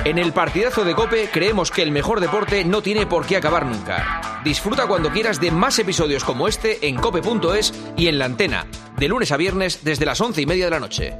En el partidazo de COPE creemos que el mejor deporte no tiene por qué acabar nunca. Disfruta cuando quieras de más episodios como este en cope.es y en la antena, de lunes a viernes desde las 11:30 de la noche.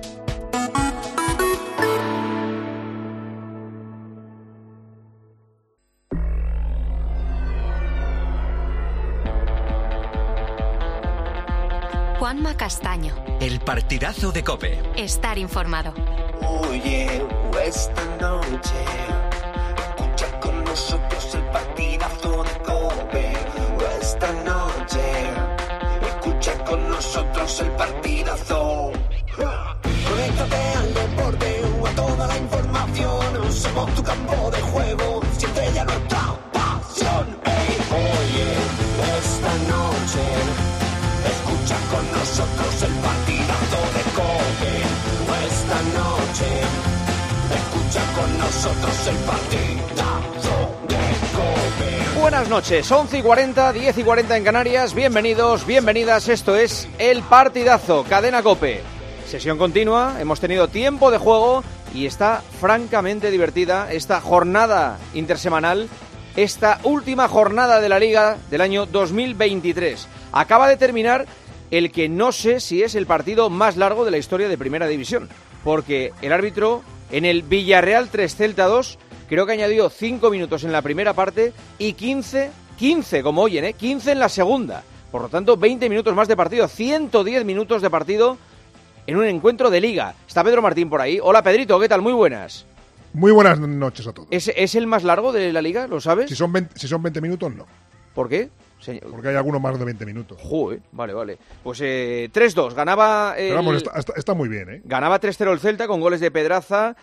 Juanma Castaño. El partidazo de COPE. Estar informado. Oye, esta noche escucha con nosotros el partidazo de COPE. Esta noche escucha con nosotros el partidazo. Conéctate al deporte o a toda la información. Somos tu campo de juego, siente ya nuestra pasión. Hey, oye, esta noche escucha con nosotros el partidazo de COPE. Esta noche escucha con nosotros el partidazo de COPE. Buenas noches, 11:40, 10:40 en Canarias. Bienvenidos, bienvenidas. Esto es El Partidazo, Cadena COPE. Sesión continua, hemos tenido tiempo de juego y está francamente divertida esta jornada intersemanal, esta última jornada de la Liga del año 2023. Acaba de terminar el que no sé si es el partido más largo de la historia de Primera División, porque el árbitro en el Villarreal 3 Celta 2 creo que añadió 5 minutos en la primera parte y 15 como oyen, 15 en la segunda. Por lo tanto, 20 minutos más de partido, 110 minutos de partido en un encuentro de Liga. Está Pedro Martín por ahí. Hola Pedrito, ¿qué tal? Muy buenas. Muy buenas noches a todos. ¿Es el más largo de la Liga? ¿Lo sabes? Si son 20 minutos, no. ¿Por qué? Porque hay algunos más de 20 minutos. Joder, vale. Pues 3-2, ganaba... Pero vamos, está muy bien, ¿eh? Ganaba 3-0 el Celta con goles de Pedraza,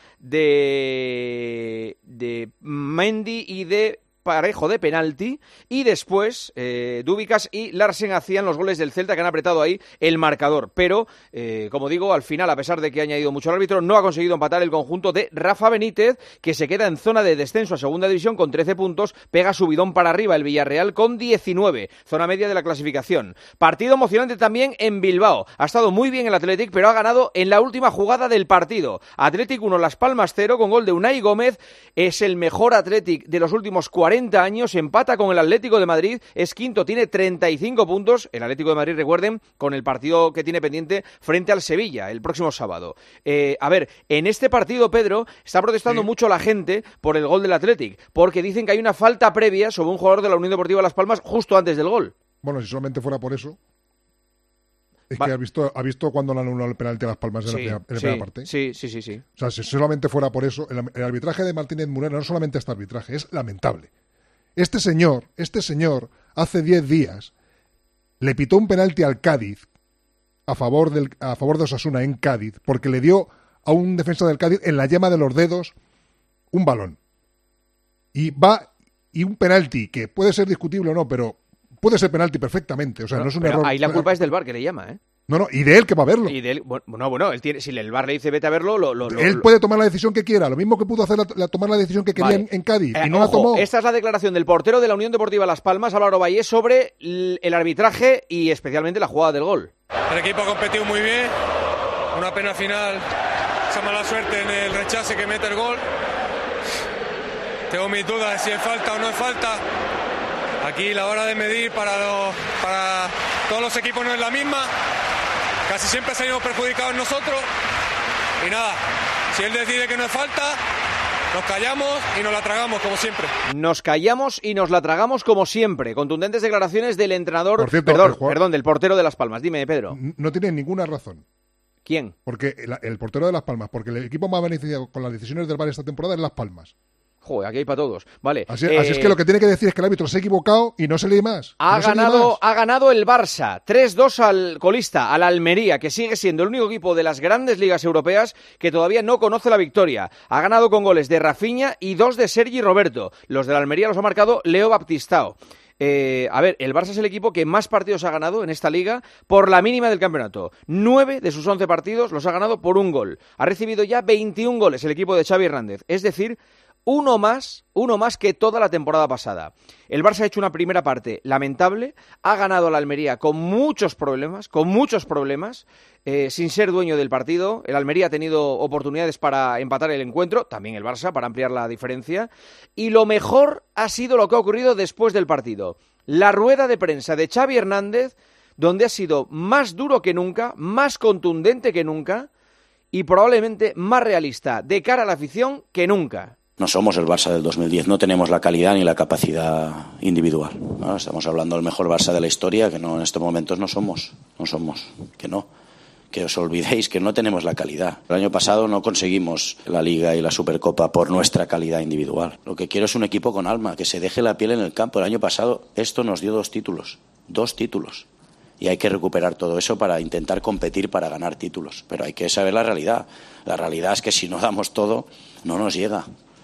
de Mendy y de Parejo de penalti, y después Dúbicas y Larsen hacían los goles del Celta que han apretado ahí el marcador, pero como digo, al final, a pesar de que ha añadido mucho el árbitro, no ha conseguido empatar el conjunto de Rafa Benítez, que se queda en zona de descenso a segunda división con 13 puntos, pega subidón para arriba el Villarreal con 19, zona media de la clasificación. Partido emocionante también en Bilbao, ha estado muy bien el Athletic, pero ha ganado en la última jugada del partido. Athletic 1, Las Palmas 0, con gol de Unai Gómez, es el mejor Athletic de los últimos 40 años, empata con el Atlético de Madrid, es quinto, tiene 35 puntos, el Atlético de Madrid, recuerden, con el partido que tiene pendiente frente al Sevilla el próximo sábado. A ver, en este partido, Pedro, está protestando mucho la gente por el gol del Athletic, porque dicen que hay una falta previa sobre un jugador de la Unión Deportiva Las Palmas justo antes del gol. Bueno, si solamente fuera por eso... Es que ha visto cuando le anuló el penalti a Las Palmas en la primera parte. Sí. O sea, si solamente fuera por eso, el arbitraje de Martínez Murera no solamente este arbitraje, es lamentable. Este señor, hace 10 días, le pitó un penalti al Cádiz a favor de Osasuna en Cádiz, porque le dio a un defensa del Cádiz en la yema de los dedos un balón. Y un penalti que puede ser discutible o no, pero puede ser penalti perfectamente. O sea, no es un error. Ahí la culpa es del VAR, que le llama, ¿eh? No, y de él que va a verlo. Y de él, bueno, él tiene, si el VAR le dice vete a verlo, él puede tomar la decisión que quiera, lo mismo que pudo hacer tomar la decisión que quería en Cádiz, y no la tomó. Esta es la declaración del portero de la Unión Deportiva Las Palmas, Álvaro Vallés, sobre el arbitraje y especialmente la jugada del gol. El equipo ha competido muy bien, una pena final, esa mala suerte en el rechace que mete el gol. Tengo mis dudas de si es falta o no es falta. Aquí la hora de medir para todos los equipos no es la misma. Casi siempre salimos perjudicados nosotros. Y nada, si él decide que no es falta, nos callamos y nos la tragamos como siempre. Nos callamos y nos la tragamos como siempre. Contundentes declaraciones del entrenador, por cierto, del portero de Las Palmas. Dime, Pedro. No tiene ninguna razón. ¿Quién? Porque el portero de Las Palmas, porque el equipo más beneficiado con las decisiones del VAR esta temporada es Las Palmas. Joder, aquí hay para todos. Vale. Así es que lo que tiene que decir es que el árbitro se ha equivocado y no se lee más. Ha ganado el Barça, 3-2 al colista, al Almería, que sigue siendo el único equipo de las grandes ligas europeas que todavía no conoce la victoria. Ha ganado con goles de Rafinha y 2 de Sergi Roberto. Los del Almería los ha marcado Leo Baptistao. El Barça es el equipo que más partidos ha ganado en esta liga por la mínima del campeonato. 9 de sus 11 partidos los ha ganado por un gol. Ha recibido ya 21 goles el equipo de Xavi Hernández, es decir, uno más que toda la temporada pasada. El Barça ha hecho una primera parte lamentable, ha ganado a la Almería con muchos problemas, sin ser dueño del partido. El Almería ha tenido oportunidades para empatar el encuentro, también el Barça, para ampliar la diferencia. Y lo mejor ha sido lo que ha ocurrido después del partido. La rueda de prensa de Xavi Hernández, donde ha sido más duro que nunca, más contundente que nunca y probablemente más realista de cara a la afición que nunca. No somos el Barça del 2010, no tenemos la calidad ni la capacidad individual, ¿no? Estamos hablando del mejor Barça de la historia, que no, en estos momentos no somos, que os olvidéis que no tenemos la calidad. El año pasado no conseguimos la Liga y la Supercopa por nuestra calidad individual. Lo que quiero es un equipo con alma, que se deje la piel en el campo. El año pasado esto nos dio 2 títulos. Y hay que recuperar todo eso para intentar competir para ganar títulos. Pero hay que saber la realidad. La realidad es que si no damos todo, no nos llega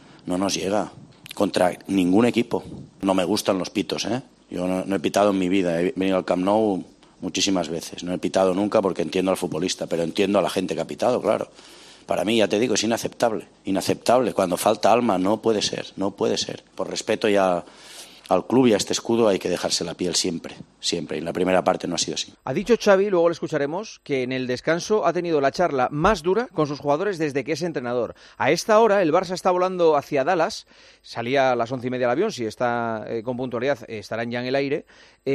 contra ningún equipo. No me gustan los pitos, ¿eh? Yo no he pitado en mi vida, he venido al Camp Nou muchísimas veces. No he pitado nunca porque entiendo al futbolista, pero entiendo a la gente que ha pitado, claro. Para mí, ya te digo, es inaceptable. Cuando falta alma no puede ser. Por respeto ya al club y a este escudo hay que dejarse la piel siempre. Y en la primera parte no ha sido así. Ha dicho Xavi, luego le escucharemos, que en el descanso ha tenido la charla más dura con sus jugadores desde que es entrenador. A esta hora el Barça está volando hacia Dallas, salía a las 11:30 el avión, si está con puntualidad estarán ya en el aire.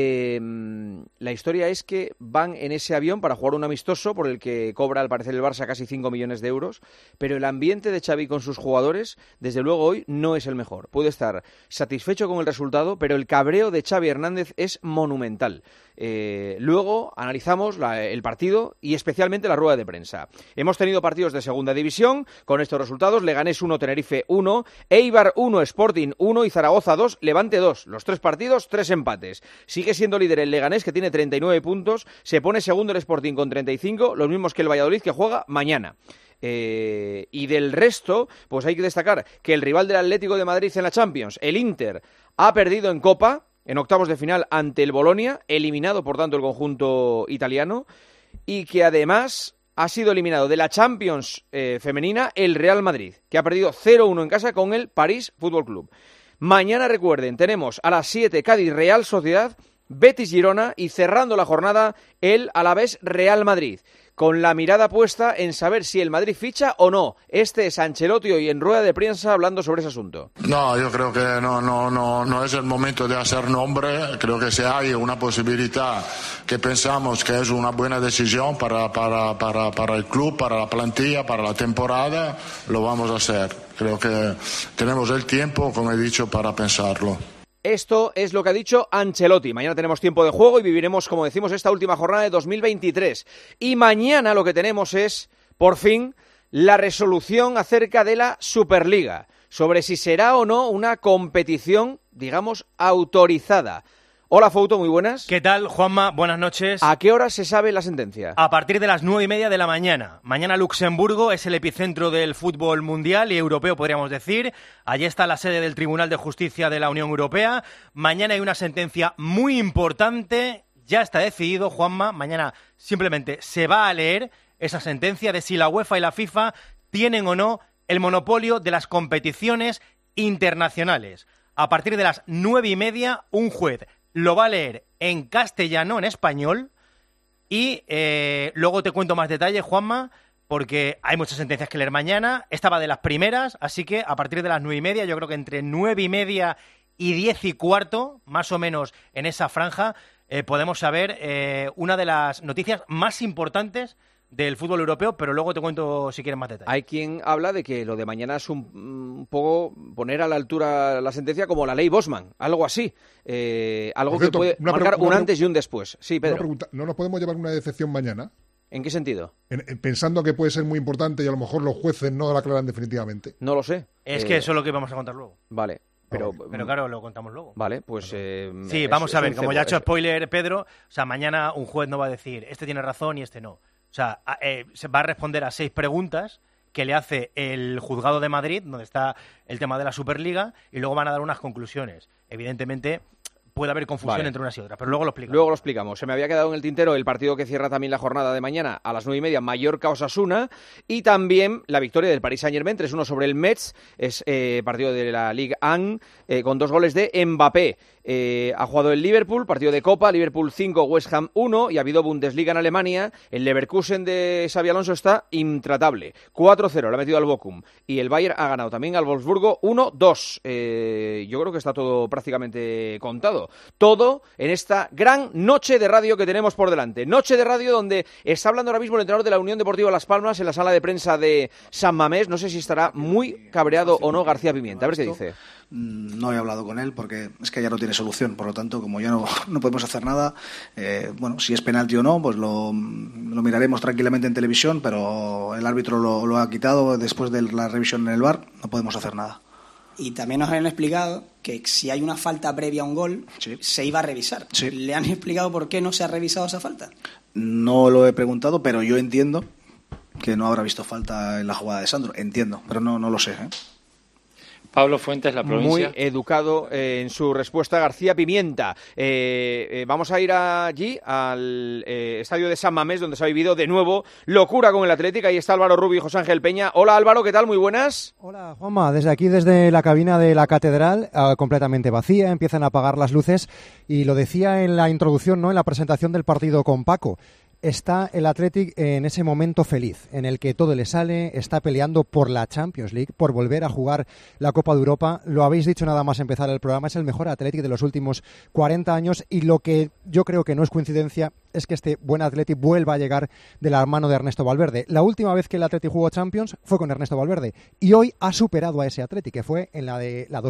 La historia es que van en ese avión para jugar un amistoso por el que cobra al parecer el Barça casi 5 millones de euros, pero el ambiente de Xavi con sus jugadores, desde luego hoy, no es el mejor. Puede estar satisfecho con el resultado, pero el cabreo de Xavi Hernández es monumental. Luego analizamos el partido y especialmente la rueda de prensa. Hemos tenido partidos de segunda división con estos resultados: Leganés 1, Tenerife 1, Eibar 1, Sporting 1 y Zaragoza 2, Levante 2. Los 3 partidos, 3 empates. Sigue siendo líder el Leganés, que tiene 39 puntos, se pone segundo el Sporting con 35, los mismos que el Valladolid, que juega mañana. Y del resto, pues hay que destacar que el rival del Atlético de Madrid en la Champions, el Inter, ha perdido en Copa, en octavos de final ante el Bolonia, eliminado por tanto el conjunto italiano, y que además ha sido eliminado de la Champions femenina el Real Madrid, que ha perdido 0-1 en casa con el París Fútbol Club. Mañana, recuerden, tenemos a las 7 Cádiz Real Sociedad, Betis Girona y cerrando la jornada el Alavés Real Madrid, con la mirada puesta en saber si el Madrid ficha o no. Este es Ancelotti hoy en rueda de prensa hablando sobre ese asunto. No, yo creo que no es el momento de hacer nombre. Creo que si hay una posibilidad que pensamos que es una buena decisión para el club, para la plantilla, para la temporada, lo vamos a hacer. Creo que tenemos el tiempo, como he dicho, para pensarlo. Esto es lo que ha dicho Ancelotti. Mañana tenemos tiempo de juego y viviremos, como decimos, esta última jornada de 2023. Y mañana lo que tenemos es, por fin, la resolución acerca de la Superliga, sobre si será o no una competición, digamos, autorizada. Hola, Fouto, muy buenas. ¿Qué tal, Juanma? Buenas noches. ¿A qué hora se sabe la sentencia? A partir de las 9:30 de la mañana. Mañana Luxemburgo es el epicentro del fútbol mundial y europeo, podríamos decir. Allí está la sede del Tribunal de Justicia de la Unión Europea. Mañana hay una sentencia muy importante. Ya está decidido, Juanma. Mañana simplemente se va a leer esa sentencia de si la UEFA y la FIFA tienen o no el monopolio de las competiciones internacionales. A partir de las 9:30, un juez lo va a leer en castellano, en español, y luego te cuento más detalles, Juanma, porque hay muchas sentencias que leer mañana. Esta va de las primeras, así que a partir de las 9:30, yo creo que entre 9:30 y 10:15, más o menos en esa franja, podemos saber una de las noticias más importantes del fútbol europeo, pero luego te cuento si quieres más detalles. Hay quien habla de que lo de mañana es un poco poner a la altura la sentencia como la ley Bosman, algo así, algo cierto, que puede marcar un antes y un después. Sí, Pedro. Una pregunta, ¿no nos podemos llevar una decepción mañana? ¿En qué sentido? Pensando que puede ser muy importante y a lo mejor los jueces no la aclaran definitivamente. No lo sé. Es que eso es lo que vamos a contar luego. Vale. Pero claro, lo contamos luego. Vale, pues... sí, vamos a ver, como ya ha hecho spoiler Pedro, o sea, mañana un juez no va a decir este tiene razón y este no. O sea, se va a responder a 6 preguntas que le hace el juzgado de Madrid, donde está el tema de la Superliga, y luego van a dar unas conclusiones. Evidentemente, puede haber confusión Vale. entre unas y otras, pero luego lo explicamos. Luego lo explicamos. Se me había quedado en el tintero el partido que cierra también la jornada de mañana a las 9:30, Mallorca-Osasuna, y también la victoria del Paris Saint-Germain 3-1 sobre el Metz, es partido de la Ligue 1 con 2 goles de Mbappé. Ha jugado el Liverpool, partido de Copa, Liverpool 5, West Ham 1, y ha habido Bundesliga en Alemania. El Leverkusen de Xabi Alonso está intratable. 4-0, lo ha metido al Bochum. Y el Bayern ha ganado también al Wolfsburgo 1-2. Yo creo que está todo prácticamente contado. Todo en esta gran noche de radio que tenemos por delante. Noche de radio donde está hablando ahora mismo el entrenador de la Unión Deportiva Las Palmas en la sala de prensa de San Mamés. No sé si estará muy cabreado o no García Pimienta. A ver qué dice. No he hablado con él porque es que ya no tiene solución, por lo tanto, como ya no podemos hacer nada, bueno, si es penalti o no, pues lo miraremos tranquilamente en televisión, pero el árbitro lo ha quitado después de la revisión en el VAR, no podemos hacer nada. Y también nos han explicado que si hay una falta previa a un gol, se iba a revisar. Sí. ¿Le han explicado por qué no se ha revisado esa falta? No lo he preguntado, pero yo entiendo que no habrá visto falta en la jugada de Sandro, entiendo, pero no lo sé, Pablo Fuentes, La Provincia. Muy educado en su respuesta García Pimienta. Vamos a ir allí al estadio de San Mamés, donde se ha vivido de nuevo locura con el Atlético. Ahí está Álvaro Rubio y José Ángel Peña. Hola Álvaro, ¿qué tal? Muy buenas. Hola Juanma, desde aquí, desde la cabina de la Catedral, completamente vacía, empiezan a apagar las luces y lo decía en la introducción, ¿no?, en la presentación del partido con Paco. Está el Athletic en ese momento feliz, en el que todo le sale, está peleando por la Champions League, por volver a jugar la Copa de Europa. Lo habéis dicho nada más empezar el programa, es el mejor Athletic de los últimos 40 años y lo que yo creo que no es coincidencia es que este buen Athletic vuelva a llegar de la mano de Ernesto Valverde. La última vez que el Athletic jugó Champions fue con Ernesto Valverde y hoy ha superado a ese Athletic, que fue en la de la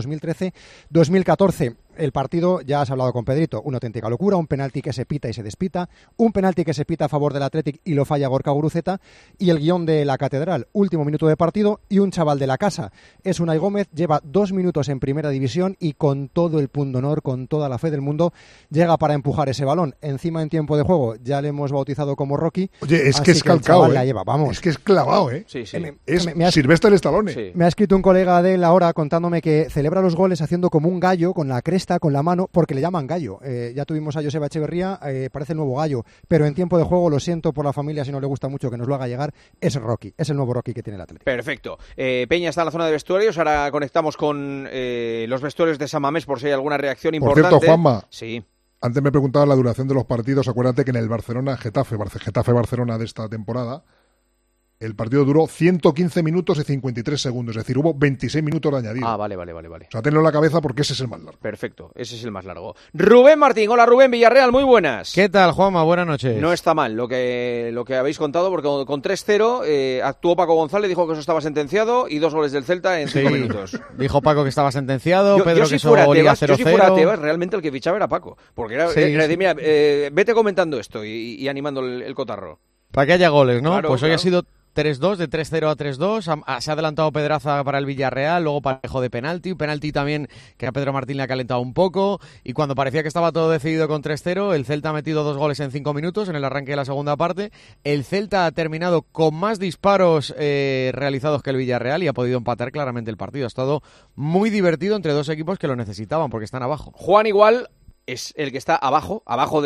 2013-2014. El partido, ya has hablado con Pedrito, una auténtica locura, un penalti que se pita y se despita, un penalti que se pita a favor del Athletic y lo falla Gorka Guruceta, y el guión de la Catedral, último minuto de partido y un chaval de la casa. Es Unai Gómez, lleva 2 minutos en primera división y con todo el pundonor, con toda la fe del mundo, llega para empujar ese balón. Encima en tiempo de juego ya le hemos bautizado como Rocky. Oye, es que es calcado, la lleva, vamos. Es que es clavado, ¿eh? Sí, sí. Es Sylvester Stallone. Sí. Me ha escrito un colega de él ahora contándome que celebra los goles haciendo como un gallo, con la cresta, con la mano, porque le llaman gallo. Ya tuvimos a Joseba Echeverría, parece el nuevo gallo, pero en tiempo de juego, lo siento por la familia si no le gusta mucho que nos lo haga llegar, es Rocky, es el nuevo Rocky que tiene el Atlético. Perfecto. Peña está en la zona de vestuarios, ahora conectamos con los vestuarios de San Mamés por si hay alguna reacción importante. Por cierto, Juanma, sí. Antes me preguntaba la duración de los partidos. Acuérdate que en el Getafe-Barcelona de esta temporada, el partido duró 115 minutos y 53 segundos, es decir, hubo 26 minutos de añadido. Ah, vale. O sea, tenlo en la cabeza porque ese es el más largo. Perfecto, ese es el más largo. Rubén Martín, hola Rubén Villarreal, muy buenas. ¿Qué tal, Juanma? Buenas noches. No está mal lo que habéis contado, porque con 3-0 actuó Paco González, dijo que eso estaba sentenciado y 2 goles del Celta en 5 minutos. Dijo Paco que estaba sentenciado, Pedro si que eso olía 0-0. Yo si fuera Tebas, realmente el que fichaba era Paco, porque era decir, mira, vete comentando esto y animando el cotarro. Para que haya goles, ¿no? Claro, pues hoy claro. ha sido 3-2, de 3-0 a 3-2, se ha adelantado Pedraza para el Villarreal, luego Parejo de penalti, un penalti también que a Pedro Martín le ha calentado un poco, y cuando parecía que estaba todo decidido con 3-0, el Celta ha metido 2 goles en 5 minutos en el arranque de la segunda parte. El Celta ha terminado con más disparos realizados que el Villarreal y ha podido empatar claramente el partido. Ha estado muy divertido entre dos equipos que lo necesitaban porque están abajo. Juan igual es el que está abajo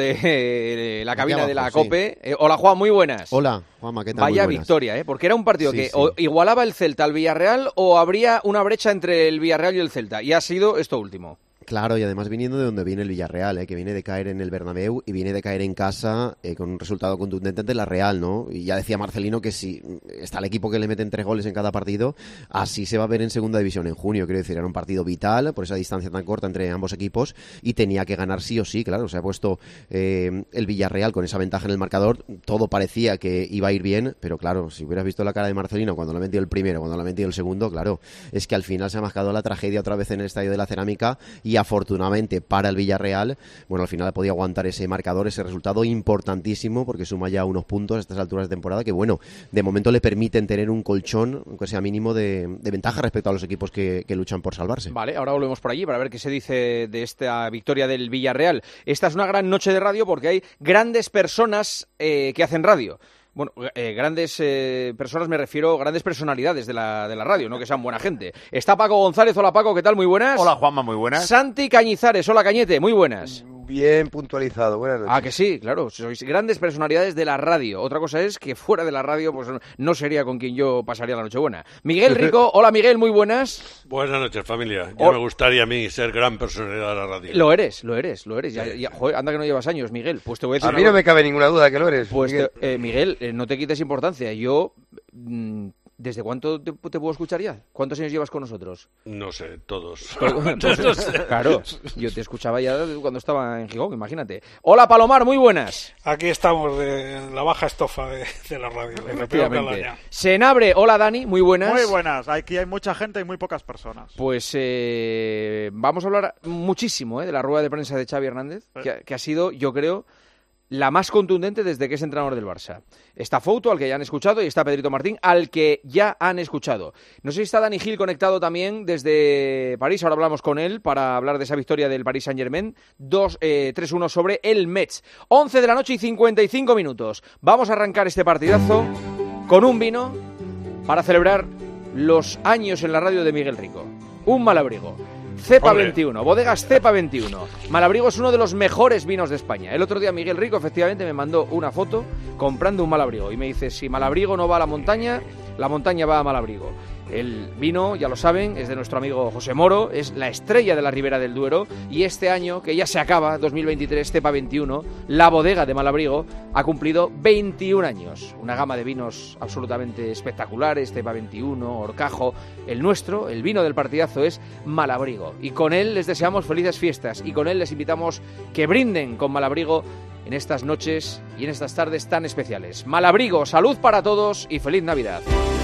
de la cabina abajo, de la sí. COPE. Hola Juan, muy buenas. Hola, Juanma, ¿qué tal? Vaya Muy buenas. victoria, porque era un partido Sí, que sí. o igualaba el Celta al Villarreal o habría una brecha entre el Villarreal y el Celta, y ha sido esto último. Claro, y además viniendo de donde viene el Villarreal, que viene de caer en el Bernabéu y viene de caer en casa con un resultado contundente ante la Real, ¿no? Y ya decía Marcelino que si está el equipo que le meten 3 goles en cada partido, así se va a ver en segunda división en junio. Quiero decir, era un partido vital por esa distancia tan corta entre ambos equipos y tenía que ganar sí o sí, claro. Se ha puesto el Villarreal con esa ventaja en el marcador. Todo parecía que iba a ir bien, pero claro, si hubieras visto la cara de Marcelino cuando le ha metido el primero, cuando le ha metido el segundo, claro, es que al final se ha mascado la tragedia otra vez en el Estadio de la Cerámica y afortunadamente para el Villarreal, bueno, al final ha podido aguantar ese marcador, ese resultado importantísimo porque suma ya unos puntos a estas alturas de temporada que, bueno, de momento le permiten tener un colchón, aunque sea mínimo, de ventaja respecto a los equipos que luchan por salvarse. Vale, ahora volvemos por allí para ver qué se dice de esta victoria del Villarreal. Esta es una gran noche de radio porque hay grandes personas que hacen radio. Bueno, grandes personas, me refiero, grandes personalidades de la radio, no que sean buena gente. Está Paco González. Hola, Paco, ¿qué tal? Muy buenas. Hola, Juanma, muy buenas. Santi Cañizares. Hola, Cañete, muy buenas. Bien puntualizado, buenas noches. Ah, que sí, claro, sois grandes personalidades de la radio. Otra cosa es que fuera de la radio, pues no sería con quien yo pasaría la Nochebuena. Miguel Rico. Hola, Miguel, muy buenas. Buenas noches, familia. Ya me gustaría a mí ser gran personalidad de la radio. Lo eres. Joder, anda que no llevas años, Miguel. Pues te voy a decir... A mí no me cabe ninguna duda que lo eres. Pues, Miguel, no te quites importancia. Yo... ¿Desde cuánto te puedo escuchar ya? ¿Cuántos años llevas con nosotros? No sé, todos. Claro, yo te escuchaba ya cuando estaba en Gijón, imagínate. Hola, Palomar, muy buenas. Aquí estamos de la baja estofa de la radio. Efectivamente. Senabre, hola, Dani, muy buenas. Muy buenas, aquí hay mucha gente y muy pocas personas. Pues vamos a hablar muchísimo de la rueda de prensa de Xavi Hernández, que ha sido, yo creo, la más contundente desde que es entrenador del Barça. Está Fouto, al que ya han escuchado, y está Pedrito Martín, al que ya han escuchado. No sé si está Dani Gil conectado también desde París. Ahora hablamos con él para hablar de esa victoria del Paris Saint-Germain. 3-1 sobre el Metz. 11 de la noche y 55 minutos. Vamos a arrancar este partidazo con un vino para celebrar los años en la radio de Miguel Rico. Un Malabrigo. Cepa 21, bodegas Cepa 21. Malabrigo es uno de los mejores vinos de España. El otro día Miguel Rico efectivamente me mandó una foto comprando un Malabrigo y me dice, si Malabrigo no va a la montaña va a Malabrigo. El vino, ya lo saben, es de nuestro amigo José Moro, es la estrella de la Ribera del Duero, y este año, que ya se acaba, 2023, Cepa 21, la bodega de Malabrigo ha cumplido 21 años. Una gama de vinos absolutamente espectaculares, Cepa 21, Horcajo. El nuestro, el vino del partidazo, es Malabrigo. Y con él les deseamos felices fiestas, y con él les invitamos que brinden con Malabrigo en estas noches y en estas tardes tan especiales. Malabrigo, salud para todos y feliz Navidad.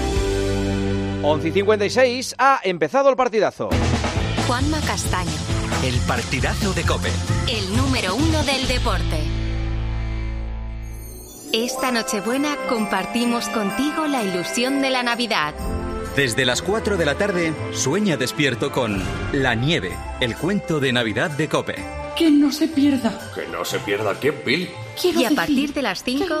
11:56, ha empezado el partidazo. Juanma Castaño. El partidazo de COPE. El número 1 del deporte. Esta Nochebuena compartimos contigo la ilusión de la Navidad. Desde las 4 de la tarde, sueña despierto con La Nieve, el cuento de Navidad de COPE. Que no se pierda. ¿Que no se pierda qué, Bill? Y a partir de las 5...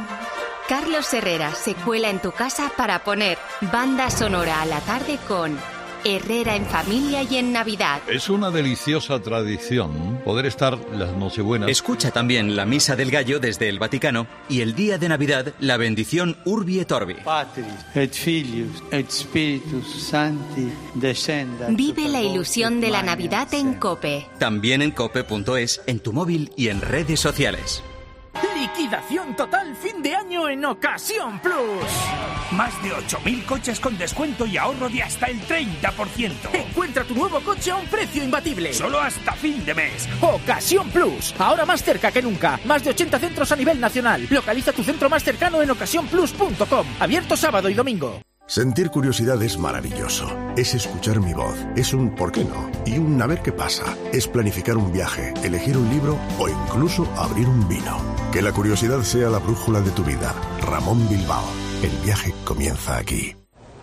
Carlos Herrera se cuela en tu casa para poner banda sonora a la tarde con Herrera en familia y en Navidad. Es una deliciosa tradición poder estar las Nochebuenas. Escucha también la Misa del Gallo desde el Vaticano y el día de Navidad la bendición Urbi et Orbi. Patris et Filius et Spiritus Sancti descenda. Vive la ilusión de la Navidad en COPE. También en cope.es, en tu móvil y en redes sociales. Liquidación total fin de año en Ocasión Plus. Más de 8.000 coches con descuento y ahorro de hasta el 30%. Encuentra tu nuevo coche a un precio imbatible. Solo hasta fin de mes. Ocasión Plus. Ahora más cerca que nunca. Más de 80 centros a nivel nacional. Localiza tu centro más cercano en ocasiónplus.com. Abierto sábado y domingo. Sentir curiosidad es maravilloso. Es escuchar mi voz. Es un ¿por qué no? Y un a ver qué pasa. Es planificar un viaje, elegir un libro o incluso abrir un vino. Que la curiosidad sea la brújula de tu vida. Ramón Bilbao. El viaje comienza aquí.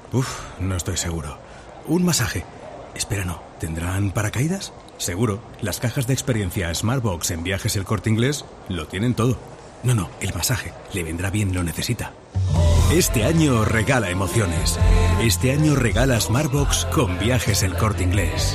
No estoy seguro. Un masaje. Espera, no. ¿Tendrán paracaídas? Seguro. Las cajas de experiencia Smartbox en Viajes El Corte Inglés lo tienen todo. No, el masaje. Le vendrá bien, lo necesita. Este año regala emociones. Este año regala Smartbox con Viajes El Corte Inglés.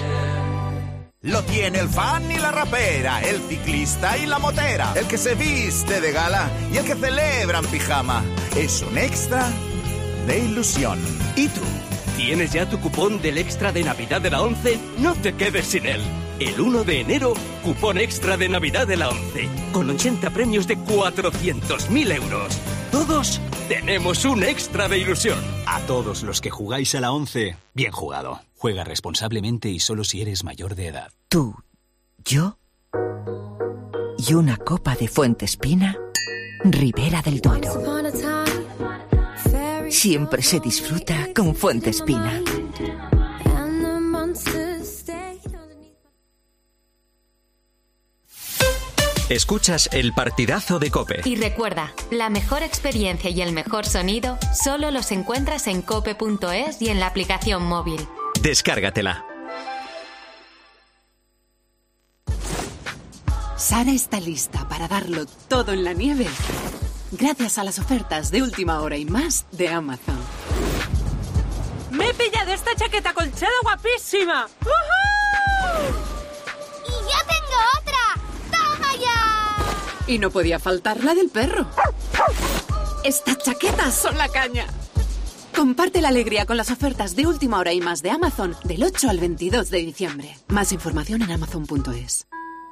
Lo tiene el fan y la rapera, el ciclista y la motera, el que se viste de gala y el que celebra en pijama. Es un extra de ilusión. ¿Y tú? ¿Tienes ya tu cupón del extra de Navidad de la 11? No te quedes sin él. El 1 de enero, cupón extra de Navidad de la 11, con 80 premios de 400.000 euros. Todos tenemos un extra de ilusión. A todos los que jugáis a la 11, bien jugado. Juega responsablemente y solo si eres mayor de edad. Tú, yo y una copa de Fuentespina, Ribera del Duero. Siempre se disfruta con Fuentespina. Escuchas el partidazo de COPE. Y recuerda, la mejor experiencia y el mejor sonido solo los encuentras en cope.es y en la aplicación móvil. Descárgatela. Sara está lista para darlo todo en la nieve gracias a las ofertas de última hora y más de Amazon. ¡Me he pillado esta chaqueta colchada guapísima! ¡Uhú! ¡Y yo tengo otra! ¡Toma ya! Y no podía faltar la del perro. Estas chaquetas son la caña. Comparte la alegría con las ofertas de última hora y más de Amazon del 8 al 22 de diciembre. Más información en amazon.es.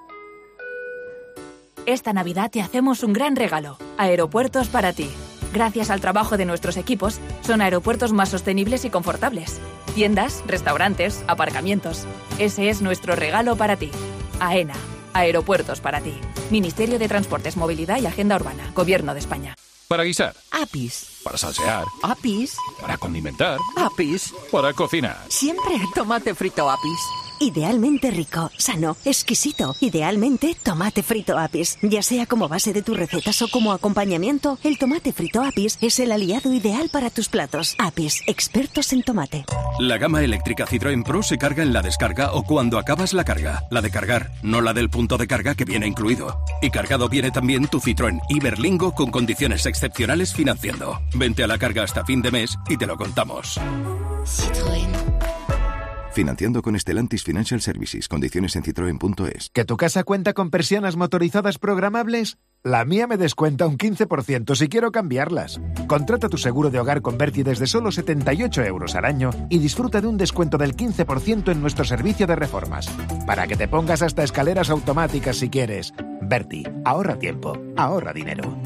Esta Navidad te hacemos un gran regalo. Aeropuertos para ti. Gracias al trabajo de nuestros equipos, son aeropuertos más sostenibles y confortables. Tiendas, restaurantes, aparcamientos. Ese es nuestro regalo para ti. AENA. Aeropuertos para ti. Ministerio de Transportes, Movilidad y Agenda Urbana. Gobierno de España. Para guisar. Apis. Para salsear. Apis. Para condimentar. Apis. Para cocinar. Siempre tomate frito Apis. Idealmente rico, sano, exquisito. Idealmente tomate frito Apis. Ya sea como base de tus recetas o como acompañamiento, el tomate frito Apis es el aliado ideal para tus platos. Apis, expertos en tomate. La gama eléctrica Citroën Pro se carga en la descarga o cuando acabas la carga. La de cargar, no la del punto de carga que viene incluido. Y cargado viene también tu Citroën Iberlingo con condiciones excepcionales financiando. Vente a la carga hasta fin de mes y te lo contamos. Citroën. Financiando con Stellantis Financial Services. Condiciones en citroen.es. ¿Que tu casa cuenta con persianas motorizadas programables? La mía me descuenta un 15% si quiero cambiarlas. Contrata tu seguro de hogar con Berti desde solo 78 € al año y disfruta de un descuento del 15% en nuestro servicio de reformas. Para que te pongas hasta escaleras automáticas si quieres. Berti, ahorra tiempo, ahorra dinero.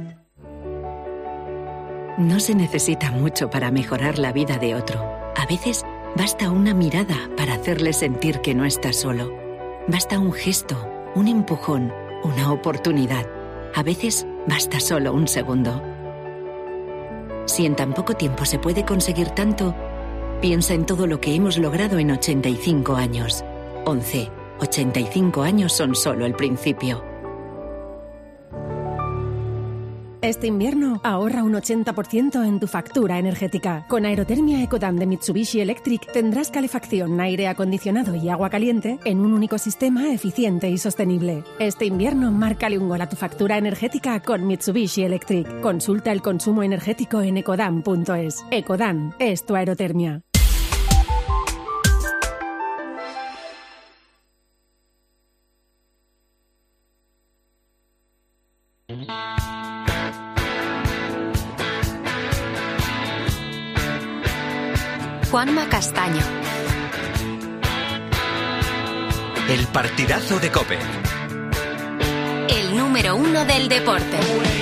No se necesita mucho para mejorar la vida de otro. A veces basta una mirada para hacerle sentir que no está solo. Basta un gesto, un empujón, una oportunidad. A veces basta solo un segundo. Si en tan poco tiempo se puede conseguir tanto, piensa en todo lo que hemos logrado en 85 años. 11. 85 años son solo el principio. Este invierno ahorra un 80% en tu factura energética. Con Aerotermia Ecodan de Mitsubishi Electric tendrás calefacción, aire acondicionado y agua caliente en un único sistema eficiente y sostenible. Este invierno márcale un gol a tu factura energética con Mitsubishi Electric. Consulta el consumo energético en ecodan.es. Ecodan es tu aerotermia. Juanma Castaño. El partidazo de COPE. El número 1 del deporte.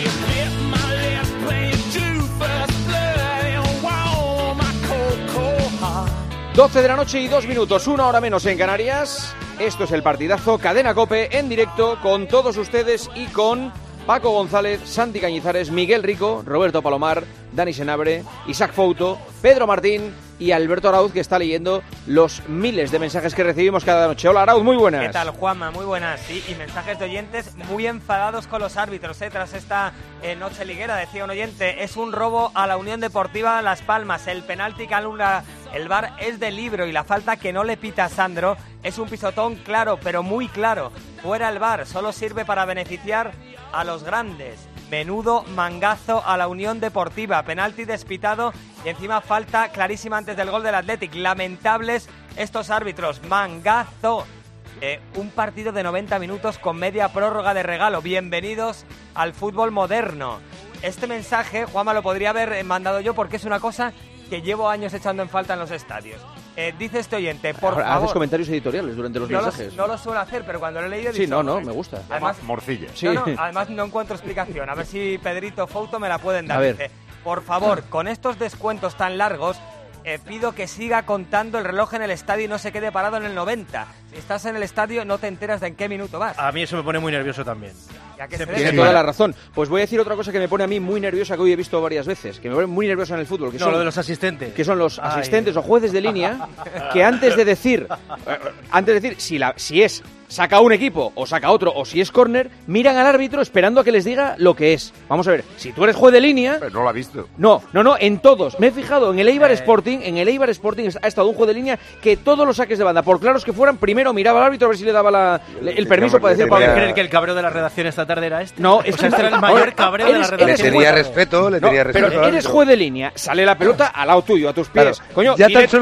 12 de la noche y 2 minutos, 1 hora menos en Canarias. Esto es el partidazo Cadena COPE en directo con todos ustedes y con Paco González, Santi Cañizares, Miguel Rico, Roberto Palomar, Dani Senabre, Isaac Fouto, Pedro Martín y Alberto Arauz, que está leyendo los miles de mensajes que recibimos cada noche. Hola Arauz, muy buenas. ¿Qué tal, Juanma? Muy buenas, sí, y mensajes de oyentes muy enfadados con los árbitros, tras esta noche liguera. Decía un oyente, es un robo a la Unión Deportiva Las Palmas, el penalti que anula el VAR es de libro y la falta que no le pita a Sandro es un pisotón claro, pero muy claro. Fuera el VAR, solo sirve para beneficiar a los grandes. Menudo mangazo a la Unión Deportiva, penalti despitado y encima falta clarísima antes del gol del Athletic. Lamentables estos árbitros, mangazo. Un partido de 90 minutos con media prórroga de regalo. Bienvenidos al fútbol moderno. Este mensaje, Juanma, lo podría haber mandado yo porque es una cosa que llevo años echando en falta en los estadios. Dice este oyente, por favor... Haces comentarios editoriales durante los mensajes. No lo suelo hacer, pero cuando lo he leído... Sí, no, me gusta. Además, morcilla. Sí. Además no encuentro explicación. A ver si Pedrito Fouto me la pueden dar. A ver. Dice, por favor, con estos descuentos tan largos, pido que siga contando el reloj en el estadio y no se quede parado en el 90. Si estás en el estadio no te enteras de en qué minuto vas. A mí eso me pone muy nervioso también. Tiene toda la razón. Pues voy a decir otra cosa que me pone a mí muy nerviosa, que hoy he visto varias veces, que me pone muy nerviosa en el fútbol. Que lo de los asistentes. Que son los asistentes o jueces de línea que antes de decir si saca un equipo o saca otro, o si es córner, miran al árbitro esperando a que les diga lo que es. Vamos a ver, si tú eres juez de línea... Pero no lo ha visto. No, en todos. Me he fijado, en el Eibar Sporting ha estado un juez de línea que todos los saques de banda, por claros que fueran, primero miraba al árbitro a ver si le daba el permiso para decir... ¿Puedes creer que el cabreo de la redacción esta tarde era este? No, es que este era el mayor cabreo de la redacción. Le tenía respeto. Pero eres juez de línea, sale la pelota al lado tuyo, a tus pies. Claro. Coño, ya te han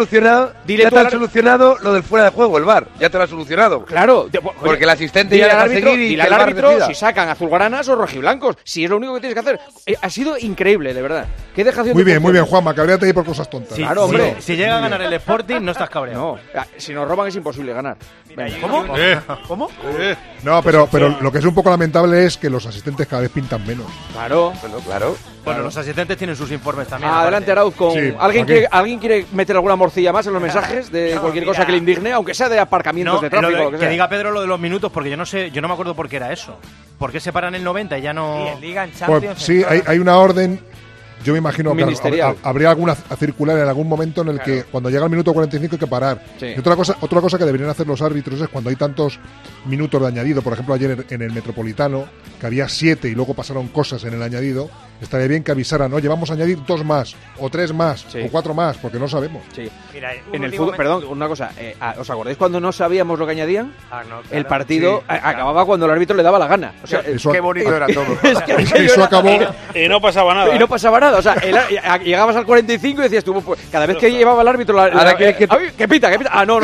solucionado lo del fuera de juego, el VAR. Ya te lo ha solucionado. Claro. Porque el asistente ya deja seguir y dile al árbitro si sacan azulgranas o rojiblancos. Si es lo único que tienes que hacer. Ha sido increíble, de verdad. ¿Qué dejación muy bien, Juanma, cabréate ahí por cosas tontas. Sí, claro, hombre. Si llega a ganar el Sporting, no estás cabreado. No, si nos roban es imposible ganar. ¿Cómo? ¿Cómo? No, pero lo que es un poco lamentable es que los asistentes cada vez pintan menos. Claro. Bueno, los asistentes tienen sus informes también. Adelante, Arauz, con... Sí, ¿Alguien quiere meter alguna morcilla más en los mensajes de cualquier cosa que le indigne, aunque sea de aparcamientos de tráfico o lo que sea? Que diga Pedro lo de los minutos, porque yo no me acuerdo por qué era eso. ¿Por qué se paran el 90 y ya no...? Sí, en Liga, en Champions... Pues, sí, hay una orden... Yo me imagino que habría alguna circular en algún momento en el que cuando llega el minuto 45 hay que parar. Sí. Y otra cosa que deberían hacer los árbitros es cuando hay tantos minutos de añadido, por ejemplo ayer en el Metropolitano, que había 7 y luego pasaron cosas en el añadido, estaría bien que avisaran, oye, vamos a añadir 2 más, o 3 más, o 4 más, porque no sabemos. Sí. Mira, en el fútbol, perdón, una cosa, ¿os acordáis cuando no sabíamos lo que añadían? No, claro. El partido acababa cuando el árbitro le daba la gana. O sea, qué bonito era todo. Eso acabó... Y no pasaba nada. Y no pasaba nada. O sea, llegabas al 45 y decías tú, pues, cada vez que llevaba el árbitro... ¿Qué pita? Ah, no.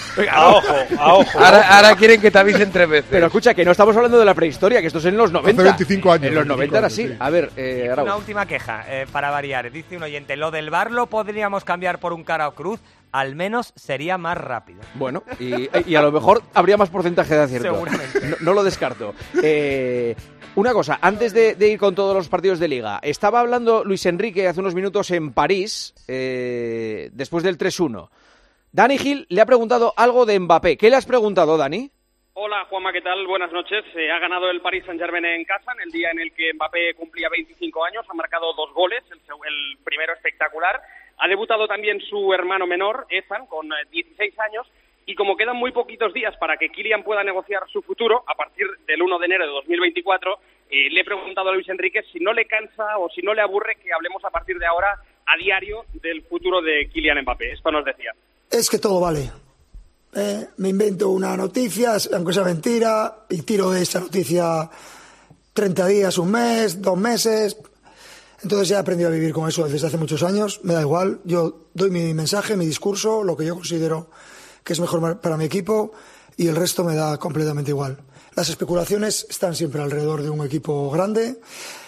A ojo. Ahora quieren que te avisen 3 veces. Pero escucha, que no estamos hablando de la prehistoria, que esto es en los 90. Hace 25 años. En los 90 era así. Sí. A ver, una última queja, para variar. Dice un oyente, lo del VAR lo podríamos cambiar por un cara o cruz, al menos sería más rápido. Bueno, y a lo mejor habría más porcentaje de acierto. Seguramente. No lo descarto. Una cosa, antes de ir con todos los partidos de Liga, estaba hablando Luis Enrique hace unos minutos en París, después del 3-1. Dani Gil le ha preguntado algo de Mbappé. ¿Qué le has preguntado, Dani? Hola, Juanma, ¿qué tal? Buenas noches. Ha ganado el Paris Saint-Germain en casa en el día en el que Mbappé cumplía 25 años. Ha marcado 2 goles, el primero espectacular. Ha debutado también su hermano menor, Ethan, con 16 años. Y como quedan muy poquitos días para que Kylian pueda negociar su futuro, a partir del 1 de enero de 2024, le he preguntado a Luis Enrique si no le cansa o si no le aburre que hablemos a partir de ahora a diario del futuro de Kylian Mbappé. Esto nos decía. Es que todo vale. Me invento una noticia, aunque sea mentira, y tiro de esa noticia 30 días, un mes, 2 meses. Entonces ya he aprendido a vivir con eso desde hace muchos años. Me da igual, yo doy mi mensaje, mi discurso, lo que yo considero que es mejor para mi equipo, y el resto me da completamente igual. Las especulaciones están siempre alrededor de un equipo grande.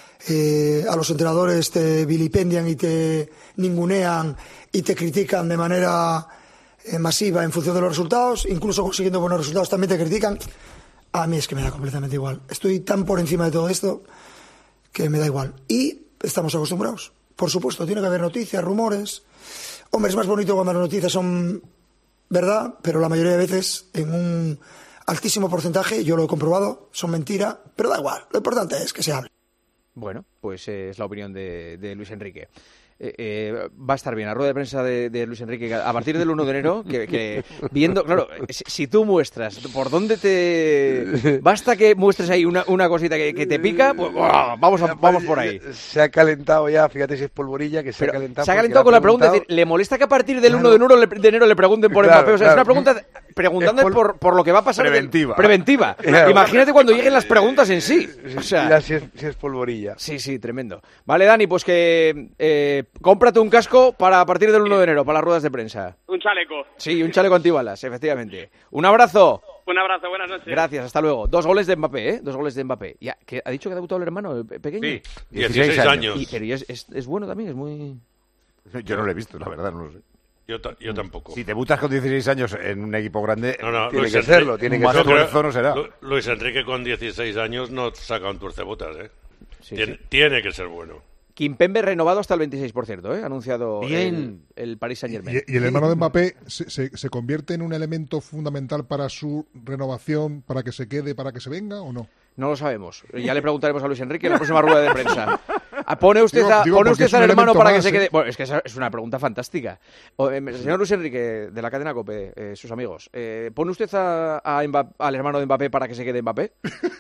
A los entrenadores te vilipendian y te ningunean y te critican de manera masiva en función de los resultados, incluso consiguiendo buenos resultados también te critican. A mí es que me da completamente igual. Estoy tan por encima de todo esto que me da igual. Y estamos acostumbrados. Por supuesto, tiene que haber noticias, rumores. Hombre, es más bonito cuando las noticias son verdad, pero la mayoría de veces, en un altísimo porcentaje, yo lo he comprobado, son mentira, pero da igual. Lo importante es que se hable. Bueno, pues es la opinión de Luis Enrique. Va a estar bien la rueda de prensa de Luis Enrique a partir del 1 de enero, que viendo, claro, si tú muestras por dónde te... Basta que muestres ahí una cosita que te pica, pues vamos por ahí. Se ha calentado ya, fíjate si es polvorilla, que se ha calentado. Se ha calentado con la pregunta, es decir, ¿le molesta que a partir del 1 de enero le pregunten por Mbappé? O sea, es una pregunta preguntando por lo que va a pasar. Preventiva. Claro. Imagínate cuando lleguen las preguntas en sí. O sea, ya si es polvorilla. Sí, tremendo. Vale, Dani, pues que... cómprate un casco para a partir del 1 de enero, para las ruedas de prensa. Un chaleco. Sí, un chaleco antibalas, efectivamente. Un abrazo. Un abrazo, buenas noches. Gracias, hasta luego. 2 goles de Mbappé, ¿eh? 2 goles de Mbappé. Ya, ¿que ha dicho que ha debutado el hermano pequeño? Sí, 16 años. Pero es bueno también, es muy... Yo no lo he visto, la verdad, no lo sé. Yo tampoco. Si debutas con 16 años en un equipo grande, tiene que serlo. Tiene que ser tuerzo, no será. Luis Enrique con 16 años no saca un tuercebotas, ¿eh? Sí, tiene que ser bueno. Kimpembe renovado hasta el 26%, ¿eh? Ha anunciado el Paris Saint-Germain. Y el hermano de Mbappé se convierte en un elemento fundamental para su renovación, para que se quede, para que se venga, ¿o no? No lo sabemos. Ya le preguntaremos a Luis Enrique en la próxima rueda de prensa. Pone usted al hermano para que se quede... ¿eh? Bueno, es que esa es una pregunta fantástica. Señor Luis Enrique, de la cadena COPE, sus amigos, ¿pone usted al hermano de Mbappé para que se quede Mbappé?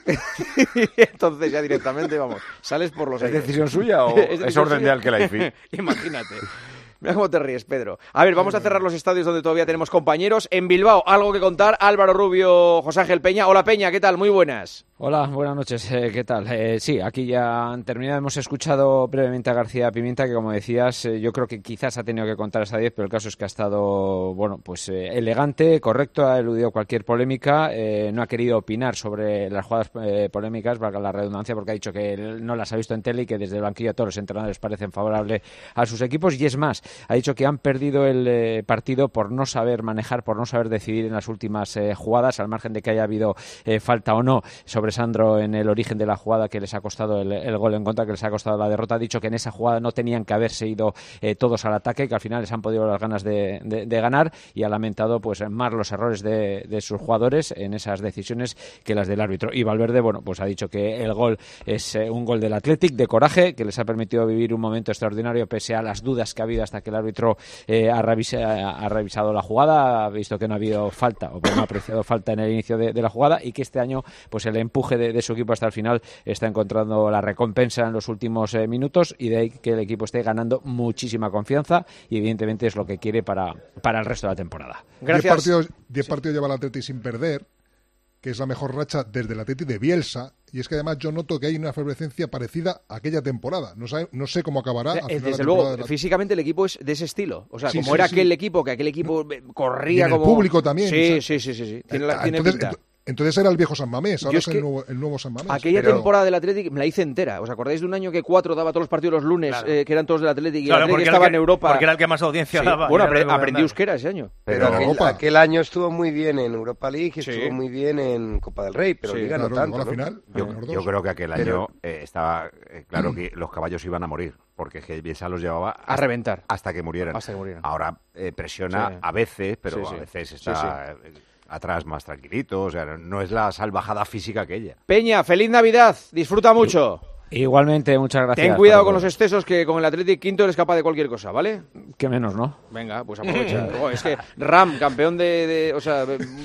Entonces ya directamente, vamos, sales por los ¿Es aires. decisión suya o es orden de Al-Khelaifi? Imagínate. Mira cómo te ríes, Pedro. A ver, vamos a cerrar los estadios donde todavía tenemos compañeros. En Bilbao, algo que contar. Álvaro Rubio, José Ángel Peña. Hola, Peña, ¿qué tal? Muy buenas. Hola, buenas noches. ¿Qué tal? Sí, aquí ya han terminado. Hemos escuchado brevemente a García Pimienta, que como decías, yo creo que quizás ha tenido que contar hasta 10, pero el caso es que ha estado, bueno, pues elegante, correcto, ha eludido cualquier polémica, no ha querido opinar sobre las jugadas polémicas, valga la redundancia, porque ha dicho que él no las ha visto en tele y que desde el banquillo a todos los entrenadores parecen favorables a sus equipos. Y es más, ha dicho que han perdido el partido por no saber manejar, por no saber decidir en las últimas jugadas, al margen de que haya habido falta o no sobre Sandro en el origen de la jugada que les ha costado el gol en contra, que les ha costado la derrota. Ha dicho que en esa jugada no tenían que haberse ido todos al ataque, que al final les han podido las ganas de ganar, y ha lamentado pues más los errores de sus jugadores en esas decisiones que las del árbitro. Y Valverde, bueno, pues ha dicho que el gol es un gol del Athletic, de coraje, que les ha permitido vivir un momento extraordinario pese a las dudas que ha habido hasta que el árbitro ha revisado la jugada, ha visto que no ha habido falta o no ha apreciado falta en el inicio de la jugada, y que este año pues el empuje de su equipo hasta el final está encontrando la recompensa en los últimos minutos, y de ahí que el equipo esté ganando muchísima confianza, y evidentemente es lo que quiere para el resto de la temporada. Gracias. 10 partidos lleva el Atleti sin perder, que es la mejor racha desde el Atleti de Bielsa, y es que además yo noto que hay una efervescencia parecida a aquella temporada. No sé cómo acabará. Desde luego, físicamente el equipo es de ese estilo. O sea, como era aquel equipo, que aquel equipo corría y como... el público también. Sí. Tiene pinta. Entonces era el viejo San Mamés, ahora es el nuevo San Mamés. Aquella temporada del Athletic me la hice entera. ¿Os acordáis de un año que 4 daba todos los partidos los lunes, que eran todos del Athletic, y el Athletic estaba en Europa? Porque era el que más audiencia daba. Bueno, aprendí euskera ese año. Pero aquel año estuvo muy bien en Europa League y estuvo muy bien en Copa del Rey, pero Liga no tanto. Final, yo creo que aquel año estaba claro que los caballos iban a morir, porque Bielsa los llevaba a reventar hasta que murieran. Ahora presiona a veces, pero a veces está... atrás más tranquilito, o sea, no es la salvajada física que ella. Peña, feliz Navidad, disfruta mucho. Igualmente, muchas gracias. Ten cuidado con los excesos, que con el Athletic quinto eres capaz de cualquier cosa, ¿vale? Que menos, ¿no? Venga, pues aprovecha. Es que Ram, campeón o sea,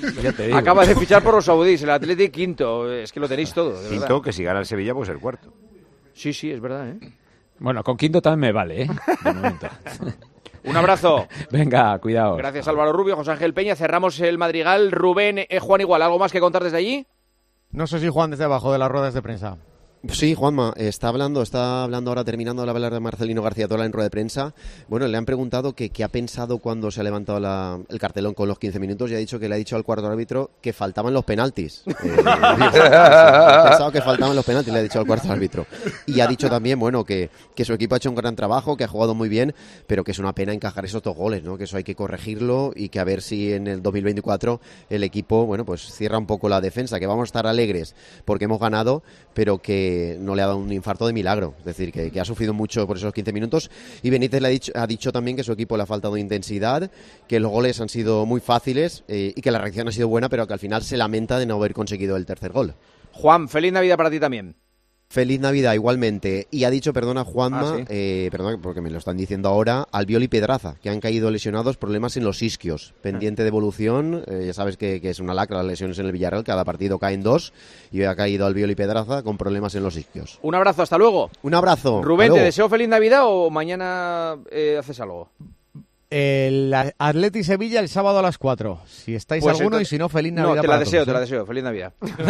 acaba de fichar por los saudíes, el Athletic quinto, es que lo tenéis todo, de quinto, verdad. Que si gana el Sevilla, pues el cuarto. Sí, es verdad, ¿eh? Bueno, con quinto también me vale, ¿eh? De momento. Un abrazo. Venga, cuidado. Gracias, Álvaro Rubio, José Ángel Peña. Cerramos el Madrigal. Rubén, Juan igual. ¿Algo más que contar desde allí? No sé si Juan desde abajo de las ruedas de prensa. Sí, Juanma, está hablando ahora, terminando de hablar de Marcelino García Tola en rueda de prensa. Bueno, le han preguntado qué ha pensado cuando se ha levantado el cartelón con los 15 minutos, y ha dicho que le ha dicho al cuarto árbitro que faltaban los penaltis. Ha pensado que faltaban los penaltis, le ha dicho al cuarto árbitro. Y ha dicho también, bueno, que su equipo ha hecho un gran trabajo, que ha jugado muy bien, pero que es una pena encajar esos 2 goles, ¿no? Que eso hay que corregirlo, y que a ver si en el 2024 el equipo, bueno, pues cierra un poco la defensa, que vamos a estar alegres porque hemos ganado, pero que no le ha dado un infarto de milagro, es decir, que ha sufrido mucho por esos 15 minutos. Y Benítez ha dicho también que su equipo le ha faltado intensidad, que los goles han sido muy fáciles y que la reacción ha sido buena, pero que al final se lamenta de no haber conseguido el tercer gol. Juan, feliz Navidad para ti también. Feliz Navidad, igualmente. Y ha dicho, perdona Juanma, perdona porque me lo están diciendo ahora, Albiol y Pedraza, que han caído lesionados, problemas en los isquios, pendiente de evolución. Ya sabes que es una lacra las lesiones en el Villarreal, cada partido caen 2, y hoy ha caído Albiol y Pedraza con problemas en los isquios. Un abrazo, hasta luego. Un abrazo. Rubén, ¿te deseo feliz Navidad o mañana haces algo? El Atleti Sevilla el sábado a las 4. Si estáis pues alguno, y si no, feliz Navidad. No, te la deseo, feliz Navidad.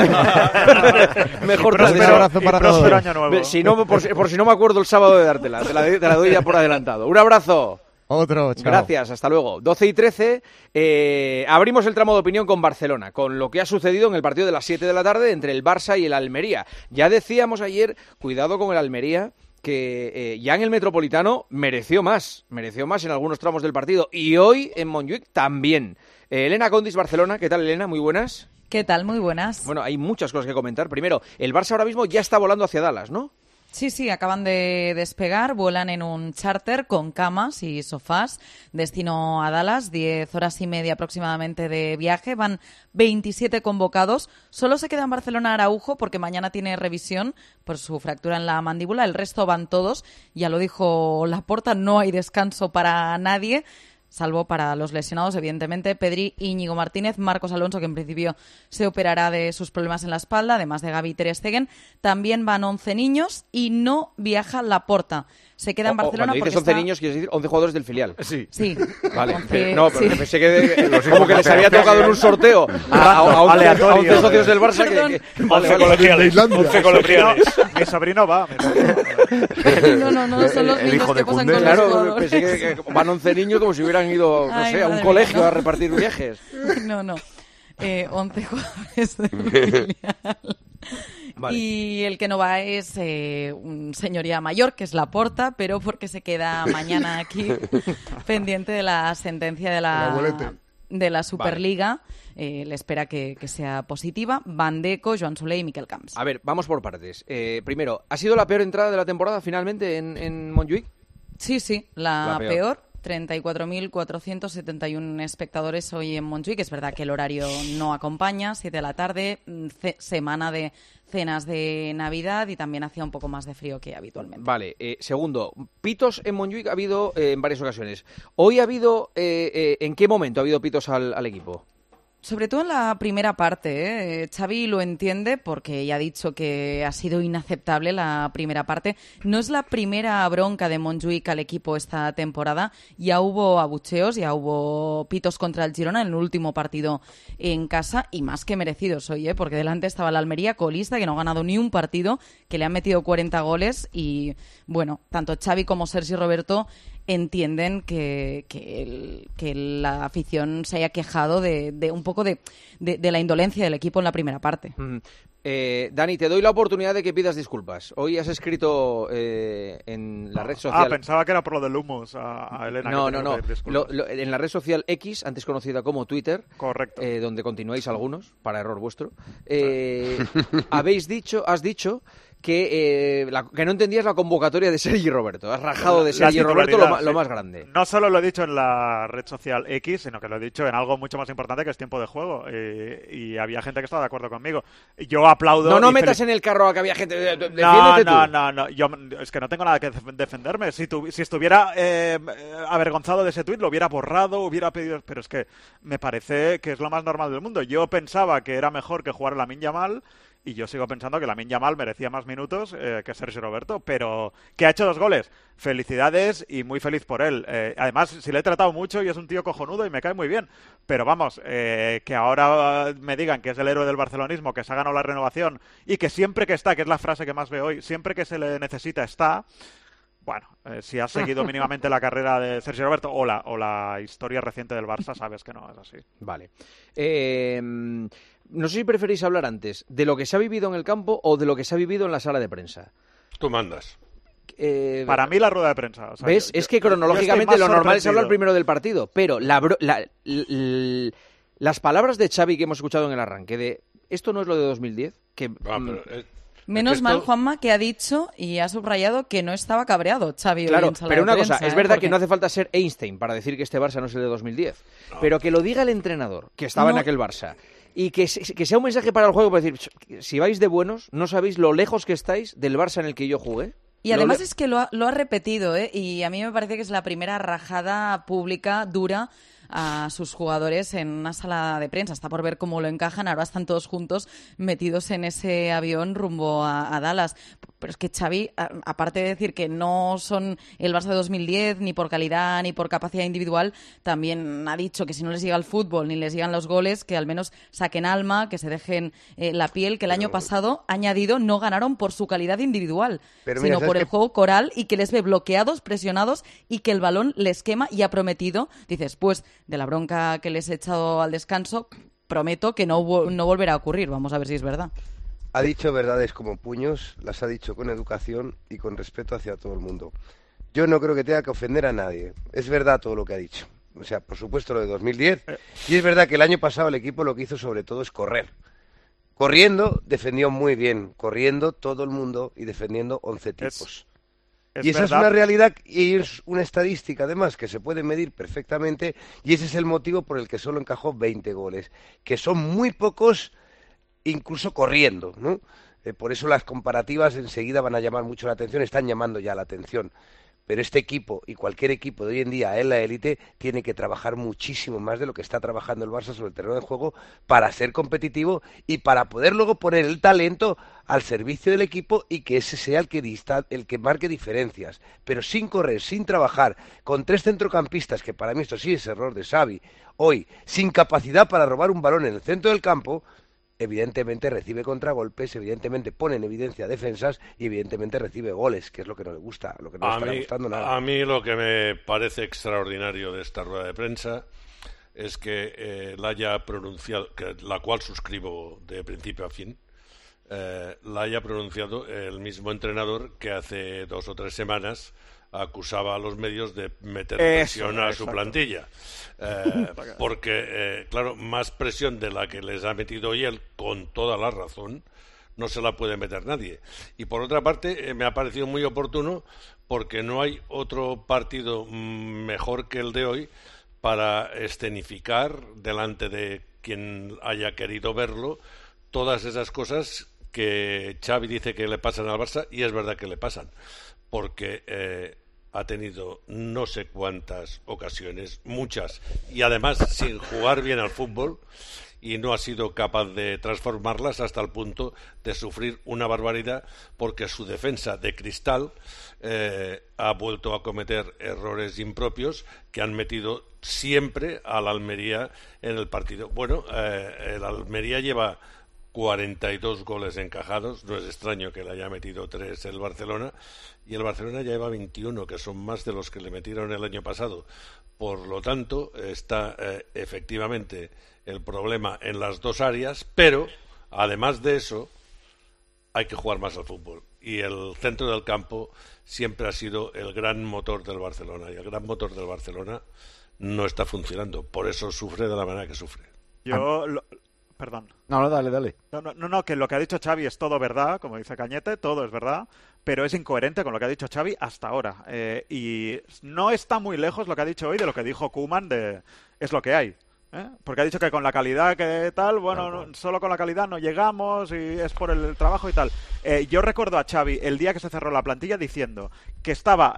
Mejor un abrazo para todos. Año nuevo. Si no, por si no me acuerdo el sábado de dártela, te la doy ya por adelantado. Un abrazo. Otro, chao. Gracias, hasta luego. 12:13, abrimos el tramo de opinión con Barcelona, con lo que ha sucedido en el partido de las 7 de la tarde entre el Barça y el Almería. Ya decíamos ayer, cuidado con el Almería, que ya en el Metropolitano mereció más en algunos tramos del partido, y hoy en Montjuic también. Elena Condis, Barcelona, ¿qué tal, Elena? Muy buenas. ¿Qué tal? Muy buenas. Bueno, hay muchas cosas que comentar. Primero, el Barça ahora mismo ya está volando hacia Dallas, ¿no? Sí, acaban de despegar, vuelan en un charter con camas y sofás, destino a Dallas, 10 horas y media aproximadamente de viaje, van 27 convocados, solo se queda en Barcelona Araujo porque mañana tiene revisión por su fractura en la mandíbula, el resto van todos, ya lo dijo Laporta, no hay descanso para nadie, salvo para los lesionados, evidentemente, Pedri, Íñigo Martínez, Marcos Alonso, que en principio se operará de sus problemas en la espalda, además de Gavi y Ter Stegen. También van 11 niños y no viaja Laporta. Se queda en Barcelona cuando dices 11 niños, quieres decir 11 jugadores del filial. Sí. Vale. 11, no, pero pensé que como que les había tocado en un sorteo a 11 socios del Barça. Perdón. 11 colegiales. Mi sobrino va. No, son los niños que pasan con los jugadores. Pensé que van 11 niños como si hubieran ido, no sé, a un colegio a repartir viajes. No. 11 jugadores del filial. Vale. Y el que no va es un señoría mayor, que es Laporta, pero porque se queda mañana aquí pendiente de la sentencia de la Superliga. Le espera que sea positiva. Van Deco, Joan Soler y Miquel Camps. A ver, vamos por partes. Primero, ¿ha sido la peor entrada de la temporada finalmente en Montjuïc? Sí, la peor. 34.471 espectadores hoy en Montjuïc. Es verdad que el horario no acompaña, 7 de la tarde, semana de cenas de Navidad y también hacía un poco más de frío que habitualmente. Vale, segundo, pitos en Montjuïc ha habido en varias ocasiones. ¿Hoy ha habido, en qué momento ha habido pitos al equipo? Sobre todo en la primera parte, Xavi lo entiende porque ya ha dicho que ha sido inaceptable la primera parte. No es la primera bronca de Montjuïc al equipo esta temporada. Ya hubo abucheos, ya hubo pitos contra el Girona en el último partido en casa y más que merecidos hoy, porque delante estaba la Almería colista que no ha ganado ni un partido, que le han metido 40 goles y bueno, tanto Xavi como Sergi Roberto entienden que la afición se haya quejado de un poco de la indolencia del equipo en la primera parte. Dani, te doy la oportunidad de que pidas disculpas. Hoy has escrito en la red social... pensaba que era por lo del humus a Elena. No. En la red social X, antes conocida como Twitter, correcto, donde continuáis algunos, para error vuestro, has dicho que no entendías la convocatoria de Sergi Roberto. Has rajado de Sergi Roberto lo más grande. No solo lo he dicho en la red social X, sino que lo he dicho en algo mucho más importante que es tiempo de juego. Y había gente que estaba de acuerdo conmigo. Yo aplaudo... No metas en el carro a que había gente... No. Yo es que no tengo nada que defenderme. Si estuviera avergonzado de ese tuit, lo hubiera borrado, hubiera pedido... Pero es que me parece que es lo más normal del mundo. Yo pensaba que era mejor que jugar Lamine Yamal... Y yo sigo pensando que Lamine Yamal merecía más minutos que Sergio Roberto, pero que ha hecho 2 goles. Felicidades y muy feliz por él. Además, si le he tratado mucho y es un tío cojonudo y me cae muy bien. Pero vamos, que ahora me digan que es el héroe del barcelonismo, que se ha ganado la renovación y que siempre que está, que es la frase que más veo hoy, siempre que se le necesita está... Bueno, si has seguido mínimamente la carrera de Sergio Roberto o la historia reciente del Barça, sabes que no es así. Vale. No sé si preferís hablar antes de lo que se ha vivido en el campo o de lo que se ha vivido en la sala de prensa. Tú mandas. Para mí la rueda de prensa. O sea, ¿ves? Es que cronológicamente lo normal es hablar primero del partido, pero las palabras de Xavi que hemos escuchado en el arranque de esto no es lo de 2010, que... Menos mal, Juanma, que ha dicho y ha subrayado que no estaba cabreado Xavi. Claro, hoy en sala pero de una prensa, cosa, es verdad que no hace falta ser Einstein para decir que este Barça no es el de 2010, pero que lo diga el entrenador, que estaba en aquel Barça, y que sea un mensaje para el juego para decir, si vais de buenos, no sabéis lo lejos que estáis del Barça en el que yo jugué. Y además es que lo ha repetido, y a mí me parece que es la primera rajada pública dura a sus jugadores en una sala de prensa. Está por ver cómo lo encajan. Ahora están todos juntos metidos en ese avión rumbo a Dallas. Pero es que Xavi, aparte de decir que no son el Barça de 2010 ni por calidad ni por capacidad individual, también ha dicho que si no les llega el fútbol ni les llegan los goles, que al menos saquen alma, que se dejen la piel, que el año pasado, añadido, no ganaron por su calidad individual, sino por el juego coral, y que les ve bloqueados, presionados y que el balón les quema, y ha prometido, dice, después de la bronca que les he echado al descanso, prometo que no volverá a ocurrir. Vamos a ver si es verdad. Ha dicho verdades como puños, las ha dicho con educación y con respeto hacia todo el mundo. Yo no creo que tenga que ofender a nadie. Es verdad todo lo que ha dicho. O sea, por supuesto lo de 2010. Y es verdad que el año pasado el equipo lo que hizo sobre todo es correr. Corriendo, defendió muy bien. Corriendo todo el mundo y defendiendo 11 tipos. Y esa es una realidad y es una estadística, además, que se puede medir perfectamente, y ese es el motivo por el que solo encajó 20 goles, que son muy pocos, incluso corriendo, ¿no? Por eso las comparativas enseguida van a llamar mucho la atención, están llamando ya la atención. Pero este equipo y cualquier equipo de hoy en día en la élite tiene que trabajar muchísimo más de lo que está trabajando el Barça sobre el terreno de juego para ser competitivo y para poder luego poner el talento al servicio del equipo y que ese sea el que marque diferencias. Pero sin correr, sin trabajar, con 3 centrocampistas, que para mí esto sí es error de Xavi, hoy sin capacidad para robar un balón en el centro del campo, evidentemente recibe contragolpes, evidentemente pone en evidencia defensas y evidentemente recibe goles, que es lo que no le gusta, lo que no le está gustando nada. A mí lo que me parece extraordinario de esta rueda de prensa es que la haya pronunciado, la cual suscribo de principio a fin, la haya pronunciado el mismo entrenador que hace 2 o 3 semanas acusaba a los medios de meter presión a su plantilla. Porque, claro, más presión de la que les ha metido hoy él, con toda la razón, no se la puede meter nadie. Y por otra parte, me ha parecido muy oportuno porque no hay otro partido mejor que el de hoy para escenificar delante de quien haya querido verlo todas esas cosas que Xavi dice que le pasan al Barça, y es verdad que le pasan, porque ha tenido no sé cuántas ocasiones, muchas, y además sin jugar bien al fútbol, y no ha sido capaz de transformarlas hasta el punto de sufrir una barbaridad, porque su defensa de cristal ha vuelto a cometer errores impropios que han metido siempre al Almería en el partido. Bueno, el Almería lleva 42 goles encajados, no es extraño que le haya metido 3 el Barcelona, y el Barcelona ya lleva 21, que son más de los que le metieron el año pasado. Por lo tanto, está efectivamente el problema en las 2 áreas, pero además de eso hay que jugar más al fútbol, y el centro del campo siempre ha sido el gran motor del Barcelona, y el gran motor del Barcelona no está funcionando, por eso sufre de la manera que sufre. Perdón. No, dale. No, que lo que ha dicho Xavi es todo verdad, como dice Cañete, todo es verdad, pero es incoherente con lo que ha dicho Xavi hasta ahora. Y no está muy lejos lo que ha dicho hoy de lo que dijo Koeman de es lo que hay. Porque ha dicho que con la calidad que tal, bueno, solo con la calidad no llegamos y es por el trabajo y tal. Yo recuerdo a Xavi el día que se cerró la plantilla diciendo que estaba,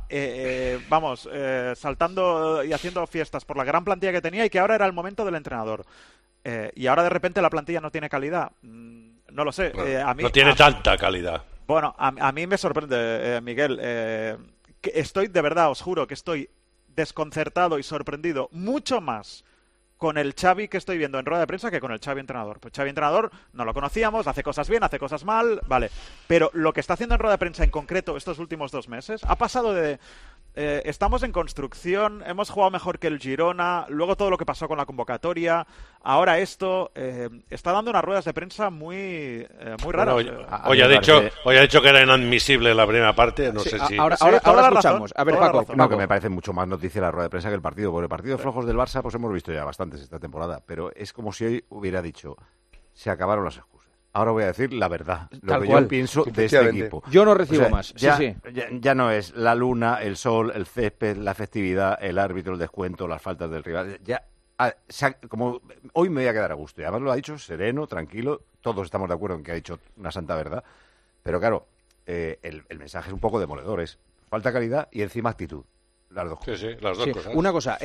saltando y haciendo fiestas por la gran plantilla que tenía y que ahora era el momento del entrenador. Y ahora de repente la plantilla no tiene calidad. No lo sé. Bueno, no tiene tanta calidad. Bueno, a mí me sorprende, Miguel. Que estoy, de verdad, os juro que estoy desconcertado y sorprendido mucho más con el Xavi que estoy viendo en rueda de prensa que con el Xavi entrenador. Pues Xavi entrenador no lo conocíamos, hace cosas bien, hace cosas mal, vale. Pero lo que está haciendo en rueda de prensa en concreto estos últimos 2 meses ha pasado de... estamos en construcción, hemos jugado mejor que el Girona, luego todo lo que pasó con la convocatoria, ahora esto, está dando unas ruedas de prensa muy raras. Hoy ha dicho que era inadmisible la primera parte, no sé si... Ahora escuchamos. A ver, Paco. No, que me parece mucho más noticia la rueda de prensa que el partido, porque partidos flojos del Barça pues hemos visto ya bastantes esta temporada, pero es como si hoy hubiera dicho, se acabaron las excusas. Ahora voy a decir la verdad, lo que yo pienso de este equipo. Yo no recibo más. Ya no es la luna, el sol, el césped, la festividad, el árbitro, el descuento, las faltas del rival. Como hoy me voy a quedar a gusto. Y además lo ha dicho sereno, tranquilo. Todos estamos de acuerdo en que ha dicho una santa verdad. Pero claro, el mensaje es un poco demoledor. Es falta calidad y encima actitud. Las dos cosas. Sí, las dos cosas. Una cosa,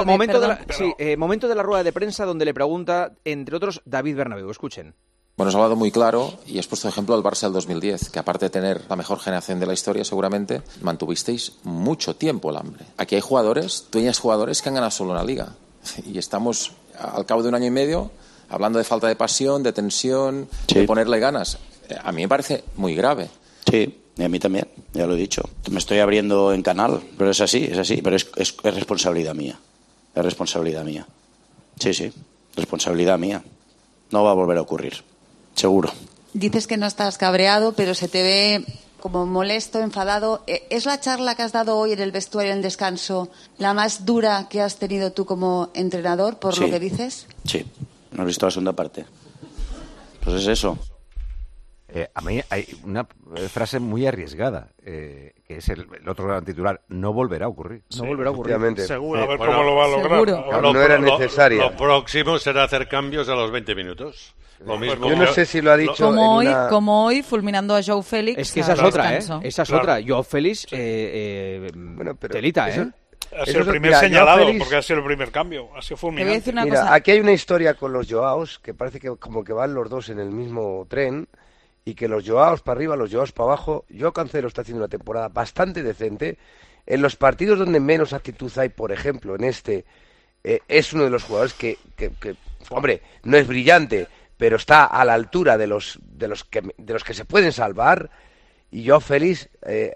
momento de la rueda de prensa donde le pregunta, entre otros, David Bernabéu. Escuchen. Bueno, has hablado muy claro y has puesto ejemplo al Barça del 2010, que aparte de tener la mejor generación de la historia, seguramente mantuvisteis mucho tiempo el hambre. Aquí hay jugadores, dueñas jugadores que han ganado solo una liga. Y estamos, al cabo de 1 año y medio, hablando de falta de pasión, de tensión, de ponerle ganas. A mí me parece muy grave. Sí. Y a mí también, ya lo he dicho. Me estoy abriendo en canal, pero es así, pero es responsabilidad mía. Es responsabilidad mía. Sí, responsabilidad mía. No va a volver a ocurrir, seguro. Dices que no estás cabreado, pero se te ve como molesto, enfadado. ¿Es la charla que has dado hoy en el vestuario, en el descanso, la más dura que has tenido tú como entrenador, por lo que dices? Sí, ¿no has visto la segunda parte? Pues es eso. A mí hay una frase muy arriesgada, que es el otro gran titular: no volverá a ocurrir. No volverá a ocurrir. Seguro, a ver cómo lo va a lograr. Seguro. No era necesaria. Lo próximo será hacer cambios a los 20 minutos. Lo mismo. Yo no sé si lo ha dicho como hoy, fulminando a Joao Félix. Es que esa es otra, descanso. Esa es otra. Joao Félix, bueno, pero telita, Ha sido el primer señalado, porque ha sido el primer cambio. Ha sido fulminante. Mira, aquí hay una historia con los Joaos, que parece que como que van los dos en el mismo tren, y que los Joaos para arriba, los Joaos para abajo. Joao Cancelo está haciendo una temporada bastante decente. En los partidos donde menos actitud hay, por ejemplo, en es uno de los jugadores que hombre, no es brillante, pero está a la altura de los que se pueden salvar. Y Joao Félix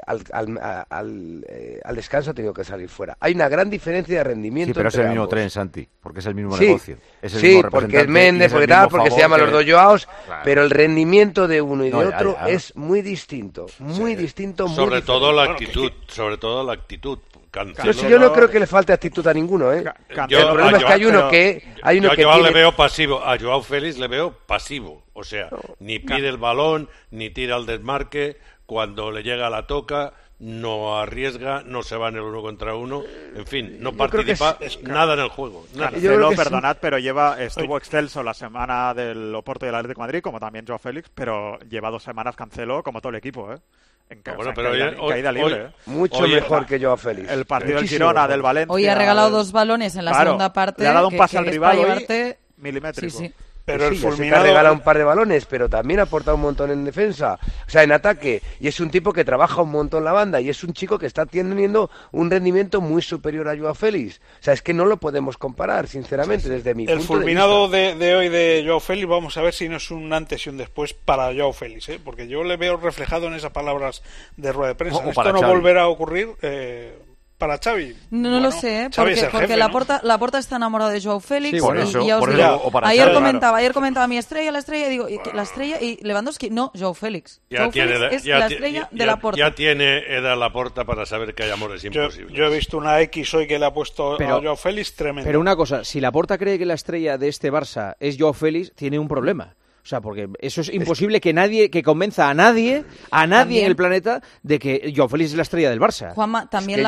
al descanso ha tenido que salir fuera. Hay una gran diferencia de rendimiento. Sí, pero es el mismo ambos. tren, Santi, porque es el mismo negocio. Es el sí, mismo porque es Méndez, porque se llaman los dos Joaos, claro. Pero el rendimiento de uno y de otro es muy distinto. Muy distinto, muy sobre diferente. todo la actitud, sobre todo la actitud. Cancelo, yo no creo que le falte actitud a ninguno, ¿eh? El problema es que hay uno que Joao le veo pasivo, a Joao Félix le veo pasivo, o sea, ni pide el balón, ni tira al desmarque, cuando le llega la toca, no arriesga, no se va en el 1 contra 1, en fin, no participa nada en el juego. Cancelo, perdonad, pero estuvo excelso la semana del Oporto y el Atlético de Madrid, como también Joao Félix, pero lleva 2 semanas Cancelo como todo el equipo, en caída libre. Mucho mejor que Joao Félix. El partido del Girona, del Valencia. Hoy ha regalado 2 balones en la segunda parte. Le ha dado un pase al rival milimétrico. Sí. Pero el fulminado regala un par de balones, pero también ha aportado un montón en defensa, o sea, en ataque, y es un tipo que trabaja un montón la banda, y es un chico que está teniendo un rendimiento muy superior a Joao Félix. O sea, es que no lo podemos comparar, sinceramente, desde mi punto de vista. El fulminado de hoy de Joao Félix, vamos a ver si no es un antes y un después para Joao Félix, porque yo le veo reflejado en esas palabras de rueda de prensa. Esto no volverá a ocurrir. Para Xavi. No lo sé, porque Laporta está enamorado de Joao Félix. Sí, por eso, y ya os por digo, eso, o para ayer Xavi, comentaba mi estrella, y digo, la estrella, y Lewandowski, no, Joao Félix. Joao Félix es la estrella de Laporta. Ya tiene edad Laporta para saber que hay amores imposibles. Yo he visto una X hoy que le ha puesto a Joao Félix tremendo. Pero una cosa, si Laporta cree que la estrella de este Barça es Joao Félix, tiene un problema. O sea, porque eso es imposible que convenza a nadie en el planeta de que Joao Félix es la estrella del Barça. Juanma, también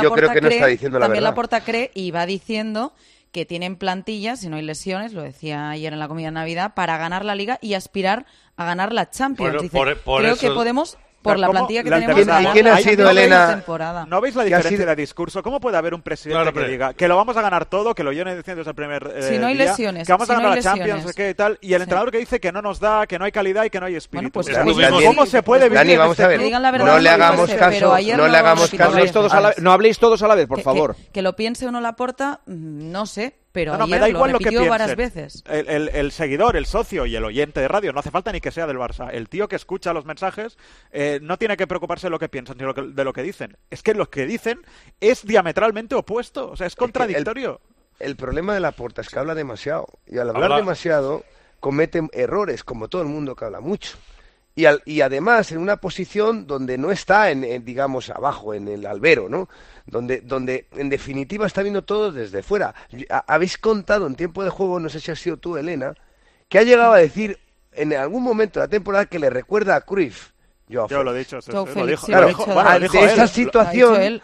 Laporta cree y va diciendo que tienen plantilla, si no hay lesiones, lo decía ayer en la comida de Navidad, para ganar la Liga y aspirar a ganar la Champions. Creo que podemos... Por la plantilla que tenemos. ¿Y quién ha sido, Elena? ¿No veis la diferencia de discurso? ¿Cómo puede haber un presidente que diga que lo vamos a ganar todo, que lo viene diciendo desde el primer si no hay día, lesiones, que vamos a ganar la Champions, y tal, y el entrenador que dice que no nos da, que no hay calidad y que no hay espíritu? ¿Cómo se puede vivir? Dani, vamos a ver. No le hagamos caso. No habléis todos a la vez, por favor. Que lo piense o no Laporta, no sé. Pero me da igual lo repitió que varias veces. El seguidor, el socio y el oyente de radio, no hace falta ni que sea del Barça. El tío que escucha los mensajes no tiene que preocuparse de lo que piensan, sino de lo que dicen. Es que lo que dicen es diametralmente opuesto, o sea, es contradictorio. El problema de Laporta es que habla demasiado, y al hablar demasiado comete errores, como todo el mundo que habla mucho. Y además en una posición donde no está digamos abajo en el albero, ¿no? Donde en definitiva está viendo todo desde fuera. Habéis contado en tiempo de juego, no sé si has sido tú, Elena, que ha llegado a decir en algún momento de la temporada que le recuerda a Cruyff. Yo lo he dicho, ante esa situación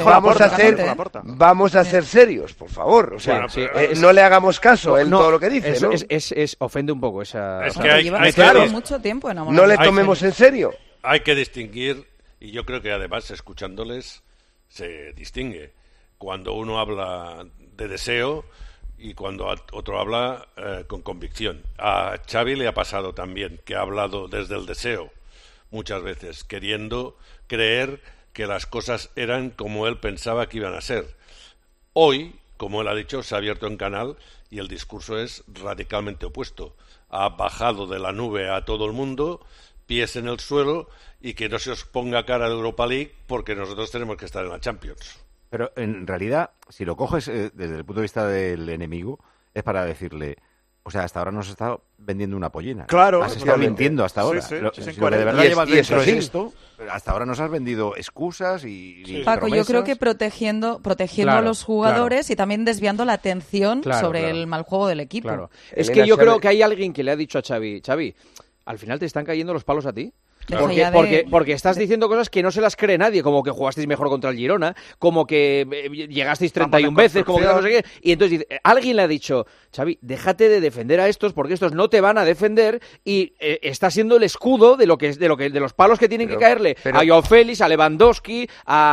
vamos a ser serios, por favor. O sea, no le hagamos caso en todo lo que dice, ¿no? Ofende un poco esa... Es que hay mucho tiempo enamorado. No le tomemos en serio. Hay que distinguir, y yo creo que además escuchándoles se distingue cuando uno habla de deseo y cuando otro habla con convicción. A Xavi le ha pasado también que ha hablado desde el deseo muchas veces, queriendo creer que las cosas eran como él pensaba que iban a ser. Hoy, como él ha dicho, se ha abierto en canal y el discurso es radicalmente opuesto. Ha bajado de la nube a todo el mundo, pies en el suelo, y que no se os ponga cara de Europa League porque nosotros tenemos que estar en la Champions. Pero en realidad, si lo coges desde el punto de vista del enemigo, es para decirle... O sea, hasta ahora nos has estado vendiendo una pollina. Claro. Has estado mintiendo hasta ahora. Sí, lo que de verdad llevas dentro es esto. Hasta ahora nos has vendido excusas y Paco, yo creo que protegiendo a los jugadores y también desviando la atención sobre el mal juego del equipo. Claro. Es que yo creo que hay alguien que le ha dicho a Xavi, al final te están cayendo los palos a ti. Claro. Porque estás diciendo cosas que no se las cree nadie, como que jugasteis mejor contra el Girona, como que llegasteis 31 veces, como que no sé qué. Y entonces dice, alguien le ha dicho, Xavi, déjate de defender a estos porque estos no te van a defender y está siendo el escudo de los palos que tienen que caerle a Joao Félix, a Lewandowski,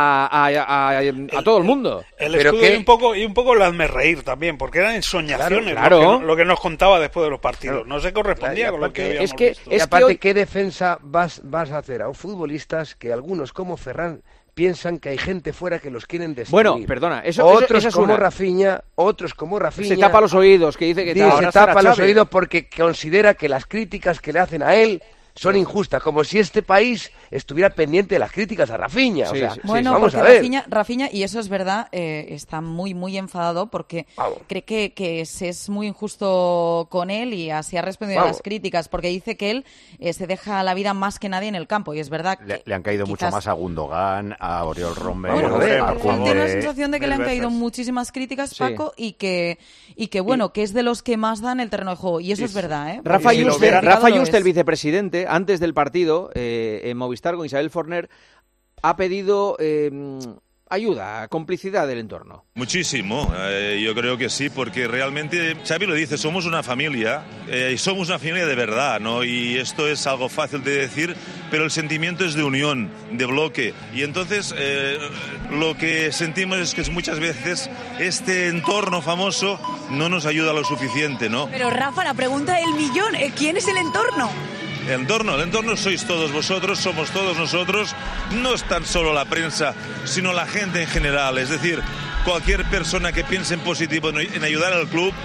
a todo el mundo. El escudo y un poco lo hazme reír también, porque eran ensoñaciones lo que nos contaba después de los partidos. No se correspondía con lo que habíamos visto. Y aparte, ¿qué defensa vas a hacer a futbolistas que algunos como Ferran piensan que hay gente fuera que los quieren destruir? Bueno, perdona, otros es como Rafinha se tapa los oídos, que dice que se tapa los oídos porque considera que las críticas que le hacen a él son injustas, como si este país estuviera pendiente de las críticas a Rafinha. Bueno, vamos porque a ver. Rafinha, y eso es verdad, está muy, muy enfadado porque cree que se es muy injusto con él y así ha respondido a las críticas, porque dice que él se deja la vida más que nadie en el campo, y es verdad que le han caído mucho más a Gundogan, a Oriol Romeu, a Koundé. Tiene la sensación de que le han caído muchísimas críticas, Paco, y que bueno, que es de los que más dan el terreno de juego, y eso es verdad, ¿eh? Rafa Yuste, el vicepresidente, antes del partido, en Movistar con Isabel Forner, ha pedido ayuda, complicidad del entorno. Muchísimo, yo creo que sí, porque realmente, Xavi lo dice, somos una familia, y somos una familia de verdad, ¿no? Y esto es algo fácil de decir, pero el sentimiento es de unión, de bloque, y entonces lo que sentimos es que muchas veces este entorno famoso no nos ayuda lo suficiente, ¿no? Pero Rafa, la pregunta del millón, ¿quién es el entorno? El entorno sois todos vosotros, somos todos nosotros, no es tan solo la prensa, sino la gente en general, es decir, cualquier persona que piense en positivo en ayudar al club,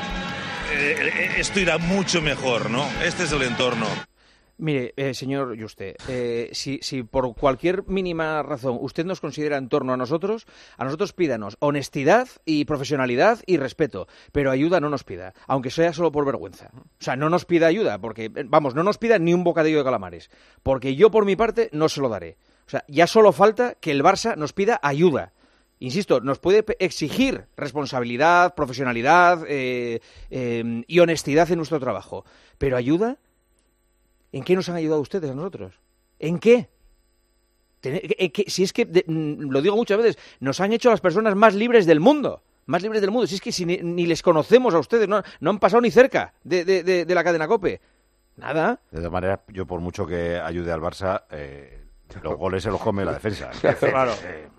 esto irá mucho mejor, ¿no? Este es el entorno. Mire, señor Yuste, si por cualquier mínima razón usted nos considera en torno a nosotros pídanos honestidad y profesionalidad y respeto, pero ayuda no nos pida, aunque sea solo por vergüenza. O sea, no nos pida ayuda, porque, vamos, no nos pida ni un bocadillo de calamares, porque yo por mi parte no se lo daré. O sea, ya solo falta que el Barça nos pida ayuda. Insisto, nos puede exigir responsabilidad, profesionalidad y honestidad en nuestro trabajo, pero ayuda... ¿En qué nos han ayudado ustedes a nosotros? ¿En qué? Si es que, lo digo muchas veces, nos han hecho las personas más libres del mundo. Más libres del mundo. Si es que ni les conocemos a ustedes, no han pasado ni cerca de la cadena COPE. Nada. De todas maneras, yo por mucho que ayude al Barça, los goles se los come la defensa. Claro.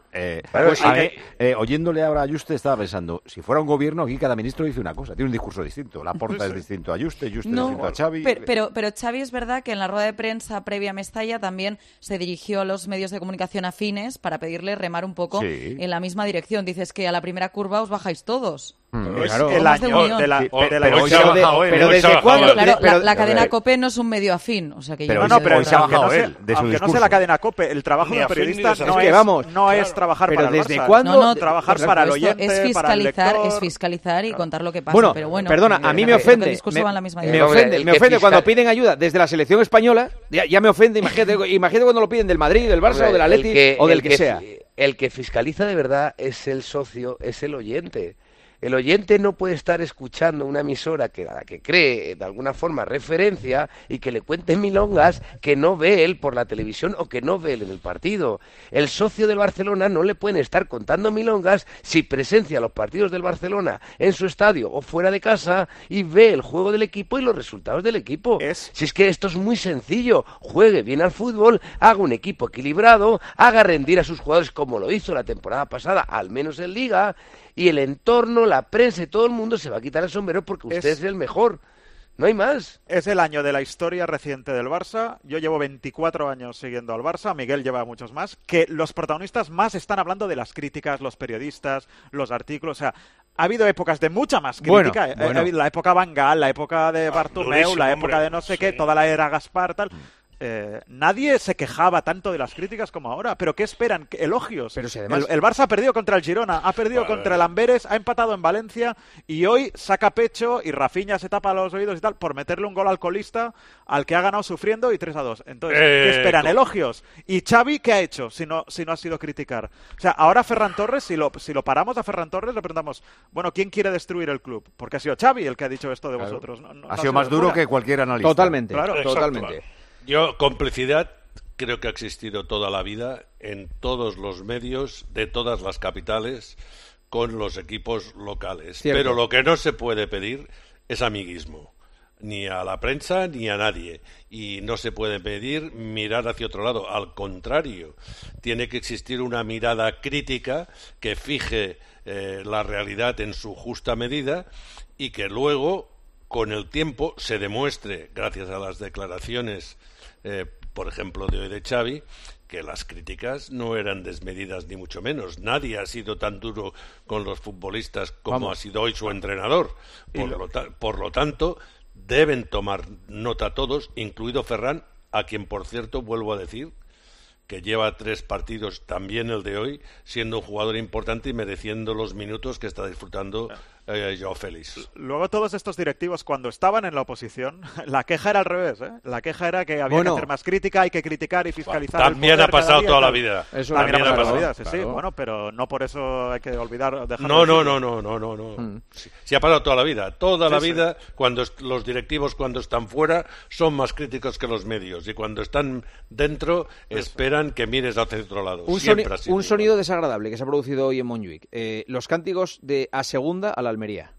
Oyéndole ahora a Yuste, estaba pensando, si fuera un gobierno, aquí cada ministro dice una cosa, tiene un discurso distinto. Laporta es distinto a Yuste es distinto a Xavi. Pero Xavi es verdad que en la rueda de prensa previa a Mestalla también se dirigió a los medios de comunicación afines para pedirle remar un poco en la misma dirección. Dices que a la primera curva os bajáis todos. Claro. El año de la pero ¿desde cuándo? Claro, la cadena COPE no es un medio afín, o sea que pero hoy se ha bajado él de su discurso. No sea la cadena COPE, el trabajo de periodista no es trabajar para el Barça. ¿Desde cuándo? No, trabajar para el oyente, es fiscalizar y contar lo que pasa. Bueno, pero bueno, perdona, a mí me ofende. Me ofende cuando piden ayuda desde la selección española. Ya me ofende. Imagínate cuando lo piden del Madrid, del Barça o del Atleti o del que sea. El que fiscaliza de verdad es el socio, es el oyente. El oyente no puede estar escuchando una emisora a la que cree de alguna forma referencia y que le cuente milongas que no ve él por la televisión o que no ve él en el partido. El socio del Barcelona no le pueden estar contando milongas si presencia los partidos del Barcelona en su estadio o fuera de casa y ve el juego del equipo y los resultados del equipo. Si es que esto es muy sencillo, juegue bien al fútbol, haga un equipo equilibrado, haga rendir a sus jugadores como lo hizo la temporada pasada, al menos en Liga, y el entorno, la prensa y todo el mundo se va a quitar el sombrero porque usted es el mejor. No hay más. Es el año de la historia reciente del Barça. Yo llevo 24 años siguiendo al Barça, Miguel lleva muchos más, que los protagonistas más están hablando de las críticas, los periodistas, los artículos. O sea, ha habido épocas de mucha más crítica. Ha habido la época Van Gaal, la época de Bartomeu, la época de no sé qué, toda la era Gaspar, tal. nadie se quejaba tanto de las críticas como ahora. ¿Pero qué esperan? Elogios. Pero si además... el Barça ha perdido contra el Girona, ha perdido contra el Amberes, ha empatado en Valencia y hoy saca pecho y Rafinha se tapa los oídos y tal por meterle un gol al colista al que ha ganado sufriendo y 3-2. Entonces, ¿qué esperan? Elogios. ¿Y Xavi qué ha hecho si no ha sido criticar? O sea, ahora Ferran Torres, si lo paramos a Ferran Torres, le preguntamos, bueno, ¿quién quiere destruir el club? Porque ha sido Xavi el que ha dicho esto de vosotros. Ha sido más duro que cualquier analista. Totalmente, claro, totalmente. Yo, complicidad creo que ha existido toda la vida en todos los medios de todas las capitales con los equipos locales. Cierto. Pero lo que no se puede pedir es amiguismo. Ni a la prensa ni a nadie. Y no se puede pedir mirar hacia otro lado. Al contrario, tiene que existir una mirada crítica que fije la realidad en su justa medida y que luego, con el tiempo, se demuestre, gracias a las declaraciones, por ejemplo, de hoy de Xavi, que las críticas no eran desmedidas ni mucho menos. Nadie ha sido tan duro con los futbolistas como ha sido hoy su entrenador. Por lo tanto, deben tomar nota todos, incluido Ferran, a quien, por cierto, vuelvo a decir que lleva 3 partidos, también el de hoy, siendo un jugador importante y mereciendo los minutos que está disfrutando Joao Félix. Luego todos estos directivos, cuando estaban en la oposición, la queja era al revés, ¿eh? La queja era que había que hacer más crítica, hay que criticar y fiscalizar. También ha pasado toda la vida. Eso también ha pasado toda la vida, sí, claro. Sí. Bueno, pero no por eso hay que olvidar. No. Sí, ha pasado toda la vida. Toda la vida, cuando los directivos, cuando están fuera, son más críticos que los medios. Y cuando están dentro, esperan que mires hacia otro lado. Un sonido desagradable que se ha producido hoy en Montjuic. Los cánticos de a segunda a la Almería.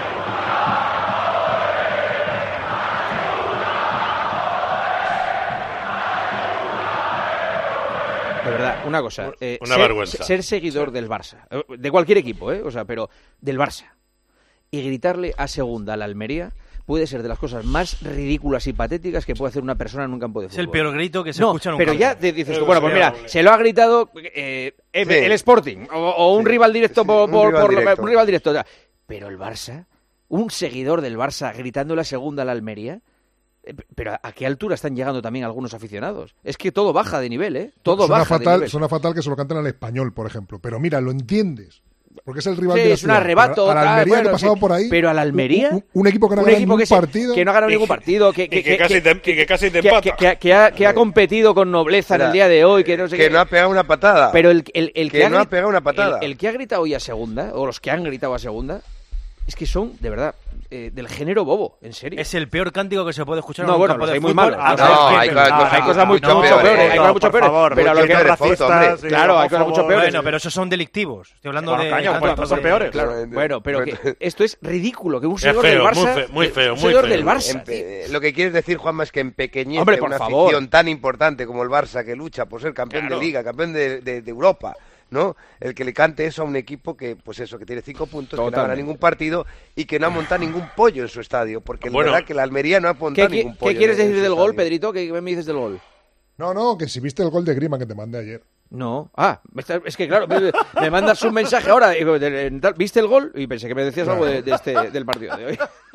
De verdad, una cosa. Una vergüenza. Ser seguidor del Barça, de cualquier equipo, o sea, pero del Barça, y gritarle a segunda a la Almería puede ser de las cosas más ridículas y patéticas que puede hacer una persona en un campo de fútbol. Es el peor grito que se escucha en un pero campo. Ya te dices tú, bueno, pues mira, se lo ha gritado el Sporting o un rival directo un rival directo. Pero el Barça, un seguidor del Barça gritándole a segunda a la Almería, pero ¿a qué altura están llegando también algunos aficionados? Es que todo baja de nivel, ¿eh? Todo baja de nivel. Suena fatal que se lo canten al español, por ejemplo. Pero mira, lo entiendes. Porque es el rival sí, de la es un arrebato. A la Almería que ha pasado por ahí. Pero a la Almería. Un equipo que no ha ganado ningún partido. Que no ha ganado ningún partido. Que casi te empata. Que ha competido con nobleza en el día de hoy. Que no sé que no ha pegado una patada. Pero el que no ha pegado una patada. El que ha gritado hoy a segunda, o los que han gritado a segunda, es que son, de verdad, del género bobo, en serio. Es el peor cántico que se puede escuchar en un campo de fútbol. Muy malo. Hay cosas mucho peores. Hay cosas mucho peores. Pero lo que es racista, claro, hay cosas mucho peores. Bueno, pero esos son delictivos. Estoy hablando de son peores. Bueno, pero que esto es ridículo, que un seguidor del Barça, muy feo. del Barça. Lo que quieres decir, Juanma, es que empequeñece una afición tan importante como el Barça, que lucha por ser campeón de Liga, campeón de Europa, ¿no? El que le cante eso a un equipo que, pues eso, que tiene 5 puntos, que no gana ningún partido y que no ha montado ningún pollo en su estadio, porque es verdad que la Almería no ha montado ningún pollo. ¿Qué quieres decir del gol, Pedrito? ¿Qué me dices del gol? No, que si viste el gol de Griezmann que te mandé ayer. No. Es que claro, me mandas un mensaje ahora. ¿Viste el gol? Y pensé que me decías algo del partido de hoy.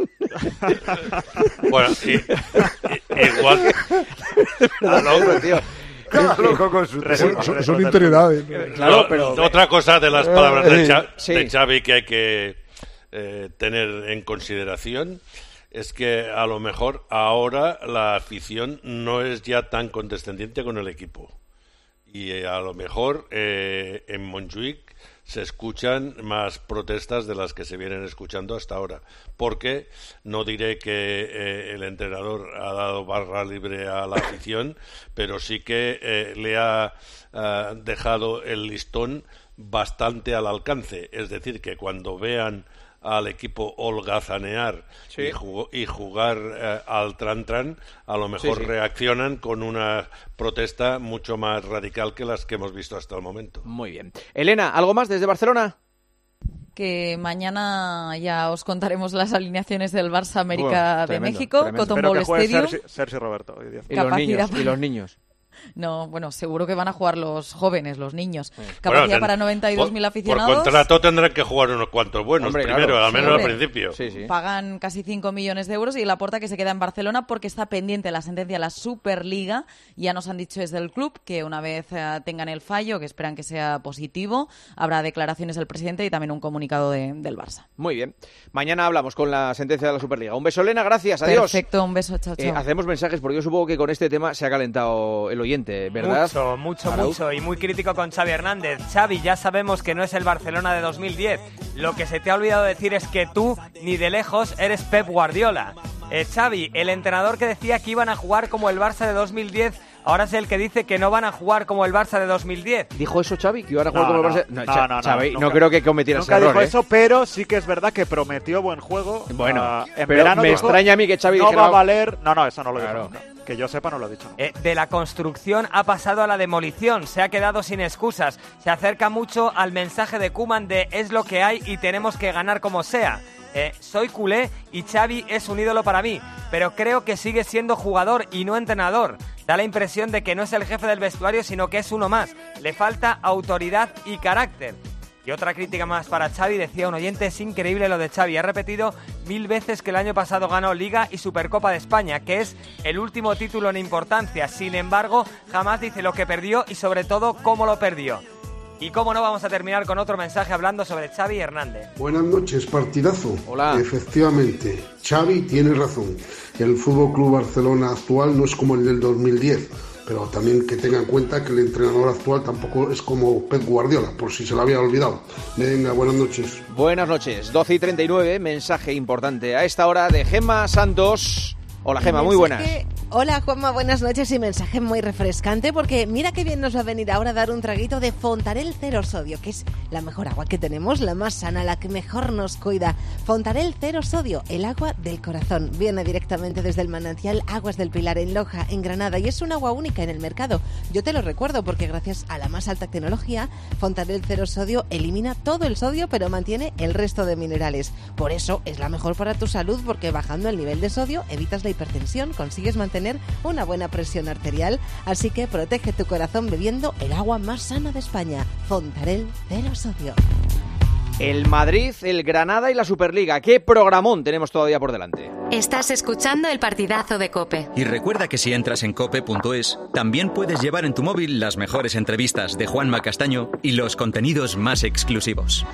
Bueno, igual. Tío. Son interioridades. Claro, pero otra cosa de las palabras de Xavi que hay que tener en consideración es que a lo mejor ahora la afición no es ya tan condescendiente con el equipo y a lo mejor en Montjuic se escuchan más protestas de las que se vienen escuchando hasta ahora, porque no diré que el entrenador ha dado barra libre a la afición, pero sí que le ha dejado el listón bastante al alcance, es decir, que cuando vean al equipo holgazanear y jugar al tran-tran, a lo mejor reaccionan con una protesta mucho más radical que las que hemos visto hasta el momento. Muy bien. Elena, ¿algo más desde Barcelona? Que mañana ya os contaremos las alineaciones del Barça América de México, Cotton Bowl Stadium. Sergio Roberto. Y los niños. No, bueno, seguro que van a jugar los jóvenes, los niños. Capacidad para 92.000 aficionados. Por contrato tendrán que jugar unos cuantos buenos primero, claro, al menos al principio. Pagan casi 5 millones de euros y Laporta que se queda en Barcelona porque está pendiente la sentencia de la Superliga. Ya nos han dicho desde el club que una vez tengan el fallo, que esperan que sea positivo, habrá declaraciones del presidente y también un comunicado del Barça. Muy bien. Mañana hablamos con la sentencia de la Superliga. Un beso, Elena, gracias, adiós. Perfecto, un beso, chao, chao. Hacemos mensajes porque yo supongo que con este tema se ha calentado el oyente, ¿verdad? Mucho, y muy crítico con Xavi Hernández. Xavi, ya sabemos que no es el Barcelona de 2010. Lo que se te ha olvidado decir es que tú, ni de lejos, eres Pep Guardiola. Xavi, el entrenador que decía que iban a jugar como el Barça de 2010, ahora es el que dice que no van a jugar como el Barça de 2010. ¿Dijo eso Xavi? ¿Que iban a jugar como el Barça? No, Xavi, nunca, no creo que cometiera ese error. Nunca dijo eso, pero sí que es verdad que prometió buen juego. Bueno, en pero verano me dijo, extraña a mí que Xavi no dijera... va a valer... No, eso no lo dijo nunca. Que yo sepa, no lo he dicho. De la construcción ha pasado a la demolición, se ha quedado sin excusas. Se acerca mucho al mensaje de Koeman de es lo que hay y tenemos que ganar como sea. Soy culé y Xavi es un ídolo para mí, pero creo que sigue siendo jugador y no entrenador. Da la impresión de que no es el jefe del vestuario, sino que es uno más. Le falta autoridad y carácter. Y otra crítica más para Xavi, decía un oyente, es increíble lo de Xavi. Ha repetido 1000 veces que el año pasado ganó Liga y Supercopa de España, que es el último título en importancia. Sin embargo, jamás dice lo que perdió y sobre todo cómo lo perdió. Y cómo no, vamos a terminar con otro mensaje hablando sobre Xavi Hernández. Buenas noches, partidazo. Hola. Efectivamente, Xavi tiene razón. El FC Barcelona actual no es como el del 2010, pero también que tenga en cuenta que el entrenador actual tampoco es como Pep Guardiola, por si se lo había olvidado. Venga, buenas noches. Buenas noches, 12:39, mensaje importante a esta hora de Gemma Santos. Hola Gemma, muy buenas. Hola Juanma, buenas noches y mensaje muy refrescante porque mira qué bien nos va a venir ahora a dar un traguito de Fontarel Cero Sodio, que es la mejor agua que tenemos, la más sana, la que mejor nos cuida. Fontarel Cero Sodio, el agua del corazón. Viene directamente desde el manantial Aguas del Pilar en Loja, en Granada, y es un agua única en el mercado. Yo te lo recuerdo porque gracias a la más alta tecnología, Fontarel Cero Sodio elimina todo el sodio pero mantiene el resto de minerales. Por eso es la mejor para tu salud porque bajando el nivel de sodio evitas la hipertensión, consigues mantener una buena presión arterial, así que protege tu corazón bebiendo el agua más sana de España, Fontarel Cero Sodio. El Madrid, el Granada y la Superliga. ¿Qué programón tenemos todavía por delante? Estás escuchando el partidazo de COPE. Y recuerda que si entras en cope.es, también puedes llevar en tu móvil las mejores entrevistas de Juanma Castaño y los contenidos más exclusivos.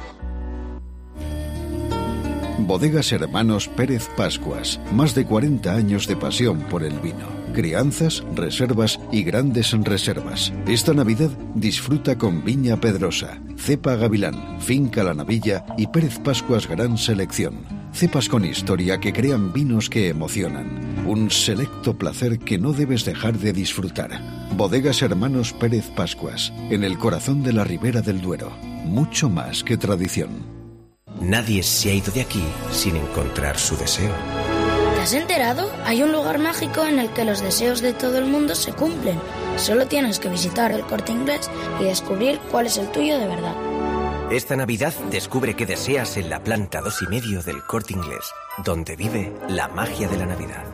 Bodegas Hermanos Pérez Pascuas. Más de 40 años de pasión por el vino. Crianzas, reservas y grandes reservas. Esta Navidad disfruta con Viña Pedrosa, Cepa Gavilán, Finca La Navilla y Pérez Pascuas Gran Selección. Cepas con historia que crean vinos que emocionan. Un selecto placer que no debes dejar de disfrutar. Bodegas Hermanos Pérez Pascuas. En el corazón de la Ribera del Duero. Mucho más que tradición. Nadie se ha ido de aquí sin encontrar su deseo. ¿Te has enterado? Hay un lugar mágico en el que los deseos de todo el mundo se cumplen. Solo tienes que visitar el Corte Inglés y descubrir cuál es el tuyo de verdad. Esta Navidad descubre qué deseas en la planta 2,5 del Corte Inglés, donde vive la magia de la Navidad.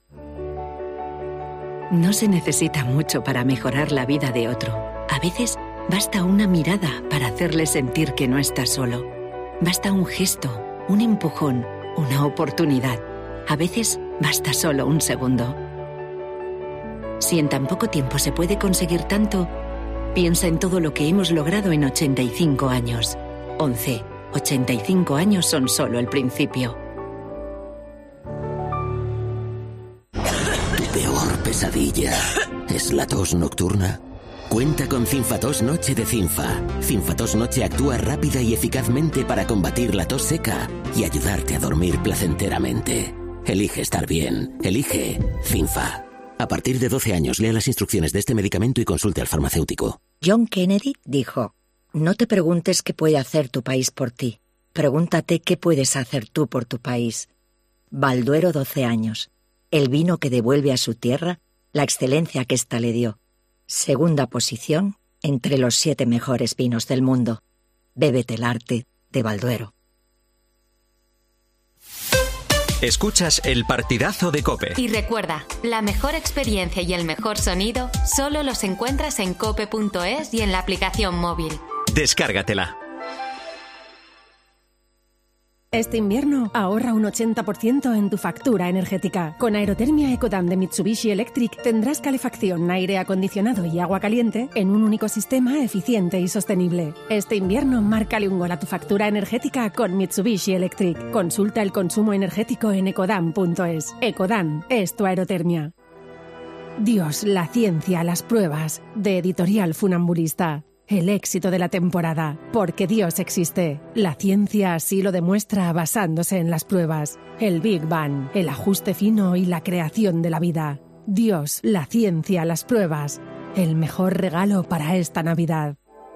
No se necesita mucho para mejorar la vida de otro. A veces basta una mirada para hacerle sentir que no está solo. Basta un gesto, un empujón, una oportunidad. A veces basta solo un segundo. Si en tan poco tiempo se puede conseguir tanto, piensa en todo lo que hemos logrado en 85 años. 11. 85 años son solo el principio. ¿Tu peor pesadilla es la tos nocturna? Cuenta con Cinfatos Noche de Cinfa. Cinfatos Noche actúa rápida y eficazmente para combatir la tos seca y ayudarte a dormir placenteramente. Elige estar bien. Elige Cinfa. A partir de 12 años, lea las instrucciones de este medicamento y consulte al farmacéutico. John Kennedy dijo: no te preguntes qué puede hacer tu país por ti. Pregúntate qué puedes hacer tú por tu país. Balduero 12 años. El vino que devuelve a su tierra la excelencia que ésta le dio. Segunda posición entre los 7 mejores vinos del mundo. Bébete el arte de Balduero. Escuchas el partidazo de COPE. Y recuerda, la mejor experiencia y el mejor sonido solo los encuentras en cope.es y en la aplicación móvil. Descárgatela. Este invierno ahorra un 80% en tu factura energética. Con Aerotermia Ecodan de Mitsubishi Electric tendrás calefacción, aire acondicionado y agua caliente en un único sistema eficiente y sostenible. Este invierno márcale un gol a tu factura energética con Mitsubishi Electric. Consulta el consumo energético en ecodan.es. Ecodan es tu aerotermia. Dios, la ciencia, las pruebas. De Editorial Funambulista. El éxito de la temporada, porque Dios existe. La ciencia así lo demuestra basándose en las pruebas. El Big Bang, el ajuste fino y la creación de la vida. Dios, la ciencia, las pruebas. El mejor regalo para esta Navidad.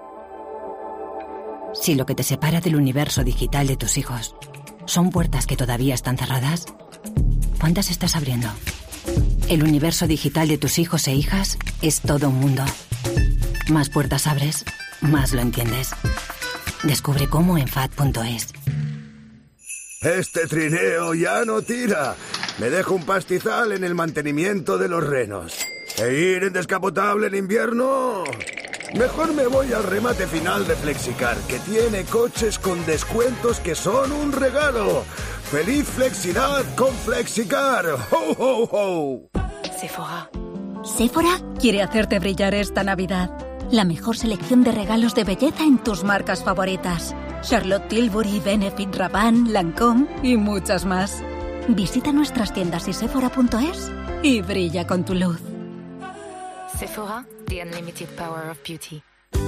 Si lo que te separa del universo digital de tus hijos son puertas que todavía están cerradas, ¿cuántas estás abriendo? El universo digital de tus hijos e hijas es todo un mundo. Más puertas abres, más lo entiendes. Descubre cómo en FAD.es. Este trineo ya no tira. Me dejo un pastizal en el mantenimiento de los renos. ¿E ir en descapotable en invierno? Mejor me voy al remate final de Flexicar, que tiene coches con descuentos que son un regalo. ¡Feliz Flexidad con Flexicar! ¡Ho, ho, ho! Sephora. Sephora quiere hacerte brillar esta Navidad. La mejor selección de regalos de belleza en tus marcas favoritas. Charlotte Tilbury, Benefit, Rabanne, Lancôme y muchas más. Visita nuestras tiendas y sephora.es y brilla con tu luz. Sephora, the unlimited power of beauty.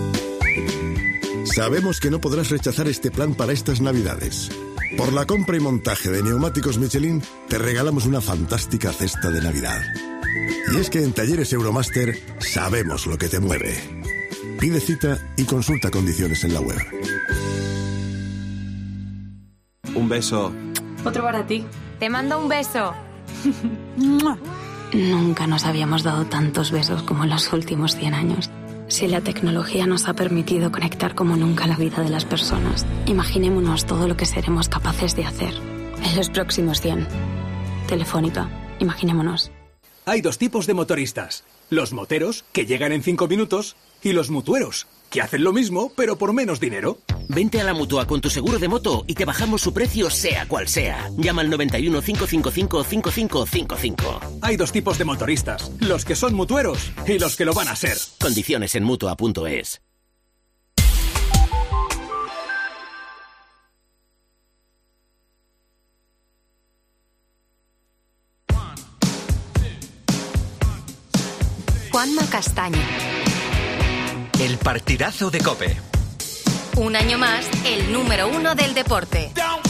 Sabemos que no podrás rechazar este plan para estas Navidades. Por la compra y montaje de neumáticos Michelin, te regalamos una fantástica cesta de Navidad. Y es que en Talleres Euromaster sabemos lo que te mueve. Pide cita y consulta condiciones en la web. Un beso. Otro para ti. Te mando un beso. Nunca nos habíamos dado tantos besos como en los últimos 100 años. Si la tecnología nos ha permitido conectar como nunca la vida de las personas, imaginémonos todo lo que seremos capaces de hacer en los próximos 100. Telefónica, imaginémonos. Hay dos tipos de motoristas. Los moteros, que llegan en 5 minutos, y los mutueros, que hacen lo mismo, pero por menos dinero. Vente a la Mutua con tu seguro de moto y te bajamos su precio sea cual sea. Llama al 91 555 5555. Hay dos tipos de motoristas. Los que son mutueros y los que lo van a ser. Condiciones en Mutua.es. Juanma Castaño. El partidazo de COPE. Un año más, el número 1 del deporte.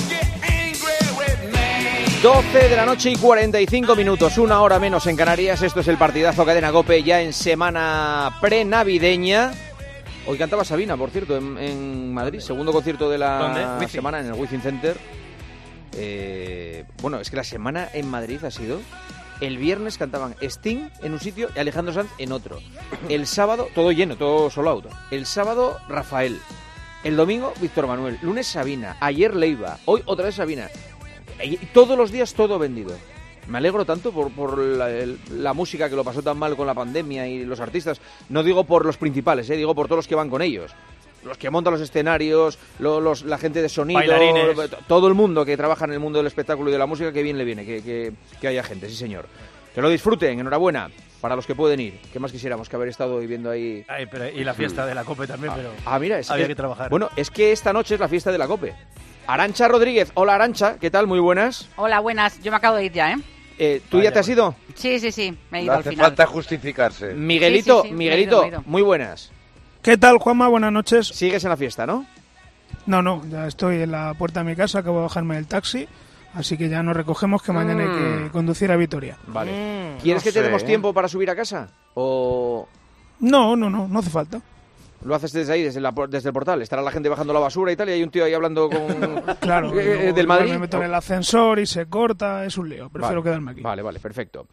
12 de la noche y 45 minutos, una hora menos en Canarias. Esto es el partidazo Cadena COPE, ya en semana prenavideña. Hoy cantaba Sabina, por cierto, en Madrid, segundo concierto de la semana en el Wizzing Center. Bueno, es que la semana en Madrid ha sido... El viernes cantaban Sting en un sitio y Alejandro Sanz en otro. El sábado, todo lleno, todo sold out. El sábado, Rafael. El domingo, Víctor Manuel. Lunes, Sabina. Ayer, Leiva. Hoy, otra vez Sabina. Y todos los días, todo vendido. Me alegro tanto por la música que lo pasó tan mal con la pandemia y los artistas. No digo por los principales, digo por todos los que van con ellos. Los que montan los escenarios, la gente de sonido, bailarines, todo el mundo que trabaja en el mundo del espectáculo y de la música, que bien le viene que haya gente, sí señor. Que lo disfruten, enhorabuena para los que pueden ir. ¿Qué más quisiéramos que haber estado viviendo ahí? Y la fiesta de la COPE también, pero mira, había que trabajar. Bueno, es que esta noche es la fiesta de la COPE. Arantxa Rodríguez, hola Arantxa, ¿qué tal? Muy buenas. Hola, buenas, yo me acabo de ir ya, ¿Tú ya te has ido? Sí, me he ido al final. No hace falta justificarse. Miguelito, sí, Miguelito, me he ido. muy buenas. ¿Qué tal, Juanma? Buenas noches. Sigues en la fiesta, ¿no? No, ya estoy en la puerta de mi casa, acabo de bajarme del taxi, así que ya nos recogemos, que mañana hay que conducir a Vitoria. Vale. ¿Quieres que te demos tiempo para subir a casa? ¿O...? No hace falta. Lo haces desde ahí, desde el portal. Estará la gente bajando la basura y tal, y hay un tío ahí hablando con claro, del Madrid. Me meto en el ascensor y se corta, es un lío. Prefiero quedarme aquí. Vale, perfecto.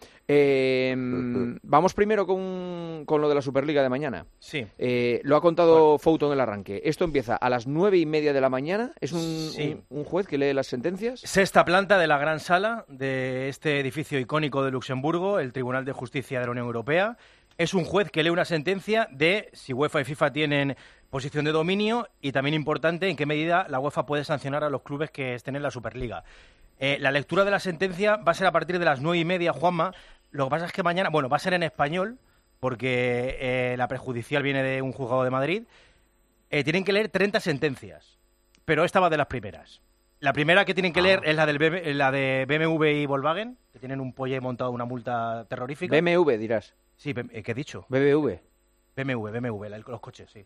Vamos primero con lo de la Superliga de mañana. Sí. Lo ha contado Fouto en el arranque. Esto empieza a las 9:30 de la mañana. ¿Es un juez que lee las sentencias? Sexta planta de la gran sala de este edificio icónico de Luxemburgo, el Tribunal de Justicia de la Unión Europea. Es un juez que lee una sentencia de si UEFA y FIFA tienen posición de dominio y también importante en qué medida la UEFA puede sancionar a los clubes que estén en la Superliga. La lectura de la sentencia va a ser a partir de las 9:30, Juanma. Lo que pasa es que mañana, va a ser en español porque la prejudicial viene de un juzgado de Madrid. Tienen que leer 30 sentencias, pero esta va de las primeras. La primera que tienen que leer es la de BMW y Volkswagen, que tienen un polle montado una multa terrorífica. BMW, dirás. Sí, ¿qué he dicho? BMW, los coches, sí.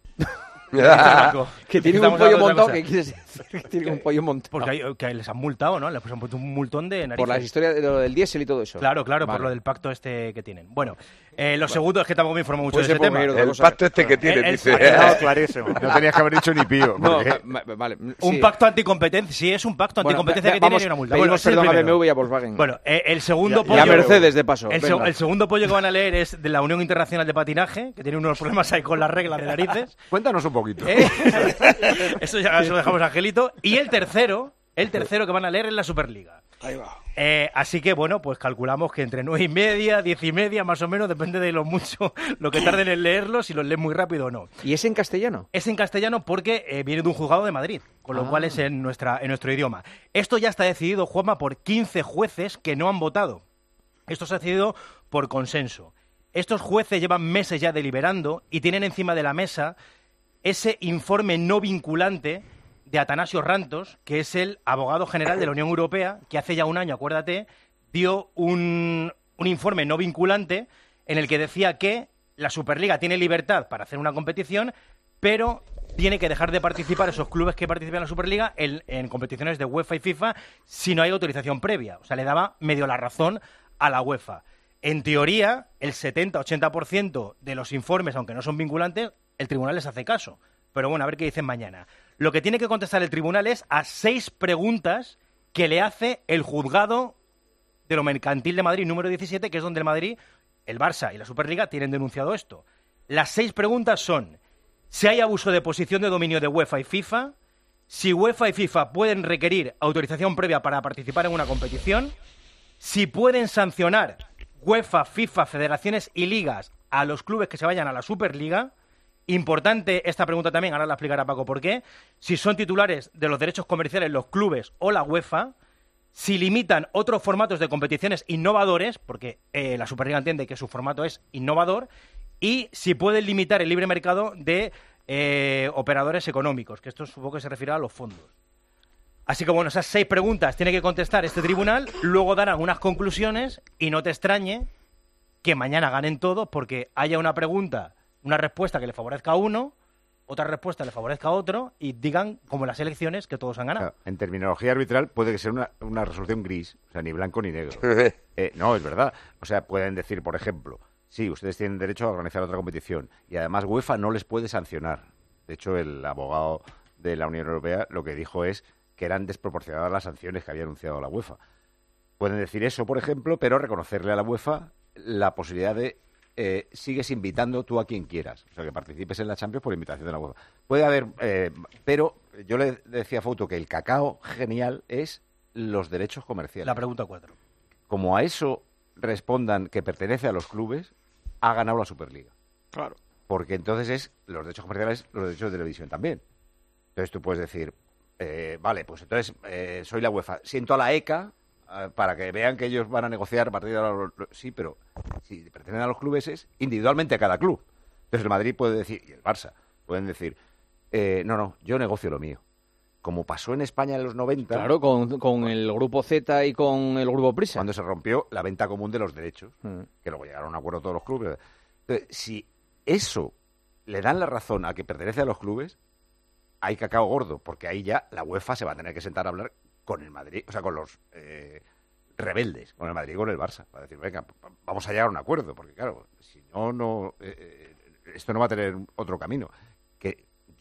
Que tienen un pollo montado, ¿qué quieres decir? Que tienen un pollo montado. Porque que les han multado, ¿no? Les han puesto un multón de narices. Por las historias de lo del diésel y todo eso. Claro, vale. Por lo del pacto este que tienen. Bueno, lo segundo es que tampoco me informo mucho de ese tema. El pacto este que tienen, dice. Clarísimo. No tenías que haber dicho ni pío. Vale. Un pacto anticompetencia. Sí, es un pacto anticompetencia que tiene y una multa. Pedimos perdón a BMW y a Volkswagen. Bueno, el segundo pollo... Y a Mercedes, de paso. El segundo pollo que van a leer es de la Unión Internacional de Patinaje, que tiene unos problemas ahí con las reglas de narices. Cuéntanos un poquito. Eso ya lo dejamos a Angelito. Y el tercero que van a leer es la Superliga. Ahí va. Así que, pues calculamos que entre 9:30, 10:30, más o menos, depende de lo que tarden en leerlo, si los leen muy rápido o no. ¿Y es en castellano? Es en castellano porque viene de un juzgado de Madrid, con lo cual es en nuestro idioma. Esto ya está decidido, Juanma, por 15 jueces que no han votado. Esto se ha decidido por consenso. Estos jueces llevan meses ya deliberando y tienen encima de la mesa ese informe no vinculante de Atanasio Rantos, que es el abogado general de la Unión Europea, que hace ya un año, acuérdate, dio un informe no vinculante en el que decía que la Superliga tiene libertad para hacer una competición, pero tiene que dejar de participar esos clubes que participan en la Superliga en competiciones de UEFA y FIFA si no hay autorización previa. O sea, le daba medio la razón a la UEFA. En teoría, el 70-80% de los informes, aunque no son vinculantes, el tribunal les hace caso. Pero bueno, a ver qué dicen mañana. Lo que tiene que contestar el tribunal es a 6 preguntas que le hace el juzgado de lo mercantil de Madrid, número 17, que es donde el Madrid, el Barça y la Superliga tienen denunciado esto. Las 6 preguntas son si hay abuso de posición de dominio de UEFA y FIFA, si UEFA y FIFA pueden requerir autorización previa para participar en una competición, si pueden sancionar UEFA, FIFA, federaciones y ligas a los clubes que se vayan a la Superliga. Importante esta pregunta también, ahora la explicará Paco por qué. Si son titulares de los derechos comerciales los clubes o la UEFA, si limitan otros formatos de competiciones innovadores, porque la Superliga entiende que su formato es innovador, y si pueden limitar el libre mercado de operadores económicos, que esto supongo que se refiere a los fondos. Así que bueno, esas 6 preguntas tiene que contestar este tribunal, luego darán unas conclusiones y no te extrañe que mañana ganen todos porque haya una respuesta que le favorezca a uno, otra respuesta le favorezca a otro y digan, como en las elecciones, que todos han ganado. Claro, en terminología arbitral puede que sea una resolución gris, o sea, ni blanco ni negro. No, es verdad. O sea, pueden decir, por ejemplo, sí, ustedes tienen derecho a organizar otra competición y además UEFA no les puede sancionar. De hecho, el abogado de la Unión Europea lo que dijo es que eran desproporcionadas las sanciones que había anunciado la UEFA. Pueden decir eso, por ejemplo, pero reconocerle a la UEFA la posibilidad de sigues invitando tú a quien quieras. O sea, que participes en la Champions por invitación de la UEFA. Puede haber, pero yo le decía a Fouto que el cacao genial es los derechos comerciales. La pregunta 4. Como a eso respondan que pertenece a los clubes, ha ganado la Superliga. Claro. Porque entonces es los derechos comerciales, los derechos de televisión también. Entonces tú puedes decir, vale, pues entonces soy la UEFA, siento a la ECA para que vean que ellos van a negociar a partir de ahora. Sí, pero si pertenecen a los clubes es individualmente a cada club. Entonces el Madrid puede decir, y el Barça, pueden decir, no, yo negocio lo mío. Como pasó en España en los 90... Claro, con el Grupo Z y con el Grupo Prisa. Cuando se rompió la venta común de los derechos, que luego llegaron a un acuerdo todos los clubes. Entonces, si eso le dan la razón a que pertenece a los clubes, hay cacao gordo, porque ahí ya la UEFA se va a tener que sentar a hablar con el Madrid, o sea, con los rebeldes, con el Madrid y con el Barça, para decir, venga, vamos a llegar a un acuerdo, porque claro, si no, esto no va a tener otro camino.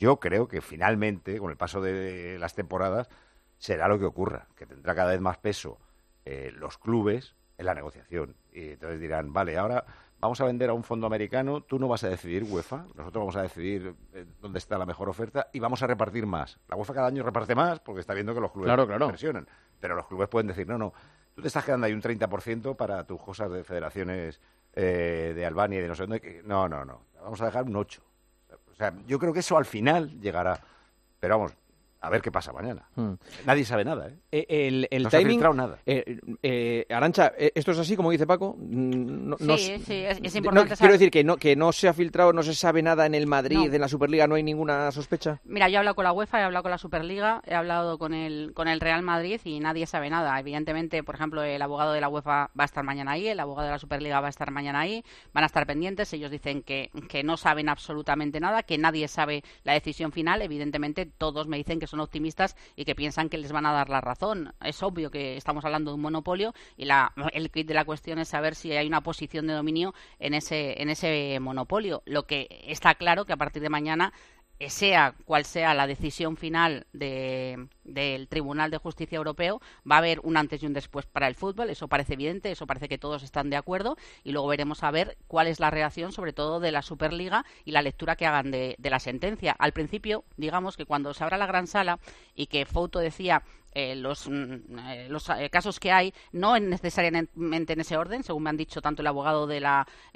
Yo creo que finalmente, con el paso de las temporadas, será lo que ocurra, que tendrá cada vez más peso los clubes en la negociación. Y entonces dirán, vale, ahora vamos a vender a un fondo americano, tú no vas a decidir, UEFA, nosotros vamos a decidir dónde está la mejor oferta y vamos a repartir más. La UEFA cada año reparte más porque está viendo que los clubes presionan, pero los clubes pueden decir, no, tú te estás quedando ahí un 30% para tus cosas de federaciones de Albania y de no sé dónde. No, vamos a dejar un 8%. O sea, yo creo que eso al final llegará, pero vamos, a ver qué pasa mañana. Nadie sabe nada, El no timing, se ha filtrado nada. Arantxa, ¿esto es así como dice Paco? Sí, es importante. Quiero decir que no se ha filtrado, no se sabe nada en el Madrid, en la Superliga, no hay ninguna sospecha. Mira, yo he hablado con la UEFA, he hablado con la Superliga, he hablado con el Real Madrid y nadie sabe nada. Evidentemente, por ejemplo, el abogado de la UEFA va a estar mañana ahí, el abogado de la Superliga va a estar mañana ahí, van a estar pendientes. Ellos dicen que no saben absolutamente nada, que nadie sabe la decisión final. Evidentemente, todos me dicen que son optimistas y que piensan que les van a dar la razón. Es obvio que estamos hablando de un monopolio y el quid de la cuestión es saber si hay una posición de dominio en ese monopolio. Lo que está claro que a partir de mañana, sea cual sea la decisión final del Tribunal de Justicia Europeo, va a haber un antes y un después para el fútbol. Eso parece evidente, eso parece que todos están de acuerdo, y luego veremos a ver cuál es la reacción, sobre todo de la Superliga, y la lectura que hagan de la sentencia. Al principio, digamos que cuando se abra la gran sala y que Fouto decía los casos que hay, no necesariamente en ese orden, según me han dicho tanto el abogado de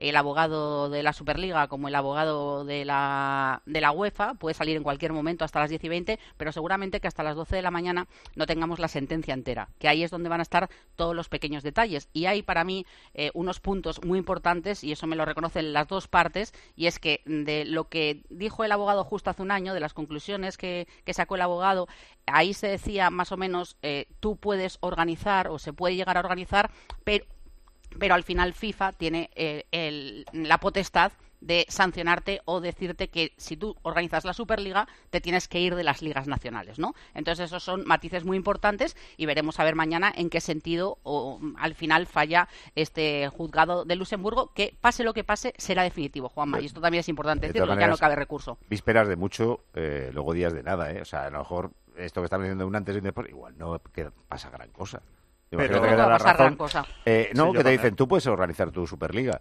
la Superliga como el abogado de la UEFA, puede salir en cualquier momento hasta las 10:20, pero seguramente que hasta las 12 de la mañana no tengamos la sentencia entera, que ahí es donde van a estar todos los pequeños detalles. Y hay para mí unos puntos muy importantes, y eso me lo reconocen las dos partes, y es que de lo que dijo el abogado justo hace un año, de las conclusiones que sacó el abogado, ahí se decía más o menos, tú puedes organizar o se puede llegar a organizar, pero al final FIFA tiene la potestad de sancionarte o decirte que si tú organizas la Superliga te tienes que ir de las ligas nacionales, ¿no? Entonces esos son matices muy importantes y veremos a ver mañana en qué sentido al final falla este juzgado de Luxemburgo, que pase lo que pase será definitivo, Juanma, y esto también es importante decirlo, ya no cabe recurso. Vísperas de mucho, luego días de nada, O sea, a lo mejor esto que están diciendo un antes y un después, igual no pasa gran cosa. Pero no va a pasar gran cosa. Que te dicen, tú puedes organizar tu Superliga.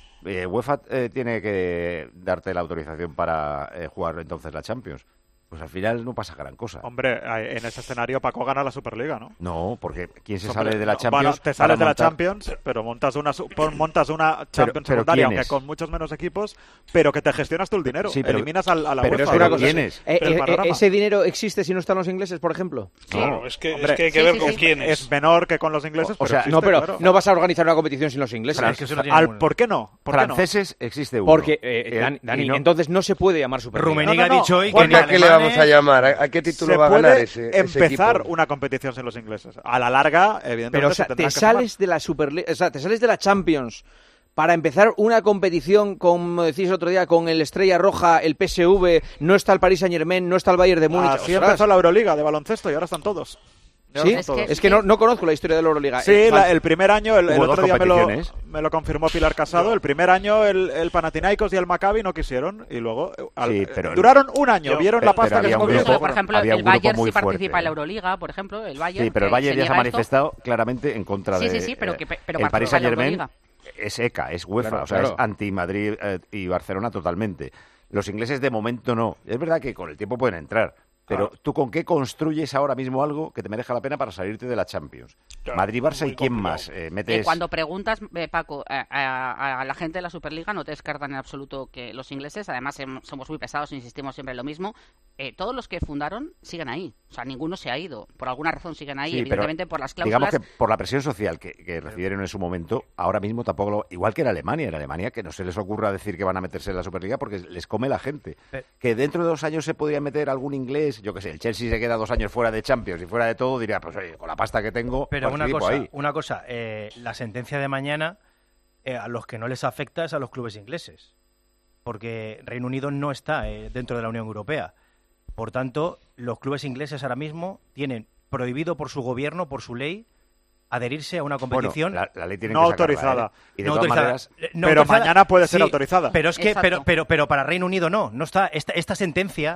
UEFA tiene que darte la autorización para jugar entonces la Champions. Pues al final no pasa gran cosa. Hombre, en ese escenario Paco gana la Superliga, ¿no? No, porque ¿quién se sale de la Champions? Bueno, te sales de la Champions, pero montas una Champions secundaria, aunque con muchos menos equipos, pero que te gestionas tú el dinero. Sí, pero, eliminas a la pero UEFA. Es una cosa, ¿quiénes? ¿Ese dinero existe si no están los ingleses, por ejemplo? Claro, es que hay que ver con quiénes. Es menor que con los ingleses, o sea, existe, pero claro. No vas a organizar una competición sin los ingleses. ¿Por qué no? Franceses existe uno. Porque, Dani, entonces no se puede llamar Superliga. Rummenigge ha dicho hoy que ¿qué le vamos a llamar? ¿A qué título va a ganar ese empezar equipo? Una competición sin los ingleses. A la larga, evidentemente, pero, o sea, te sales de la Superliga, o sea, te sales de la Champions para empezar una competición, como decís el otro día, con el Estrella Roja, el PSV, no está el Paris Saint-Germain, no está el Bayern de Múnich. Así empezó la Euroliga de baloncesto y ahora están todos. ¿Sí? Es que no conozco la historia de la Euroliga. Sí, el primer año, el otro día me lo confirmó Pilar Casado, el primer año el Panathinaikos y el Maccabi no quisieron y luego duraron un año, vieron la pasta que se movió. Por ejemplo, el Bayern sí participa en la Euroliga, por ejemplo, el Bayern. Sí, pero el Bayern ya se ha manifestado claramente en contra de... Sí, pero el Paris Saint-Germain es ECA, es UEFA, es anti-Madrid y Barcelona totalmente. Los ingleses de momento no. Es verdad que con el tiempo pueden entrar. Pero ¿tú con qué construyes ahora mismo algo que te merezca la pena para salirte de la Champions? Claro, Madrid-Barça y quién más metes... Cuando preguntas, Paco, a la gente de la Superliga no te descartan en absoluto que los ingleses, además somos muy pesados, insistimos siempre en lo mismo, todos los que fundaron siguen ahí. O sea, ninguno se ha ido. Por alguna razón siguen ahí, evidentemente por las cláusulas... Digamos que por la presión social que recibieron en su momento, ahora mismo tampoco igual que en Alemania, que no se les ocurra decir que van a meterse en la Superliga porque les come la gente. Que dentro de 2 años se podría meter algún inglés, yo qué sé, el Chelsea se queda 2 años fuera de Champions y fuera de todo, diría, pues oye, con la pasta que tengo, pero una cosa, la sentencia de mañana a los que no les afecta es a los clubes ingleses, porque Reino Unido no está dentro de la Unión Europea. Por tanto, los clubes ingleses ahora mismo tienen prohibido por su gobierno, por su ley, adherirse a una competición la ley tiene no que sacarla, autorizada. Y de todas maneras, pero autorizada, mañana puede ser autorizada. Pero es que pero para Reino Unido no está esta sentencia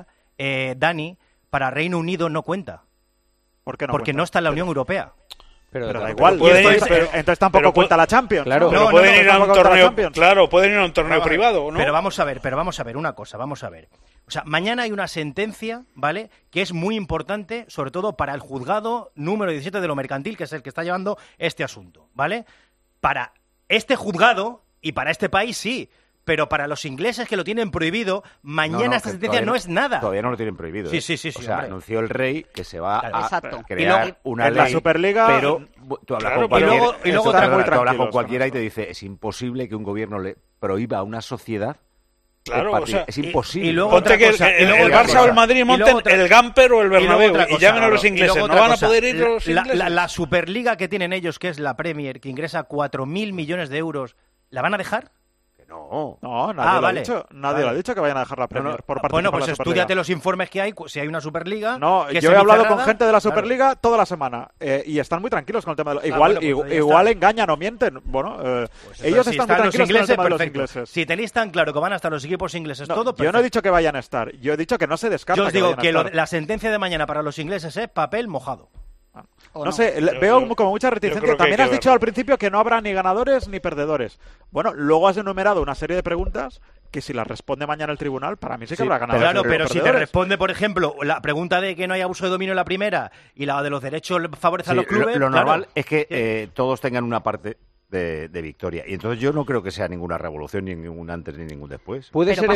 Dani, para Reino Unido no cuenta. ¿Por qué no Porque cuenta? no está en la Unión Europea. Pero da igual. Entonces tampoco cuenta la Champions. Claro, pero pueden ir a un torneo. Claro, pueden ir a un torneo privado, ¿no? Pero vamos a ver una cosa, vamos a ver. O sea, mañana hay una sentencia, ¿vale?, que es muy importante, sobre todo para el juzgado número 17 de lo mercantil, que es el que está llevando este asunto, ¿vale? Para este juzgado y para este país sí, pero para los ingleses que lo tienen prohibido, mañana esta sentencia no es nada. Todavía no lo tienen prohibido. Sí. O sea, hombre. anunció el rey que se va a crear y luego, una en ley. la Superliga, pero tú hablas con cualquiera, y luego tú hablas con cualquiera y te dice, es imposible que un gobierno le prohíba a una sociedad. Claro, o sea, es imposible. Y luego ponte que el Barça o el Madrid monten el Gamper o el Bernabéu y llamen a los ingleses. No van a poder ir los ingleses. La Superliga que tienen ellos, que es la Premier, que ingresa 4.000 millones de euros, ¿la van a dejar? No, nadie lo ha dicho. Nadie lo ha dicho que vayan a dejar la Premier por participar. Bueno, pues en la Superliga. estudiate los informes que hay, si hay una Superliga. No, yo he hablado con gente de la Superliga toda la semana y están muy tranquilos con el tema de igual engañan o mienten. Bueno, pues ellos están muy tranquilos con el tema de los ingleses. Si tenéis tan claro que van a estar los equipos ingleses, todo perfecto. Yo no he dicho que vayan a estar, yo he dicho que no se descarta. Yo os digo que la sentencia de mañana para los ingleses es papel mojado. No sé, veo como mucha reticencia. También has dicho al principio que no habrá ni ganadores ni perdedores. Bueno, luego has enumerado una serie de preguntas que si las responde mañana el tribunal, para mí sí que habrá ganadores. Claro, pero si te responde, por ejemplo, la pregunta de que no hay abuso de dominio en la primera y la de los derechos favorecen a los clubes... Lo normal es que todos tengan una parte de victoria. Y entonces yo no creo que sea ninguna revolución, ni ningún antes ni ningún después. Puede ser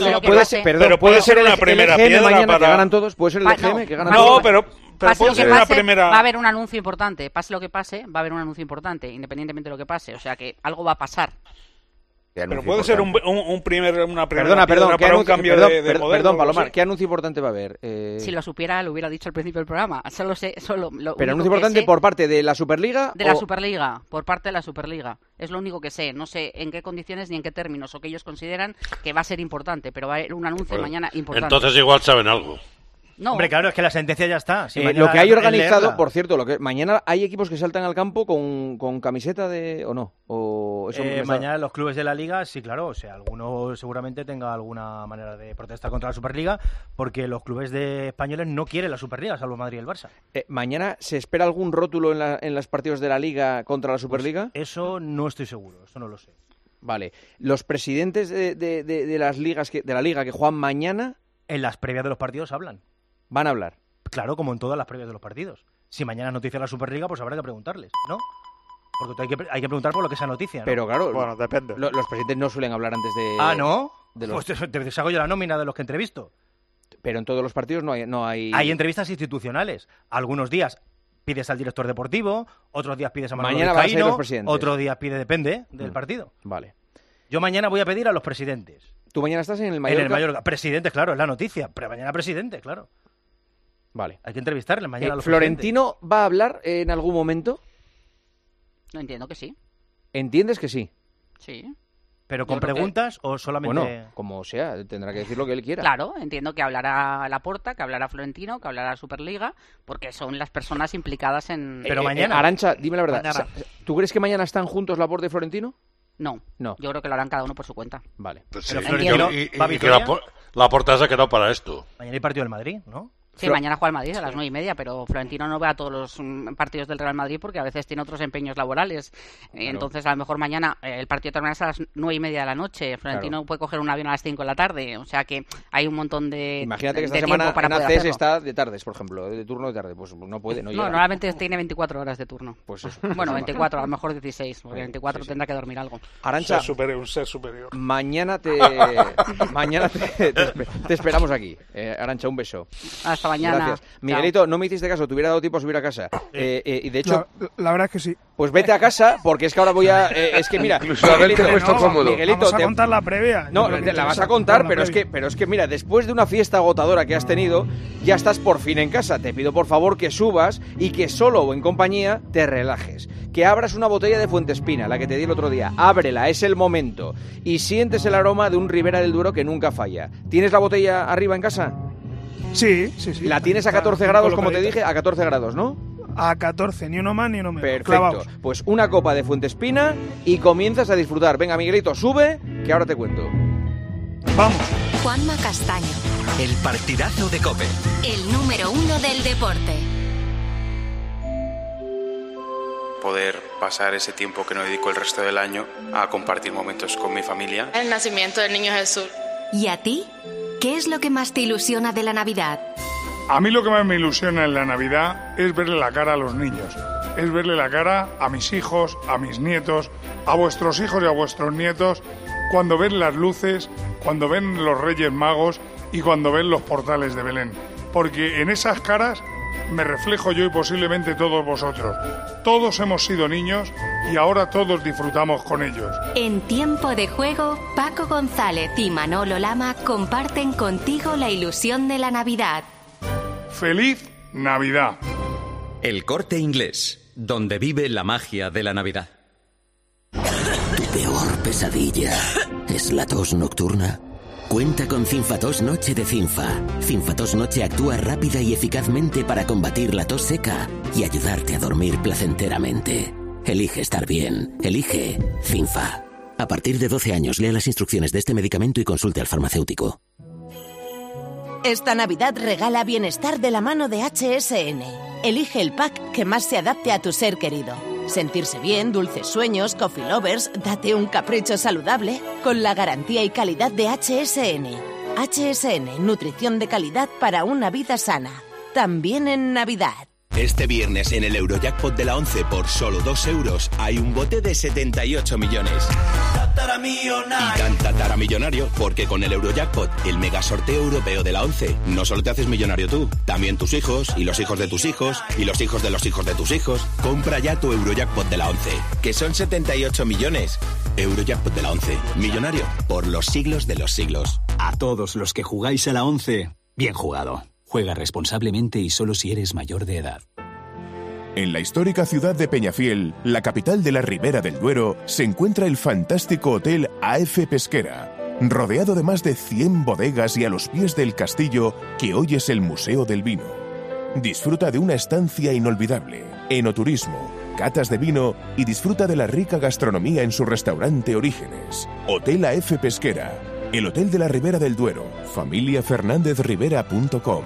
una primera piedra mañana para... que ganan todos. Puede ser el EGM que ganan todos. No, pero pase lo que pase, primera... va a haber un anuncio importante. Pase lo que pase, va a haber un anuncio importante, independientemente de lo que pase. O sea que algo va a pasar. Pero puede ser una primera piedra para un cambio de modelo. Perdón, Palomar, ¿qué anuncio importante va a haber? Si lo supiera, lo hubiera dicho al principio del programa. Pero anuncio importante por parte de la Superliga. De la Superliga, por parte de la Superliga. Es lo único que sé. No sé en qué condiciones ni en qué términos o que ellos consideran que va a ser importante, pero va a haber un anuncio mañana importante. Entonces igual saben algo. No. Hombre, claro, es que la sentencia ya está. Si lo que hay organizado, por cierto, mañana hay equipos que saltan al campo con camiseta o no. O eso mañana los clubes de la Liga, sí, claro. O sea, alguno seguramente tenga alguna manera de protestar contra la Superliga, porque los clubes de españoles no quieren la Superliga, salvo Madrid y el Barça. ¿Mañana se espera algún rótulo en los partidos de la Liga contra la Superliga? Pues eso no estoy seguro, eso no lo sé. Vale. ¿Los presidentes de las ligas de la Liga que juegan mañana? En las previas de los partidos hablan. ¿Van a hablar? Claro, como en todas las previas de los partidos. Si mañana es noticia la Superliga, pues habrá que preguntarles, ¿no? Porque hay que preguntar por lo que sea noticia, ¿no? Pero claro, bueno, depende. Los presidentes no suelen hablar antes de... Ah, ¿no? Pues te hago yo la nómina de los que entrevisto. Pero en todos los partidos no hay... Hay entrevistas institucionales. Algunos días pides al director deportivo, otros días pides a Manuel Mañana Vizcaíno, van a ser los presidentes. Otro día depende del partido. Vale. Yo mañana voy a pedir a los presidentes. ¿Tú mañana estás en el Mallorca? En el Mallorca. Presidentes, claro, es la noticia. Pero mañana presidente, claro. Vale. Hay que entrevistarle mañana a los ¿Florentino presidentes. va a hablar en algún momento? No, entiendo que sí. ¿Entiendes que sí? Sí. ¿Pero con preguntas o solamente...? Bueno, como sea, tendrá que decir lo que él quiera. Claro, entiendo que hablará Laporta, que hablará Florentino, que hablará Superliga, porque son las personas implicadas en... Pero mañana... Arancha, dime la verdad, ¿tú crees que mañana están juntos Laporta y Florentino? No, yo creo que lo harán cada uno por su cuenta. Vale. Pues pero sí. Florentino Y que Laporta se ha quedado para esto. Mañana hay partido del Madrid, ¿no? Sí, mañana juega el Madrid a las 9:30, pero Florentino no ve a todos los partidos del Real Madrid porque a veces tiene otros empeños laborales. Claro. Entonces, a lo mejor mañana el partido termina a las 9:30 de la noche. Florentino puede coger un avión a las 5 de la tarde. O sea que hay un montón de Imagínate que esta de semana para en ACS está de tardes, por ejemplo, de turno de tarde. Pues no puede, no llega. No, normalmente tiene 24 horas de turno. Pues eso. Bueno, 24, a lo mejor 16, porque 24 tendrá que dormir algo. Arancha, un ser superior. Mañana te esperamos aquí. Arancha, un beso. Hasta mañana. Gracias. Miguelito, no me hiciste caso, te hubiera dado tiempo a subir a casa. Y de hecho... La verdad es que sí. Pues vete a casa, porque es que ahora voy a... es que mira... Incluso haberte puesto cómodo. Miguelito, vamos a contar la previa. No, te la vas a contar, pero es que mira, después de una fiesta agotadora que has tenido, ya estás por fin en casa. Te pido por favor que subas y que solo o en compañía te relajes. Que abras una botella de Fuentespina, la que te di el otro día. Ábrela, es el momento. Y sientes el aroma de un Ribera del Duero que nunca falla. ¿Tienes la botella arriba en casa? Sí. ¿La tienes a 14 grados, como te dije? A 14 grados, ¿no? A 14, ni uno más ni uno menos. Perfecto. Clavaos. Pues una copa de Fuentespina y comienzas a disfrutar. Venga, Miguelito, sube, que ahora te cuento. Vamos. Juanma Castaño. El partidazo de COPE. El número 1 del deporte. Poder pasar ese tiempo que no dedico el resto del año a compartir momentos con mi familia. El nacimiento del Niño Jesús. ¿Y a ti? ¿Qué es lo que más te ilusiona de la Navidad? A mí lo que más me ilusiona en la Navidad es verle la cara a los niños. Es verle la cara a mis hijos, a mis nietos, a vuestros hijos y a vuestros nietos, cuando ven las luces, cuando ven los Reyes Magos y cuando ven los portales de Belén. Porque en esas caras me reflejo yo y posiblemente todos vosotros. Todos hemos sido niños y ahora todos disfrutamos con ellos. En Tiempo de Juego, Paco González y Manolo Lama comparten contigo la ilusión de la Navidad. ¡Feliz Navidad! El Corte Inglés, donde vive la magia de la Navidad. ¿Tu peor pesadilla es la tos nocturna? Cuenta con Cinfatos Noche de Cinfa. Cinfatos Noche actúa rápida y eficazmente para combatir la tos seca y ayudarte a dormir placenteramente. Elige estar bien. Elige Cinfa. A partir de 12 años, lea las instrucciones de este medicamento y consulte al farmacéutico. Esta Navidad regala bienestar de la mano de HSN. Elige el pack que más se adapte a tu ser querido. Sentirse bien, dulces sueños, coffee lovers, date un capricho saludable con la garantía y calidad de HSN. HSN, nutrición de calidad para una vida sana. También en Navidad. Este viernes en el Eurojackpot de la 11 por solo 2 euros hay un bote de 78 millones. Y tan tataramillonario porque con el Eurojackpot, el mega sorteo europeo de la 11, no solo te haces millonario tú, también tus hijos y los hijos de tus hijos y los hijos de los hijos de tus hijos. Compra ya tu Eurojackpot de la 11, que son 78 millones. Eurojackpot de la 11, millonario por los siglos de los siglos. A todos los que jugáis a la 11, bien jugado. Juega responsablemente y solo si eres mayor de edad. En la histórica ciudad de Peñafiel, la capital de la Ribera del Duero, se encuentra el fantástico Hotel AF Pesquera, rodeado de más de 100 bodegas y a los pies del castillo que hoy es el Museo del Vino. Disfruta de una estancia inolvidable, enoturismo, catas de vino y disfruta de la rica gastronomía en su restaurante Orígenes. Hotel AF Pesquera, el Hotel de la Ribera del Duero, familiafernandezribera.com.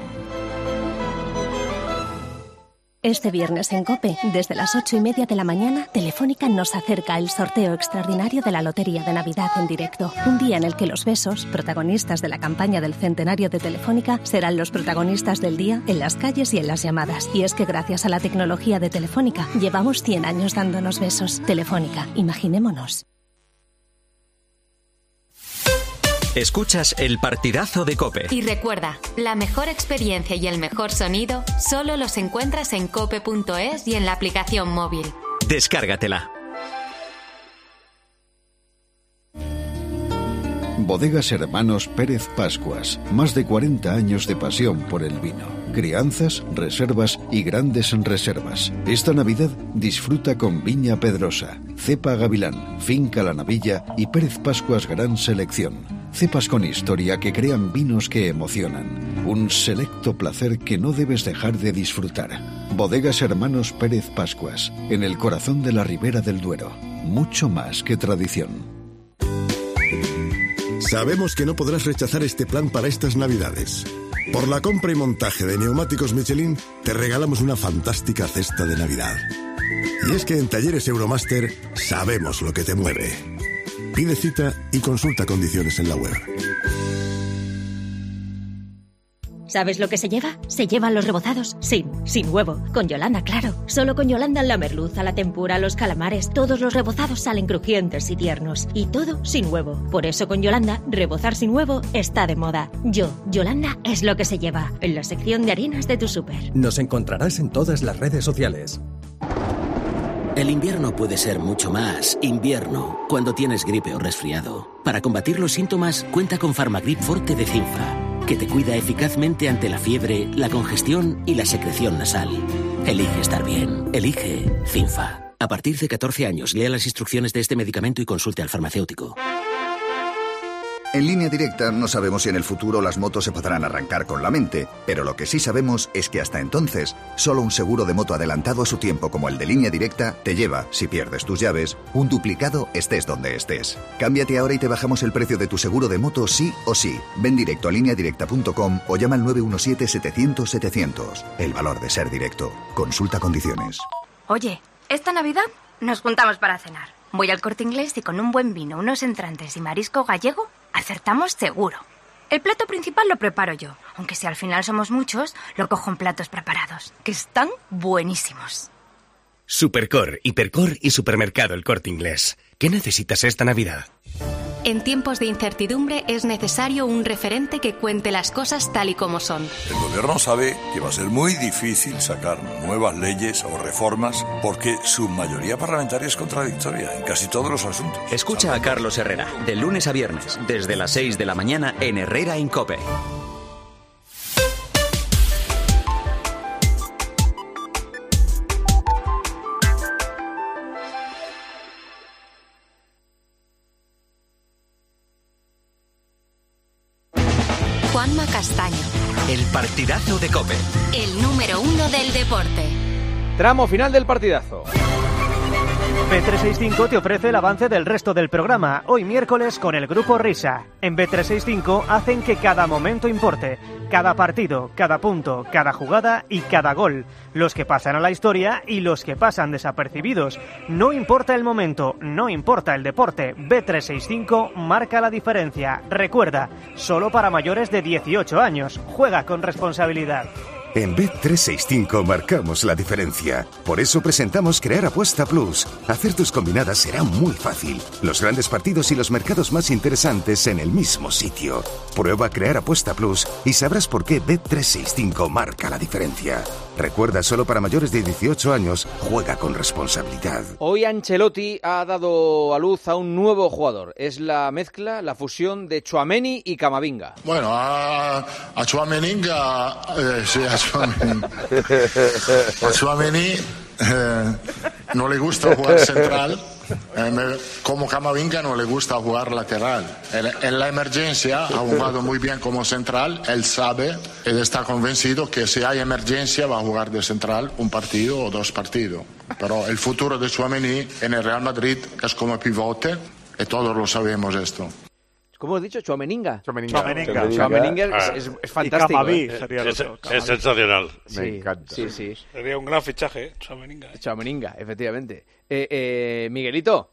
Este viernes en COPE, desde las 8:30 de la mañana, Telefónica nos acerca el sorteo extraordinario de la Lotería de Navidad en directo. Un día en el que los besos, protagonistas de la campaña del centenario de Telefónica, serán los protagonistas del día en las calles y en las llamadas. Y es que gracias a la tecnología de Telefónica, llevamos 100 años dándonos besos. Telefónica, imaginémonos. Escuchas el partidazo de COPE. Y recuerda, la mejor experiencia y el mejor sonido solo los encuentras en cope.es y en la aplicación móvil. Descárgatela. Bodegas Hermanos Pérez Pascuas. Más de 40 años de pasión por el vino. Crianzas, reservas y grandes reservas. Esta Navidad disfruta con Viña Pedrosa, Cepa Gavilán, Finca La Navilla y Pérez Pascuas Gran Selección. Cepas con historia que crean vinos que emocionan. Un selecto placer que no debes dejar de disfrutar. Bodegas Hermanos Pérez Pascuas, en el corazón de la Ribera del Duero. Mucho más que tradición. Sabemos que no podrás rechazar este plan para estas Navidades. Por la compra y montaje de neumáticos Michelin, te regalamos una fantástica cesta de Navidad. Y es que en Talleres Euromaster sabemos lo que te mueve. Pide cita y consulta condiciones en la web. ¿Sabes lo que se lleva? Se llevan los rebozados sin huevo. Con Yolanda, claro. Solo con Yolanda la merluza, la tempura, los calamares, todos los rebozados salen crujientes y tiernos. Y todo sin huevo. Por eso con Yolanda, rebozar sin huevo está de moda. Yolanda es lo que se lleva. En la sección de harinas de tu súper. Nos encontrarás en todas las redes sociales. El invierno puede ser mucho más invierno cuando tienes gripe o resfriado. Para combatir los síntomas, cuenta con Farmagrip Forte de Cinfa, que te cuida eficazmente ante la fiebre, la congestión y la secreción nasal. Elige estar bien. Elige Cinfa. A partir de 14 años, lea las instrucciones de este medicamento y consulte al farmacéutico. En Línea Directa no sabemos si en el futuro las motos se podrán arrancar con la mente, pero lo que sí sabemos es que hasta entonces, solo un seguro de moto adelantado a su tiempo como el de Línea Directa te lleva, si pierdes tus llaves, un duplicado estés donde estés. Cámbiate ahora y te bajamos el precio de tu seguro de moto sí o sí. Ven directo a lineadirecta.com o llama al 917-700-700. El valor de ser directo. Consulta condiciones. Oye, esta Navidad nos juntamos para cenar. Voy al Corte Inglés y con un buen vino, unos entrantes y marisco gallego, acertamos seguro. El plato principal lo preparo yo, aunque si al final somos muchos, lo cojo en platos preparados, que están buenísimos. Supercor, Hipercor y Supermercado El Corte Inglés. ¿Qué necesitas esta Navidad? En tiempos de incertidumbre es necesario un referente que cuente las cosas tal y como son. El gobierno sabe que va a ser muy difícil sacar nuevas leyes o reformas porque su mayoría parlamentaria es contradictoria en casi todos los asuntos. Escucha a Carlos Herrera, de lunes a viernes, desde las 6 de la mañana en Herrera en COPE. Juanma Castaño. El partidazo de COPE. El número 1 del deporte. Tramo final del partidazo. Bet365 te ofrece el avance del resto del programa, hoy miércoles con el Grupo Risa. En Bet365 hacen que cada momento importe, cada partido, cada punto, cada jugada y cada gol. Los que pasan a la historia y los que pasan desapercibidos. No importa el momento, no importa el deporte, Bet365 marca la diferencia. Recuerda, solo para mayores de 18 años. Juega con responsabilidad. En Bet365 marcamos la diferencia. Por eso presentamos Crear Apuesta Plus. Hacer tus combinadas será muy fácil. Los grandes partidos y los mercados más interesantes en el mismo sitio. Prueba Crear Apuesta Plus y sabrás por qué Bet365 marca la diferencia. Recuerda, solo para mayores de 18 años, juega con responsabilidad. Hoy Ancelotti ha dado a luz a un nuevo jugador. Es la mezcla, la fusión de Tchouaméni y Camavinga. Bueno, a Tchouaméni, a Tchouaméni no le gusta jugar central, como Camavinga no le gusta jugar lateral. En la emergencia ha jugado muy bien como central, él sabe, él está convencido que si hay emergencia va a jugar de central un partido o dos partidos. Pero el futuro de Tchouaméni en el Real Madrid es como pivote y todos lo sabemos esto. ¿Cómo has dicho? Tchouaméninga. Tchouaméninga es fantástico. Es sensacional. Sí, me encanta. Sí. Sería un gran fichaje, Tchouaméninga. Tchouaméninga, efectivamente. Miguelito.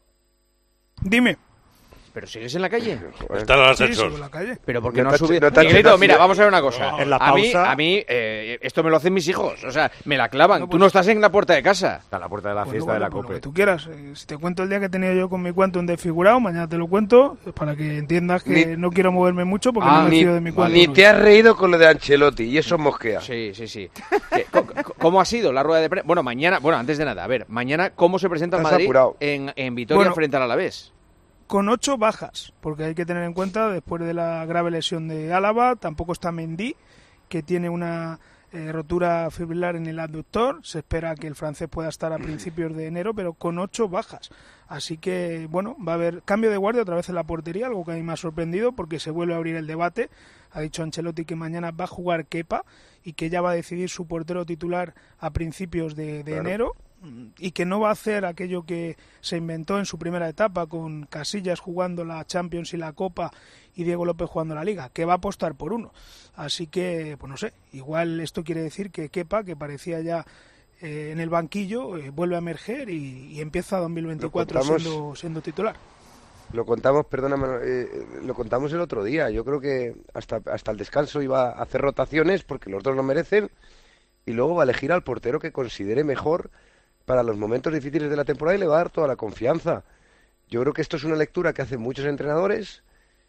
Dime. ¿Pero sigues en la calle? Está en el ascensor. Sí, sigo en la calle. ¿Pero por qué no has subido? Miguelito, mira, vamos a ver una cosa. En la pausa. A mí esto me lo hacen mis hijos. O sea, me la clavan. Tú no estás en la puerta de casa. Está en la puerta de la fiesta de la COPE. Lo que tú quieras. Si te cuento el día que he tenido yo con mi Quantum desfigurado, mañana te lo cuento, para que entiendas que no quiero moverme mucho porque no me fío de mi Quantum. Ni te has reído con lo de Ancelotti, y eso mosquea. Sí. ¿Cómo ha sido la rueda de prensa? Bueno, mañana, antes de nada, a ver, mañana, ¿cómo se presenta el Madrid en Vitoria frente al Alavés? Con 8 bajas, porque hay que tener en cuenta, después de la grave lesión de Álava, tampoco está Mendy, que tiene una rotura fibrilar en el abductor. Se espera que el francés pueda estar a principios de enero, pero con 8 bajas. Así que, bueno, va a haber cambio de guardia otra vez en la portería, algo que a mí me ha sorprendido, porque se vuelve a abrir el debate. Ha dicho Ancelotti que mañana va a jugar Kepa y que ya va a decidir su portero titular a principios de enero. Y que no va a hacer aquello que se inventó en su primera etapa con Casillas jugando la Champions y la Copa y Diego López jugando la Liga, que va a apostar por uno. Así que, pues no sé, igual esto quiere decir que Kepa, que parecía ya en el banquillo, vuelve a emerger y empieza 2024 siendo titular. Lo contamos, perdóname, lo contamos el otro día. Yo creo que hasta el descanso iba a hacer rotaciones porque los dos lo merecen y luego va a elegir al portero que considere mejor para los momentos difíciles de la temporada y le va a dar toda la confianza. Yo creo que esto es una lectura que hacen muchos entrenadores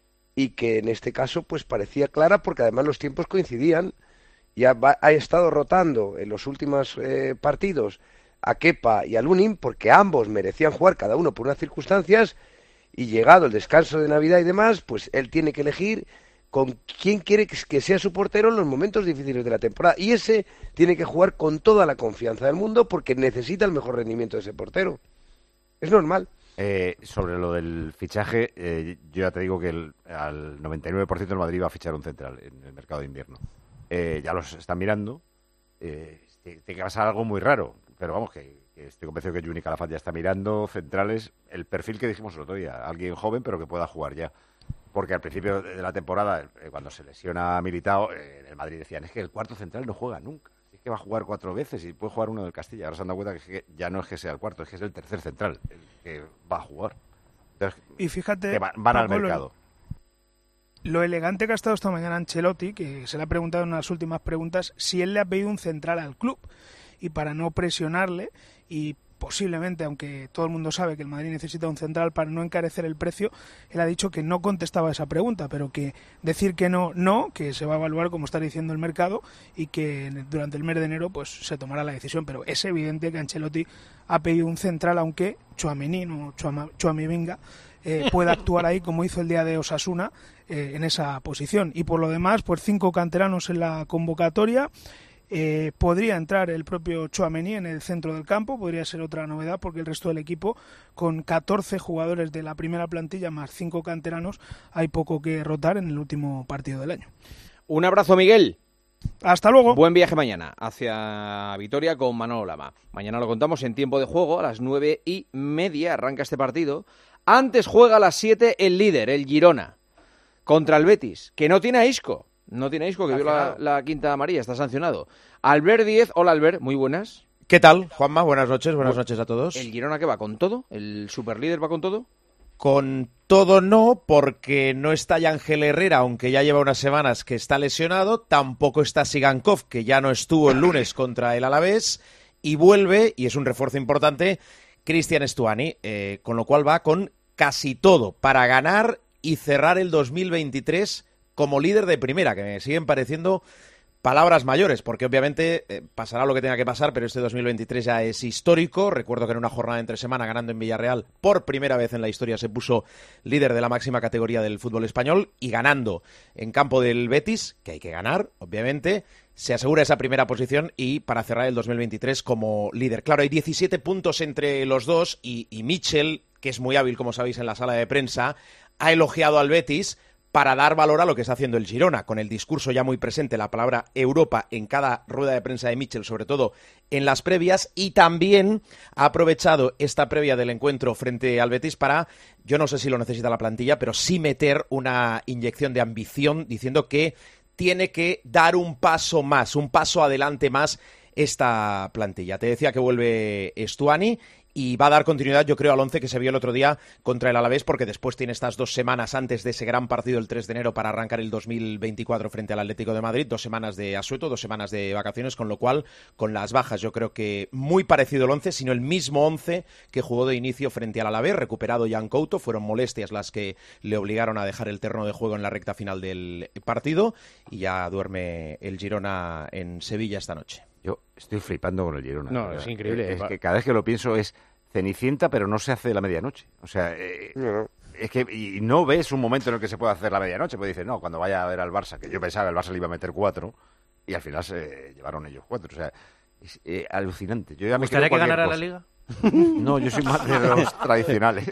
y que en este caso pues parecía clara porque además los tiempos coincidían. Ya ha estado rotando en los últimos partidos a Kepa y a Lunin porque ambos merecían jugar cada uno por unas circunstancias y llegado el descanso de Navidad y demás, pues él tiene que elegir con quién quiere que sea su portero en los momentos difíciles de la temporada. Y ese tiene que jugar con toda la confianza del mundo porque necesita el mejor rendimiento de ese portero. Es normal. Sobre lo del fichaje, yo ya te digo que al 99% del Madrid va a fichar un central en el mercado de invierno. Ya los están mirando. Tiene que pasar algo muy raro, pero vamos, que estoy convencido que Juni Calafat ya está mirando centrales, el perfil que dijimos el otro día, alguien joven pero que pueda jugar ya. Porque al principio de la temporada, cuando se lesiona Militao, en el Madrid decían, es que el cuarto central no juega nunca. Es que va a jugar 4 veces y puede jugar uno del Castilla. Ahora se han dado cuenta que ya no es que sea el cuarto, es que es el tercer central el que va a jugar. Entonces, y fíjate, van al mercado. Lo elegante que ha estado esta mañana Ancelotti, que se le ha preguntado en las últimas preguntas si él le ha pedido un central al club. Y para no presionarle, y posiblemente, aunque todo el mundo sabe que el Madrid necesita un central para no encarecer el precio, él ha dicho que no contestaba esa pregunta, pero que decir que no, que se va a evaluar como está diciendo el mercado y que durante el mes de enero pues se tomará la decisión. Pero es evidente que Ancelotti ha pedido un central, aunque Tchouaméni, no Tchouaméni, pueda actuar ahí como hizo el día de Osasuna en esa posición. Y por lo demás, pues 5 canteranos en la convocatoria. Podría entrar el propio Tchouaméni en el centro del campo, podría ser otra novedad, porque el resto del equipo, con 14 jugadores de la primera plantilla más 5 canteranos, hay poco que rotar en el último partido del año. Un abrazo, Miguel. Hasta luego. Buen viaje mañana hacia Vitoria con Manolo Lama. Mañana lo contamos en tiempo de juego, a las 9:30 arranca este partido. Antes juega a las 7 el líder, el Girona, contra el Betis, que no tiene a Isco. No tiene Isco, que vio la quinta amarilla, está sancionado. Albert Díez, hola Albert, muy buenas. ¿Qué tal, Juanma? Buenas noches a todos. ¿El Girona qué va, con todo? ¿El superlíder va con todo? Con todo no, porque no está Ángel Herrera, aunque ya lleva unas semanas que está lesionado. Tampoco está Sigankov, que ya no estuvo el lunes contra el Alavés. Y vuelve, y es un refuerzo importante, Cristian Stuani, con lo cual va con casi todo para ganar y cerrar el 2023 como líder de primera, que me siguen pareciendo palabras mayores, porque obviamente pasará lo que tenga que pasar, pero este 2023 ya es histórico. Recuerdo que en una jornada de entre semana, ganando en Villarreal, por primera vez en la historia se puso líder de la máxima categoría del fútbol español, y ganando en campo del Betis, que hay que ganar, obviamente, se asegura esa primera posición y para cerrar el 2023 como líder. Claro, hay 17 puntos entre los dos y Michel, que es muy hábil, como sabéis, en la sala de prensa, ha elogiado al Betis para dar valor a lo que está haciendo el Girona, con el discurso ya muy presente, la palabra Europa en cada rueda de prensa de Michel, sobre todo en las previas, y también ha aprovechado esta previa del encuentro frente al Betis para, yo no sé si lo necesita la plantilla, pero sí meter una inyección de ambición, diciendo que tiene que dar un paso más, un paso adelante más esta plantilla. Te decía que vuelve Stuani y va a dar continuidad, yo creo, al 11 que se vio el otro día contra el Alavés, porque después tiene estas 2 semanas antes de ese gran partido el 3 de enero para arrancar el 2024 frente al Atlético de Madrid, 2 semanas de asueto, 2 semanas de vacaciones, con lo cual, con las bajas, yo creo que muy parecido el 11, sino el mismo 11 que jugó de inicio frente al Alavés, recuperado Jan Couto, fueron molestias las que le obligaron a dejar el terreno de juego en la recta final del partido, y ya duerme el Girona en Sevilla esta noche. Yo estoy flipando con el Girona. No, es increíble. Es que cada vez que lo pienso es Cenicienta, pero no se hace la medianoche. O sea, es que y no ves un momento en el que se pueda hacer la medianoche, pues dices, no, cuando vaya a ver al Barça, que yo pensaba que el Barça le iba a meter 4, y al final se llevaron ellos 4. O sea, es alucinante. Yo ya ¿Me gustaría que ganara la Liga? No, yo soy más de los tradicionales.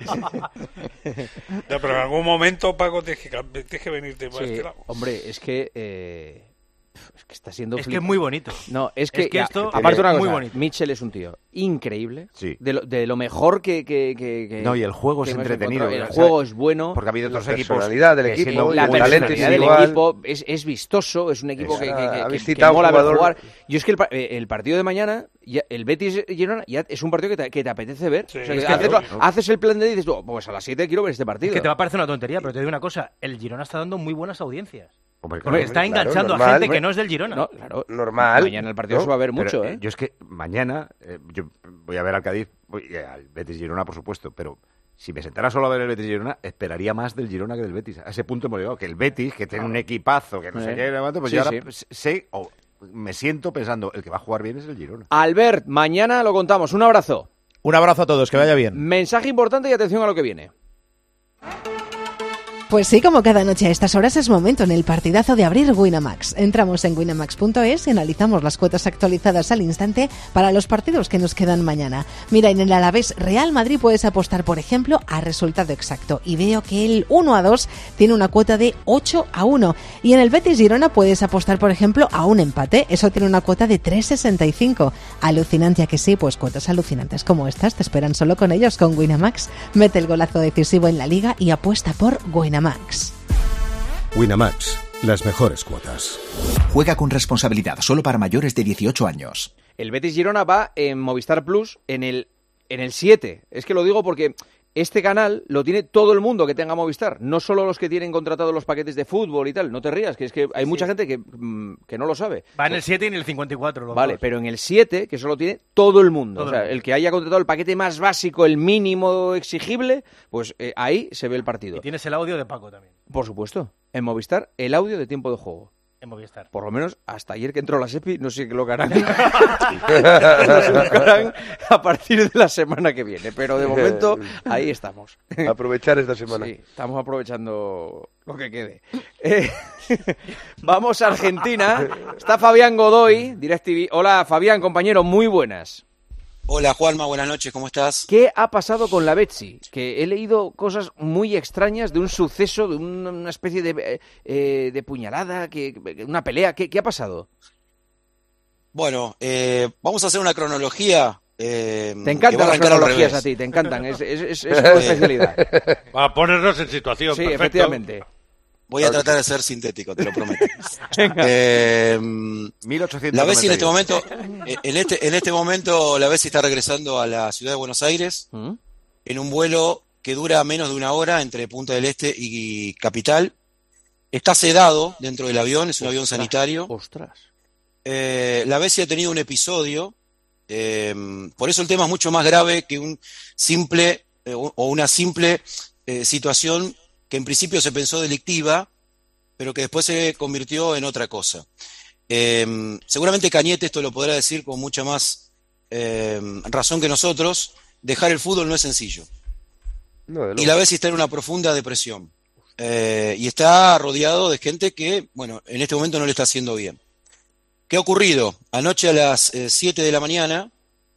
Ya, pero en algún momento, Paco, tienes que venirte para este lado. Hombre, es que está siendo que es muy bonito. No, es que esto aparte una cosa, muy bonito. Mitchell es un tío increíble, sí. de lo mejor que no, y el juego es entretenido, el juego es bueno, porque ha habido otros equipos, la personalidad del equipo, la personalidad del equipo es vistoso, es un equipo que mola ver jugar. Yo es que el partido de mañana, el Betis Girona, ya es un partido que te apetece ver. Sí, o sea, haces el plan de y dices, pues a las 7 quiero ver este partido. Es que te va a parecer una tontería, pero te digo una cosa, el Girona está dando muy buenas audiencias. Hombre, porque está enganchando a gente que no es del Girona. No, claro, normal. Mañana el partido se va a ver mucho, pero, yo es que mañana yo voy a ver al Cádiz y al Betis Girona, por supuesto, pero si me sentara solo a ver el Betis Girona, esperaría más del Girona que del Betis. A ese punto hemos llegado, que el Betis, que tiene un equipazo, que no sé qué, pues yo ahora sé, me siento pensando, el que va a jugar bien es el Girona. Albert, mañana lo contamos. Un abrazo. Un abrazo a todos, que vaya bien. Mensaje importante y atención a lo que viene. Pues sí, como cada noche a estas horas es momento en el partidazo de abrir Winamax. Entramos en winamax.es y analizamos las cuotas actualizadas al instante para los partidos que nos quedan mañana. Mira, en el Alavés Real Madrid puedes apostar, por ejemplo, a resultado exacto. Y veo que el 1-2 tiene una cuota de 8-1. Y en el Betis Girona puedes apostar, por ejemplo, a un empate. Eso tiene una cuota de 3,65. Alucinante, ¿a que sí? Pues cuotas alucinantes como estas te esperan solo con ellos, con Winamax. Mete el golazo decisivo en la liga y apuesta por Winamax. Winamax, las mejores cuotas. Juega con responsabilidad, solo para mayores de 18 años. El Betis Girona va en Movistar Plus en el 7. Es que lo digo porque este canal lo tiene todo el mundo que tenga Movistar, no solo los que tienen contratados los paquetes de fútbol y tal. No te rías, que es que hay mucha gente que no lo sabe. Va en el 7 y en el 54. Vale, dos. Pero en el 7, que eso lo tiene todo el mundo. O sea, el que haya contratado el paquete más básico, el mínimo exigible, pues ahí se ve el partido. Y tienes el audio de Paco también. Por supuesto. En Movistar, el audio de tiempo de juego. En Movistar. Por lo menos hasta ayer que entró la SEPI, no sé qué lo que harán. A partir de la semana que viene. Pero de momento, ahí estamos. Aprovechar esta semana. Sí, estamos aprovechando lo que quede. Vamos a Argentina. Está Fabián Godoy, DirecTV. Hola, Fabián, compañero, muy buenas. Hola, Juanma, buenas noches, ¿cómo estás? ¿Qué ha pasado con la Betsy? Que he leído cosas muy extrañas de un suceso, de una especie de puñalada, una pelea. ¿Qué ha pasado? Bueno, vamos a hacer una cronología. Te encantan las cronologías a ti, te encantan, es tu especialidad. Para ponernos en situación, sí, perfecto. Efectivamente. Voy a tratar de ser sintético, te lo prometo. 1800. La Bessi en este momento, en este momento, la Bessi está regresando a la ciudad de Buenos Aires en un vuelo que dura menos de una hora entre Punta del Este y Capital. Está sedado dentro del avión, es un avión sanitario. Ostras. La Bessi ha tenido un episodio, por eso el tema es mucho más grave que un simple o una simple situación que en principio se pensó delictiva, pero que después se convirtió en otra cosa. Seguramente Cañete esto lo podrá decir con mucha más razón que nosotros. Dejar el fútbol no es sencillo. Y la Bessi está en una profunda depresión. Y está rodeado de gente que, bueno, en este momento no le está haciendo bien. ¿Qué ha ocurrido? Anoche a las 7 de la mañana,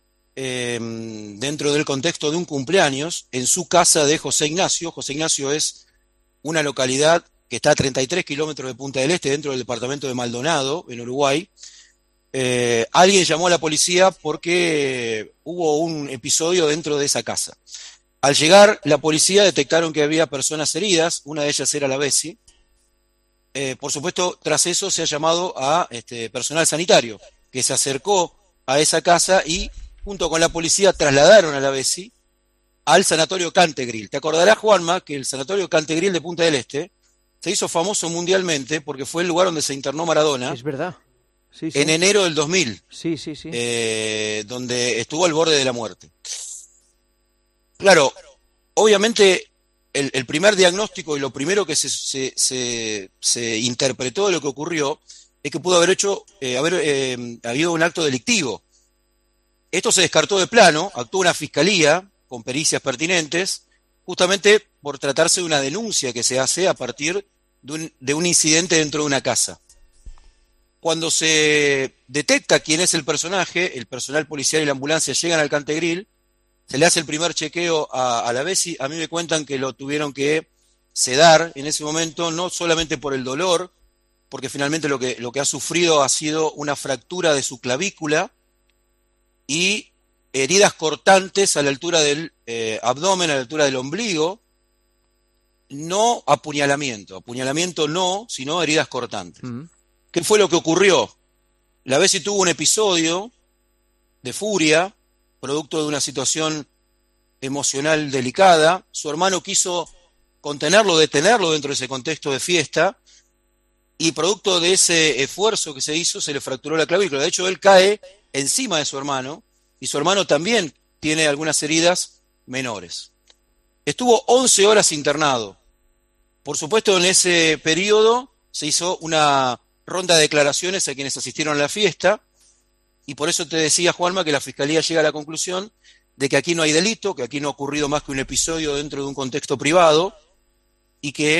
dentro del contexto de un cumpleaños, en su casa de José Ignacio. José Ignacio es una localidad que está a 33 kilómetros de Punta del Este, dentro del departamento de Maldonado, en Uruguay. Alguien llamó a la policía porque hubo un episodio dentro de esa casa. Al llegar, la policía detectaron que había personas heridas, una de ellas era la Bessi. Por supuesto, tras eso se ha llamado a personal sanitario, que se acercó a esa casa y, junto con la policía, trasladaron a la Bessi al sanatorio Cantegril. Te acordarás, Juanma, que el sanatorio Cantegril de Punta del Este se hizo famoso mundialmente porque fue el lugar donde se internó Maradona. Es verdad. Sí. En enero del 2000. Sí. Donde estuvo al borde de la muerte. Claro, obviamente el primer diagnóstico y lo primero que se interpretó de lo que ocurrió es que pudo haber habido un acto delictivo. Esto se descartó de plano, actuó una fiscalía con pericias pertinentes, justamente por tratarse de una denuncia que se hace a partir de un incidente dentro de una casa. Cuando se detecta quién es el personaje, el personal policial y la ambulancia llegan al Cantegril, se le hace el primer chequeo a la Bessi. A mí me cuentan que lo tuvieron que sedar en ese momento, no solamente por el dolor, porque finalmente lo que ha sufrido ha sido una fractura de su clavícula y heridas cortantes a la altura del abdomen, a la altura del ombligo. No apuñalamiento no, sino heridas cortantes. ¿Qué fue lo que ocurrió? La Bessi tuvo un episodio de furia, producto de una situación emocional delicada. Su hermano quiso contenerlo, detenerlo dentro de ese contexto de fiesta, y producto de ese esfuerzo que se hizo, se le fracturó la clavícula. De hecho, él cae encima de su hermano, y su hermano también tiene algunas heridas menores. Estuvo 11 horas internado. Por supuesto, en ese periodo se hizo una ronda de declaraciones a quienes asistieron a la fiesta, y por eso te decía, Juanma, que la Fiscalía llega a la conclusión de que aquí no hay delito, que aquí no ha ocurrido más que un episodio dentro de un contexto privado, y que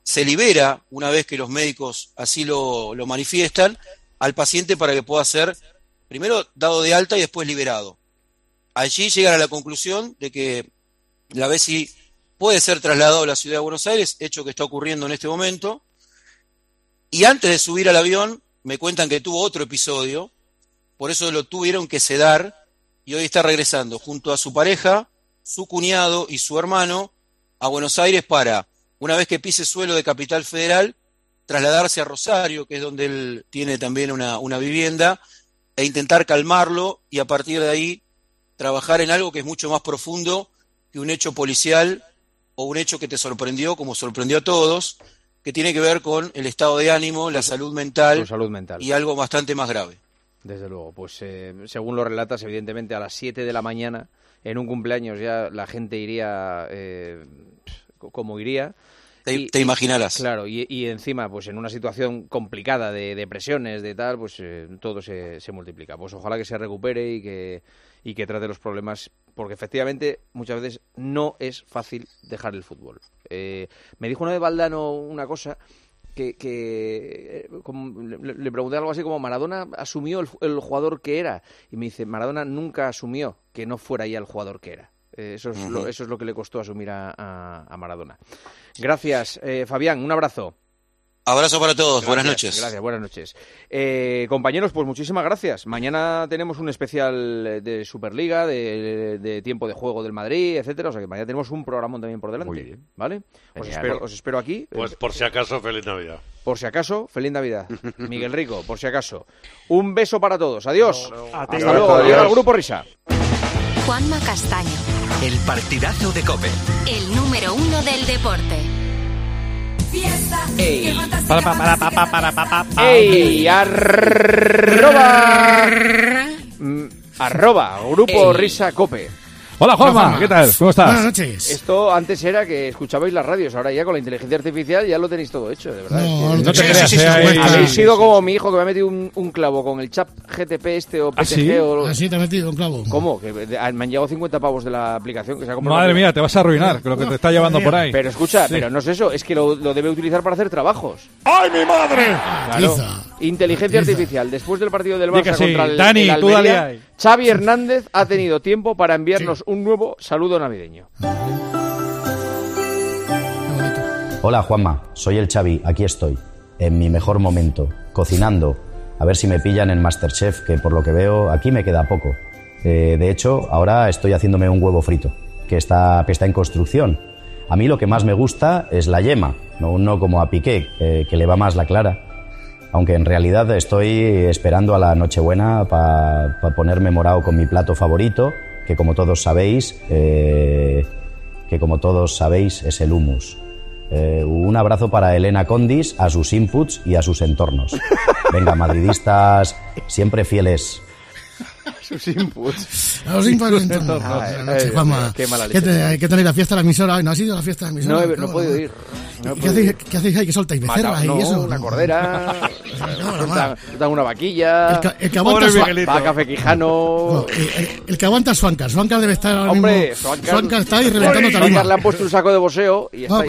se libera, una vez que los médicos así lo manifiestan, al paciente para que pueda ser primero dado de alta y después liberado. Allí llegan a la conclusión de que la Bessi puede ser trasladado a la ciudad de Buenos Aires, hecho que está ocurriendo en este momento, y antes de subir al avión me cuentan que tuvo otro episodio, por eso lo tuvieron que sedar, y hoy está regresando junto a su pareja, su cuñado y su hermano a Buenos Aires para, una vez que pise suelo de Capital Federal, trasladarse a Rosario, que es donde él tiene también una vivienda, e intentar calmarlo y a partir de ahí trabajar en algo que es mucho más profundo que un hecho policial o un hecho que te sorprendió, como sorprendió a todos, que tiene que ver con el estado de ánimo, la salud mental, y algo bastante más grave. Desde luego, pues según lo relatas, evidentemente a las 7 de la mañana, en un cumpleaños ya la gente iría como iría. Te imaginarás. Claro, y encima, pues en una situación complicada de depresiones, de tal, pues todo se multiplica. Pues ojalá que se recupere y que trate los problemas, porque efectivamente muchas veces no es fácil dejar el fútbol. Me dijo una vez Valdano una cosa que le pregunté algo así como: Maradona asumió el jugador que era, y me dice: Maradona nunca asumió que no fuera ya el jugador que era. Eso es lo que le costó asumir a Maradona. Gracias, Fabián, un abrazo. Abrazo para todos, Gracias, buenas noches. Gracias, buenas noches. Compañeros, pues muchísimas gracias. Mañana tenemos un especial de Superliga, de tiempo de juego del Madrid, etcétera. O sea que mañana tenemos un programón también por delante. Muy bien. ¿Vale? Os espero aquí. Pues por si acaso, feliz Navidad. Por si acaso, feliz Navidad. Miguel Rico, por si acaso. Un beso para todos. Adiós. Hasta luego. Adiós al Grupo Risa. Juanma Castaño. El partidazo de COPE. El número 1 del deporte. ¡Ey! ¡Ey! ¡Arroba! Grupo Risa COPE. Hola Juanma, ¿qué tal? ¿Cómo estás? Buenas noches. Esto antes era que escuchabais las radios, ahora ya con la inteligencia artificial ya lo tenéis todo hecho, de verdad. No te creas, habéis sido como mi hijo que me ha metido un clavo con el chat GTP o PTG ¿Sí? o... Así te ha metido un clavo. ¿Cómo? Que me han llegado 50 pavos de la aplicación que se ha comprado. Madre mía, te vas a arruinar con lo que te está llevando por ahí. Pero escucha, Sí. pero no es eso, es que lo debe utilizar para hacer trabajos. ¡Ay, mi madre! Claro. Inteligencia artificial. Después del partido del Barça sí. contra el Dani, el tú dale Almería, ahí. Xavi Hernández ha tenido tiempo para enviarnos un nuevo saludo navideño. Hola Juanma, soy el Xavi, aquí estoy, en mi mejor momento, cocinando, a ver si me pillan en MasterChef, que por lo que veo aquí me queda poco. De hecho, ahora estoy haciéndome un huevo frito, que está en construcción. A mí lo que más me gusta es la yema, no como a Piqué, que le va más la clara. Aunque en realidad estoy esperando a la Nochebuena para ponerme morado con mi plato favorito, que como todos sabéis es el hummus. Un abrazo para Elena Condis, a sus inputs y a sus entornos. Venga, madridistas, siempre fieles. Sus inputs. A los inputs. Juanma, qué mala leche. ¿Qué tal la fiesta de la emisora? ¿No ha sido la fiesta de la emisora? No he podido ir. ¿Qué hacéis ahí? ¿Qué soltáis? ¿Becerras y eso? Una cordera, dan una vaquilla, el que aguanta va a Café Quijano. El que aguanta Swankar. Swankar debe estar ahora Hombre, mismo. Swankar está ahí reventando tarima. Swankar le han puesto un saco de boxeo y está ahí.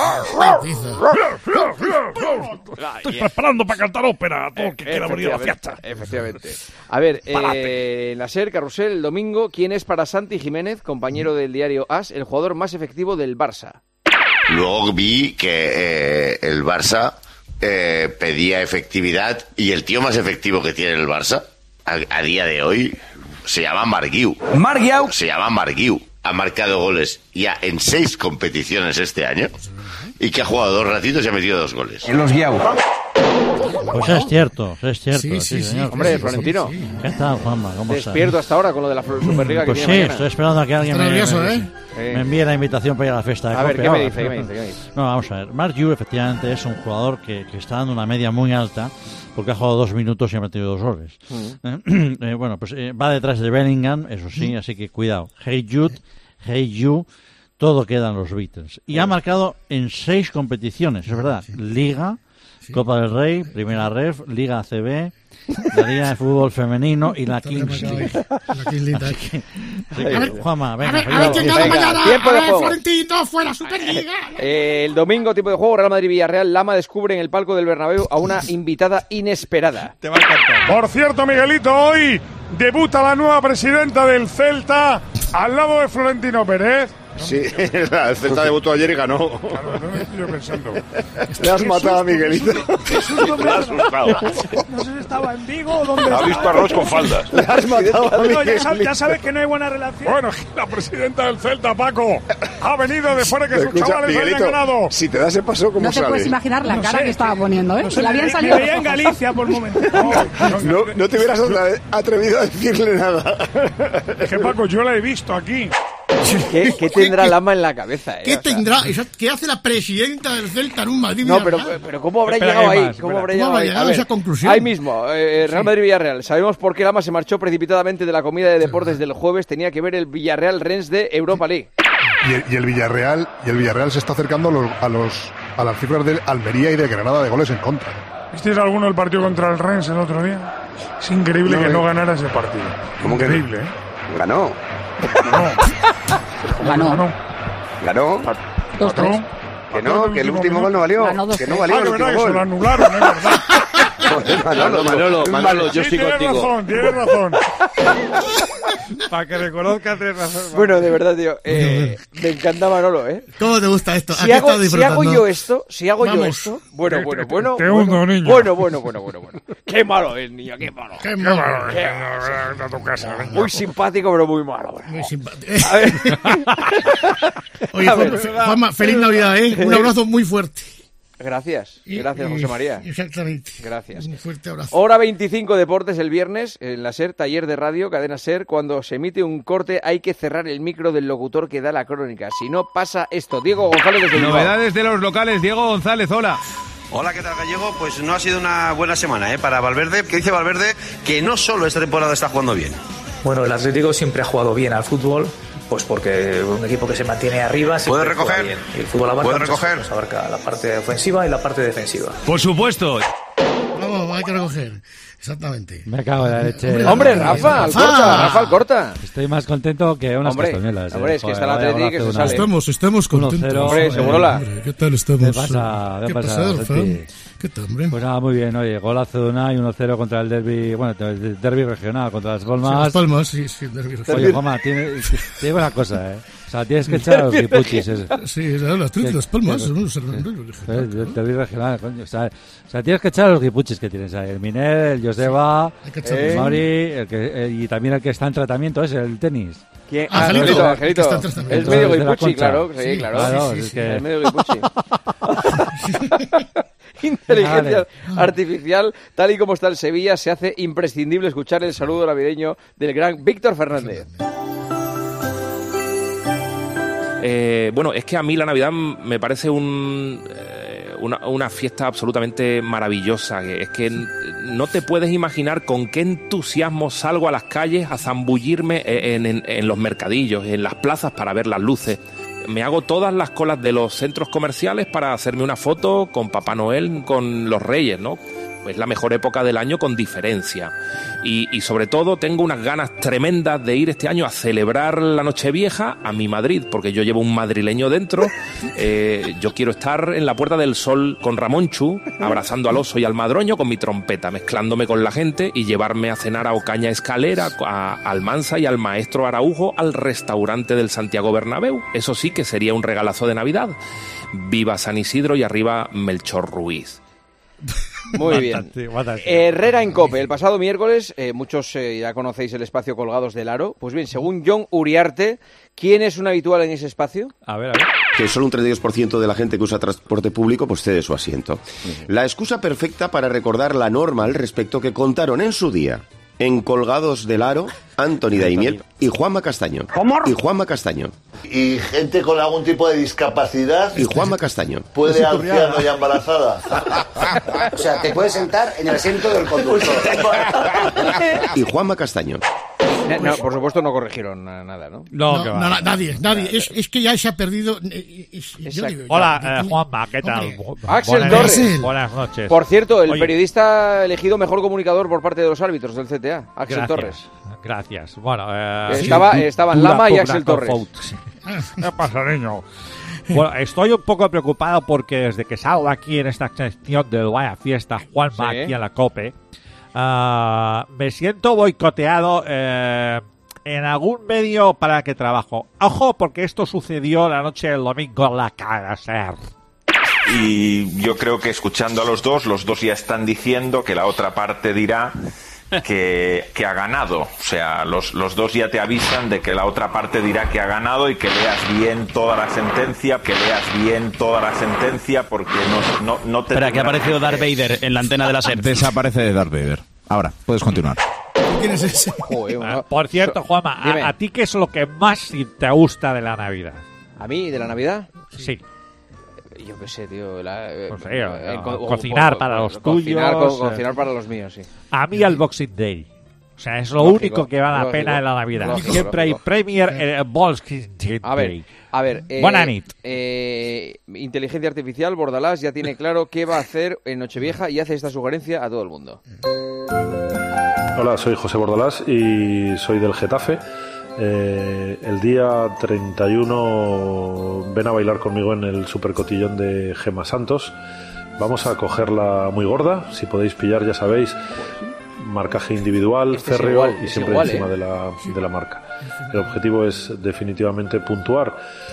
Estoy preparando para cantar ópera a todo el que quiera venir a la fiesta. Efectivamente. A ver, en la SER, Carrusel, el domingo, ¿quién es para Santi Jiménez, compañero del diario AS, el jugador más efectivo del Barça? Luego vi que el Barça pedía efectividad y el tío más efectivo que tiene el Barça a día de hoy se llama Marc Guiu. Se llama Marc Guiu. Ha marcado goles ya en 6 competiciones este año y que ha jugado 2 ratitos y ha metido 2 goles. En los Guiu. Pues es cierto, Sí, señor. Hombre, Florentino. ¿Qué tal, Juanma? ¿Cómo estás? Despierto hasta ahora con lo de la Superliga que Pues tiene sí, mañana. estoy esperando a que alguien me envíe la invitación para ir a la fiesta de A ver, COPE ¿qué me ahora, dice? pero- ¿Qué me dice? No, vamos a ver. Marc Guiu efectivamente es un jugador que está dando una media muy alta porque ha jugado 2 minutos y ha metido 2 goles. Bueno, pues va detrás de Bellingham, eso sí, así que cuidado. Hey Jude, Hey You, todo queda en los Beatles. Y ha marcado en 6 competiciones, es verdad. Liga, Copa del Rey, Primera Ref, Liga ACB, la Liga de Fútbol Femenino y la Kings League. Juanma, venga. A ver quién gana mañana. Tiempo de juego. Florentino fuera Superliga. El domingo, tiempo de juego, Real Madrid-Villarreal. Lama descubre en el palco del Bernabéu a una invitada inesperada. Te va a encantar. Por cierto, Miguelito, hoy debuta la nueva presidenta del Celta al lado de Florentino Pérez. Sí, el Celta debutó ayer y ganó. Claro, no me estoy yo pensando. Le has matado a Miguelito. Me ha asustado. No sé si estaba en Vigo o dónde. Ha visto arroz con faldas. Le has matado a Miguelito. Ya sabes que no hay buena relación. Bueno, la presidenta del Celta, Paco, ha venido después de que sus chavales hayan ganado. Si te das el paso, ¿cómo no sale? te puedes imaginar la cara que estaba poniendo, ¿eh? No sé, le habían me salido veía en Galicia por un momento. No te hubieras atrevido a decirle nada. Es que, Paco, yo la he visto aquí. ¿Qué tendrá Lama en la cabeza? ¿Qué tendrá? ¿Qué hace la presidenta del Celta en un Madrid? No, pero ¿cómo habrá llegado ahí? ¿Cómo habrá llegado a esa conclusión? Ahí mismo, Real Madrid-Villarreal. Sabemos por qué Lama se marchó precipitadamente de la comida de deportes del jueves. Tenía que ver el Villarreal-Rennes de Europa League. Y el Villarreal se está acercando a las cifras de Almería y de Granada de goles en contra. ¿Visteis alguno del partido contra el Rennes el otro día? Es increíble que no ganara ese partido. Increíble, ¿eh? Ganó. Ganó. 2-3. Que no, que el último gol no valió. Que no valió el último gol. Se lo anularon, ¿eh? Manolo, yo estoy contigo. Tienes razón. Para que reconozca, tienes razón. Bueno, de verdad, tío. Me encanta Manolo, ¿eh? ¿Cómo te gusta esto? Si hago yo esto, bueno. Qué malo es, niño, qué malo. Qué malo. A tu casa. Muy simpático, pero muy malo. Muy simpático. Oye, Juanma, feliz Navidad, ¿eh? Un abrazo muy fuerte. Gracias, José María. Exactamente. Gracias. Un fuerte abrazo. Hora 25 Deportes el viernes en la SER, taller de radio, cadena SER. Cuando se emite un corte hay que cerrar el micro del locutor que da la crónica. Si no pasa esto. Diego González desde Bilbao. Novedades de los locales. Diego González, hola. Hola, ¿qué tal, Gallego? Pues no ha sido una buena semana para Valverde, que dice Valverde que no solo esta temporada está jugando bien. Bueno, el Atlético siempre ha jugado bien al fútbol, pues porque un equipo que se mantiene arriba ¿puede recoger? Bien. Y el fútbol abarca la parte ofensiva y la parte defensiva. Por supuesto. Vamos, hay que recoger. Exactamente. Me cago en la leche. Hombre, Rafa Alcorta. Estoy más contento que unas castañuelas. Hombre, es que está el Atlético que se sale. Estamos contentos. Hombre, Segurola. ¿Qué tal estamos? ¿Qué pasa, ¿Qué tal, hombre? Pues nada, muy bien. Oye, golazo de Unai, 1-0 contra el derbi, el derbi regional, contra Las Palmas. Sí, Las Palmas, sí, el derbi regional. Oye, Juanma, te digo una cosa, O sea, tienes que echar a los guipuchis. Sí, Las Palmas. El derbi regional, coño. O sea, tienes que echar a los guipuchis que tienes ahí. El Miner, el Joseba, el Mauri, y también el que está en tratamiento es el tenis. ¿Quién? Angelito. Es medio guipuchi, claro. Sí, claro. Es medio guipuchi. Inteligencia artificial, tal y como está el Sevilla, se hace imprescindible escuchar el saludo navideño del gran Víctor Fernández. Bueno, es que a mí la Navidad me parece una fiesta absolutamente maravillosa. Es que no te puedes imaginar con qué entusiasmo salgo a las calles a zambullirme en los mercadillos, en las plazas para ver las luces. Me hago todas las colas de los centros comerciales para hacerme una foto con Papá Noel, con los Reyes, ¿no? Es la mejor época del año con diferencia. Y sobre todo tengo unas ganas tremendas de ir este año a celebrar la Nochevieja a mi Madrid, porque yo llevo un madrileño dentro. Yo quiero estar en la Puerta del Sol con Ramonchu, abrazando al oso y al madroño con mi trompeta, mezclándome con la gente y llevarme a cenar a Ocaña Escalera, a Almansa y al maestro Araujo al restaurante del Santiago Bernabéu. Eso sí que sería un regalazo de Navidad. Viva San Isidro y arriba Melchor Ruiz. Muy bien. Herrera en COPE. El pasado miércoles, muchos ya conocéis el espacio Colgados del Aro. Pues bien, según John Uriarte, ¿quién es un habitual en ese espacio? A ver. Que solo un 32% de la gente que usa transporte público pues cede su asiento. La excusa perfecta para recordar la norma al respecto que contaron en su día en Colgados del Aro, Antoni Daimiel y Juanma Castaño. ¿Y gente con algún tipo de discapacidad? Y Juanma Castaño. ¿Puede anciano y embarazada? O sea, te puedes sentar en el asiento del conductor. Y Juanma Castaño. No, por supuesto no corrigieron nada, ¿no? No, nadie. Es que ya se ha perdido. Hola, Juanma, ¿qué tal? Axel Torres. Buenas noches. Por cierto, el periodista elegido mejor comunicador por parte de los árbitros del CTA, Axel Torres. Gracias. Bueno, estaban Lama y Axel Torres. ¿Qué pasa, niño? Bueno, estoy un poco preocupado porque desde que salgo aquí en esta sección del Vaya Fiesta, Juanma, aquí en la COPE, me siento boicoteado en algún medio para el que trabajo. Ojo, porque esto sucedió la noche del domingo en la Cadena SER. Y yo creo que escuchando a los dos ya están diciendo que la otra parte dirá que ha ganado. O sea, los dos ya te avisan de que la otra parte dirá que ha ganado y que leas bien toda la sentencia, porque no te... Espera, que ha aparecido Darth Vader en la antena de la SER. Desaparece de Darth Vader. Ahora, puedes continuar. ¿Quién es ese? Por cierto, Juanma, ¿a ti qué es lo que más te gusta de la Navidad? ¿A mí de la Navidad? Sí. Yo qué sé, tío. Cocinar para los tuyos. Cocinar para los míos, sí. A mí el Boxing Day. O sea, es lo único que vale la pena en la Navidad. Siempre hay Premier en el Boxing Day. A ver. Buena nit. Inteligencia artificial, Bordalás ya tiene claro qué va a hacer en Nochevieja y hace esta sugerencia a todo el mundo. Hola, soy José Bordalás y soy del Getafe. El día 31 ven a bailar conmigo en el Supercotillón de Gema Santos. Vamos a cogerla muy gorda, si podéis pillar ya sabéis, marcaje individual, férreo y siempre encima de la marca. El objetivo es definitivamente puntuar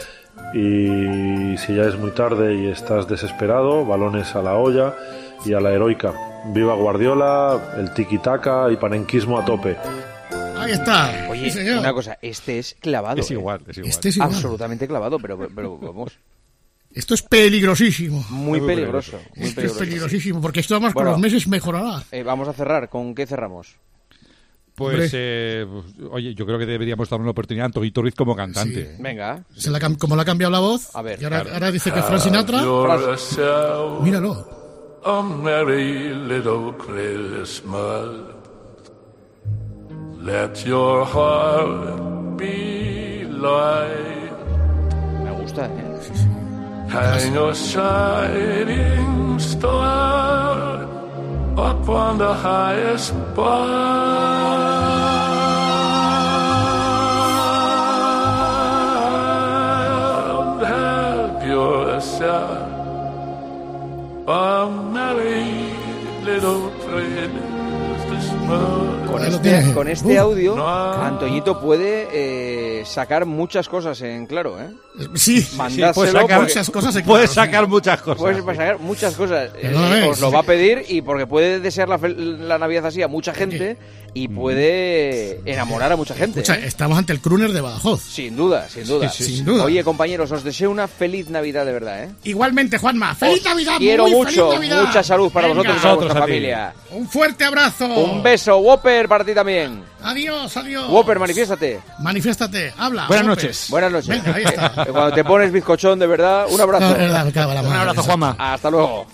y si ya es muy tarde y estás desesperado, balones a la olla y a la heroica. Viva Guardiola, el tiki-taka y panenquismo a tope. Ahí está. Oye, sí, una cosa, este es clavado. Es igual. Este es igual. Absolutamente clavado, pero vamos. Esto es peligrosísimo. Muy peligroso. Esto es peligrosísimo, porque esto además con los meses mejorará. Vamos a cerrar. ¿Con qué cerramos? Pues, oye, yo creo que deberíamos dar una oportunidad a Antonito Ruiz como cantante. Sí. Venga. Como le ha cambiado la voz. A ver. Y ahora dice que Frank Sinatra. Míralo. A merry little Christmas. Let your heart be light. Me gusta, Hang a shining star upon the highest bough. Have yourself a merry little Christmas. Con este audio, Antoñito puede sacar muchas cosas en claro, ¿eh? Sí, puede sacar muchas cosas. Puede sacar muchas cosas. Puede sacar muchas cosas. Os lo va a pedir y porque puede desear la Navidad así a mucha gente y puede enamorar a mucha gente. Escucha, estamos ante el crooner de Badajoz. Sin duda. Sin duda. Oye, compañeros, os deseo una feliz Navidad de verdad, ¿eh? Igualmente, Juanma. ¡Feliz Navidad! Quiero mucho. Feliz Navidad. Mucha salud para vosotros y para vuestra familia. Un fuerte abrazo. Un beso, Whopper, para ti también. Adiós. Whopper, manifiéstate. Habla. Buenas noches. Venga, ahí está. Cuando te pones bizcochón, de verdad, un abrazo. No, verdad, me cago en la mano. Un abrazo, Juanma. Hasta luego.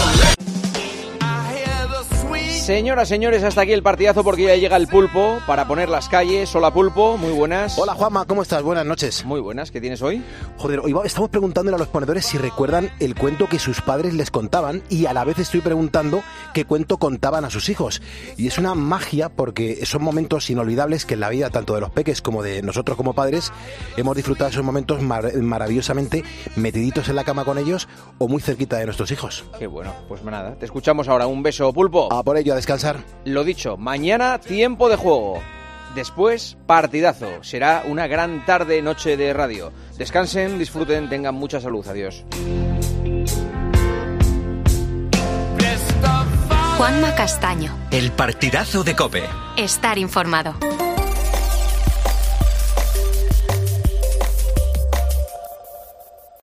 Señoras, señores, hasta aquí el partidazo porque ya llega el Pulpo para poner las calles. Hola, Pulpo, muy buenas. Hola, Juanma, ¿cómo estás? Buenas noches. Muy buenas, ¿qué tienes hoy? Joder, hoy estamos preguntándole a los ponedores si recuerdan el cuento que sus padres les contaban y a la vez estoy preguntando qué cuento contaban a sus hijos. Y es una magia porque son momentos inolvidables que en la vida, tanto de los peques como de nosotros como padres, hemos disfrutado esos momentos maravillosamente metiditos en la cama con ellos o muy cerquita de nuestros hijos. Qué bueno, pues nada, te escuchamos ahora. Un beso, Pulpo. A por ello, a descansar. Lo dicho, mañana tiempo de juego. Después, partidazo. Será una gran tarde, noche de radio. Descansen, disfruten, tengan mucha salud. Adiós. Juanma Castaño. El partidazo de COPE. Estar informado.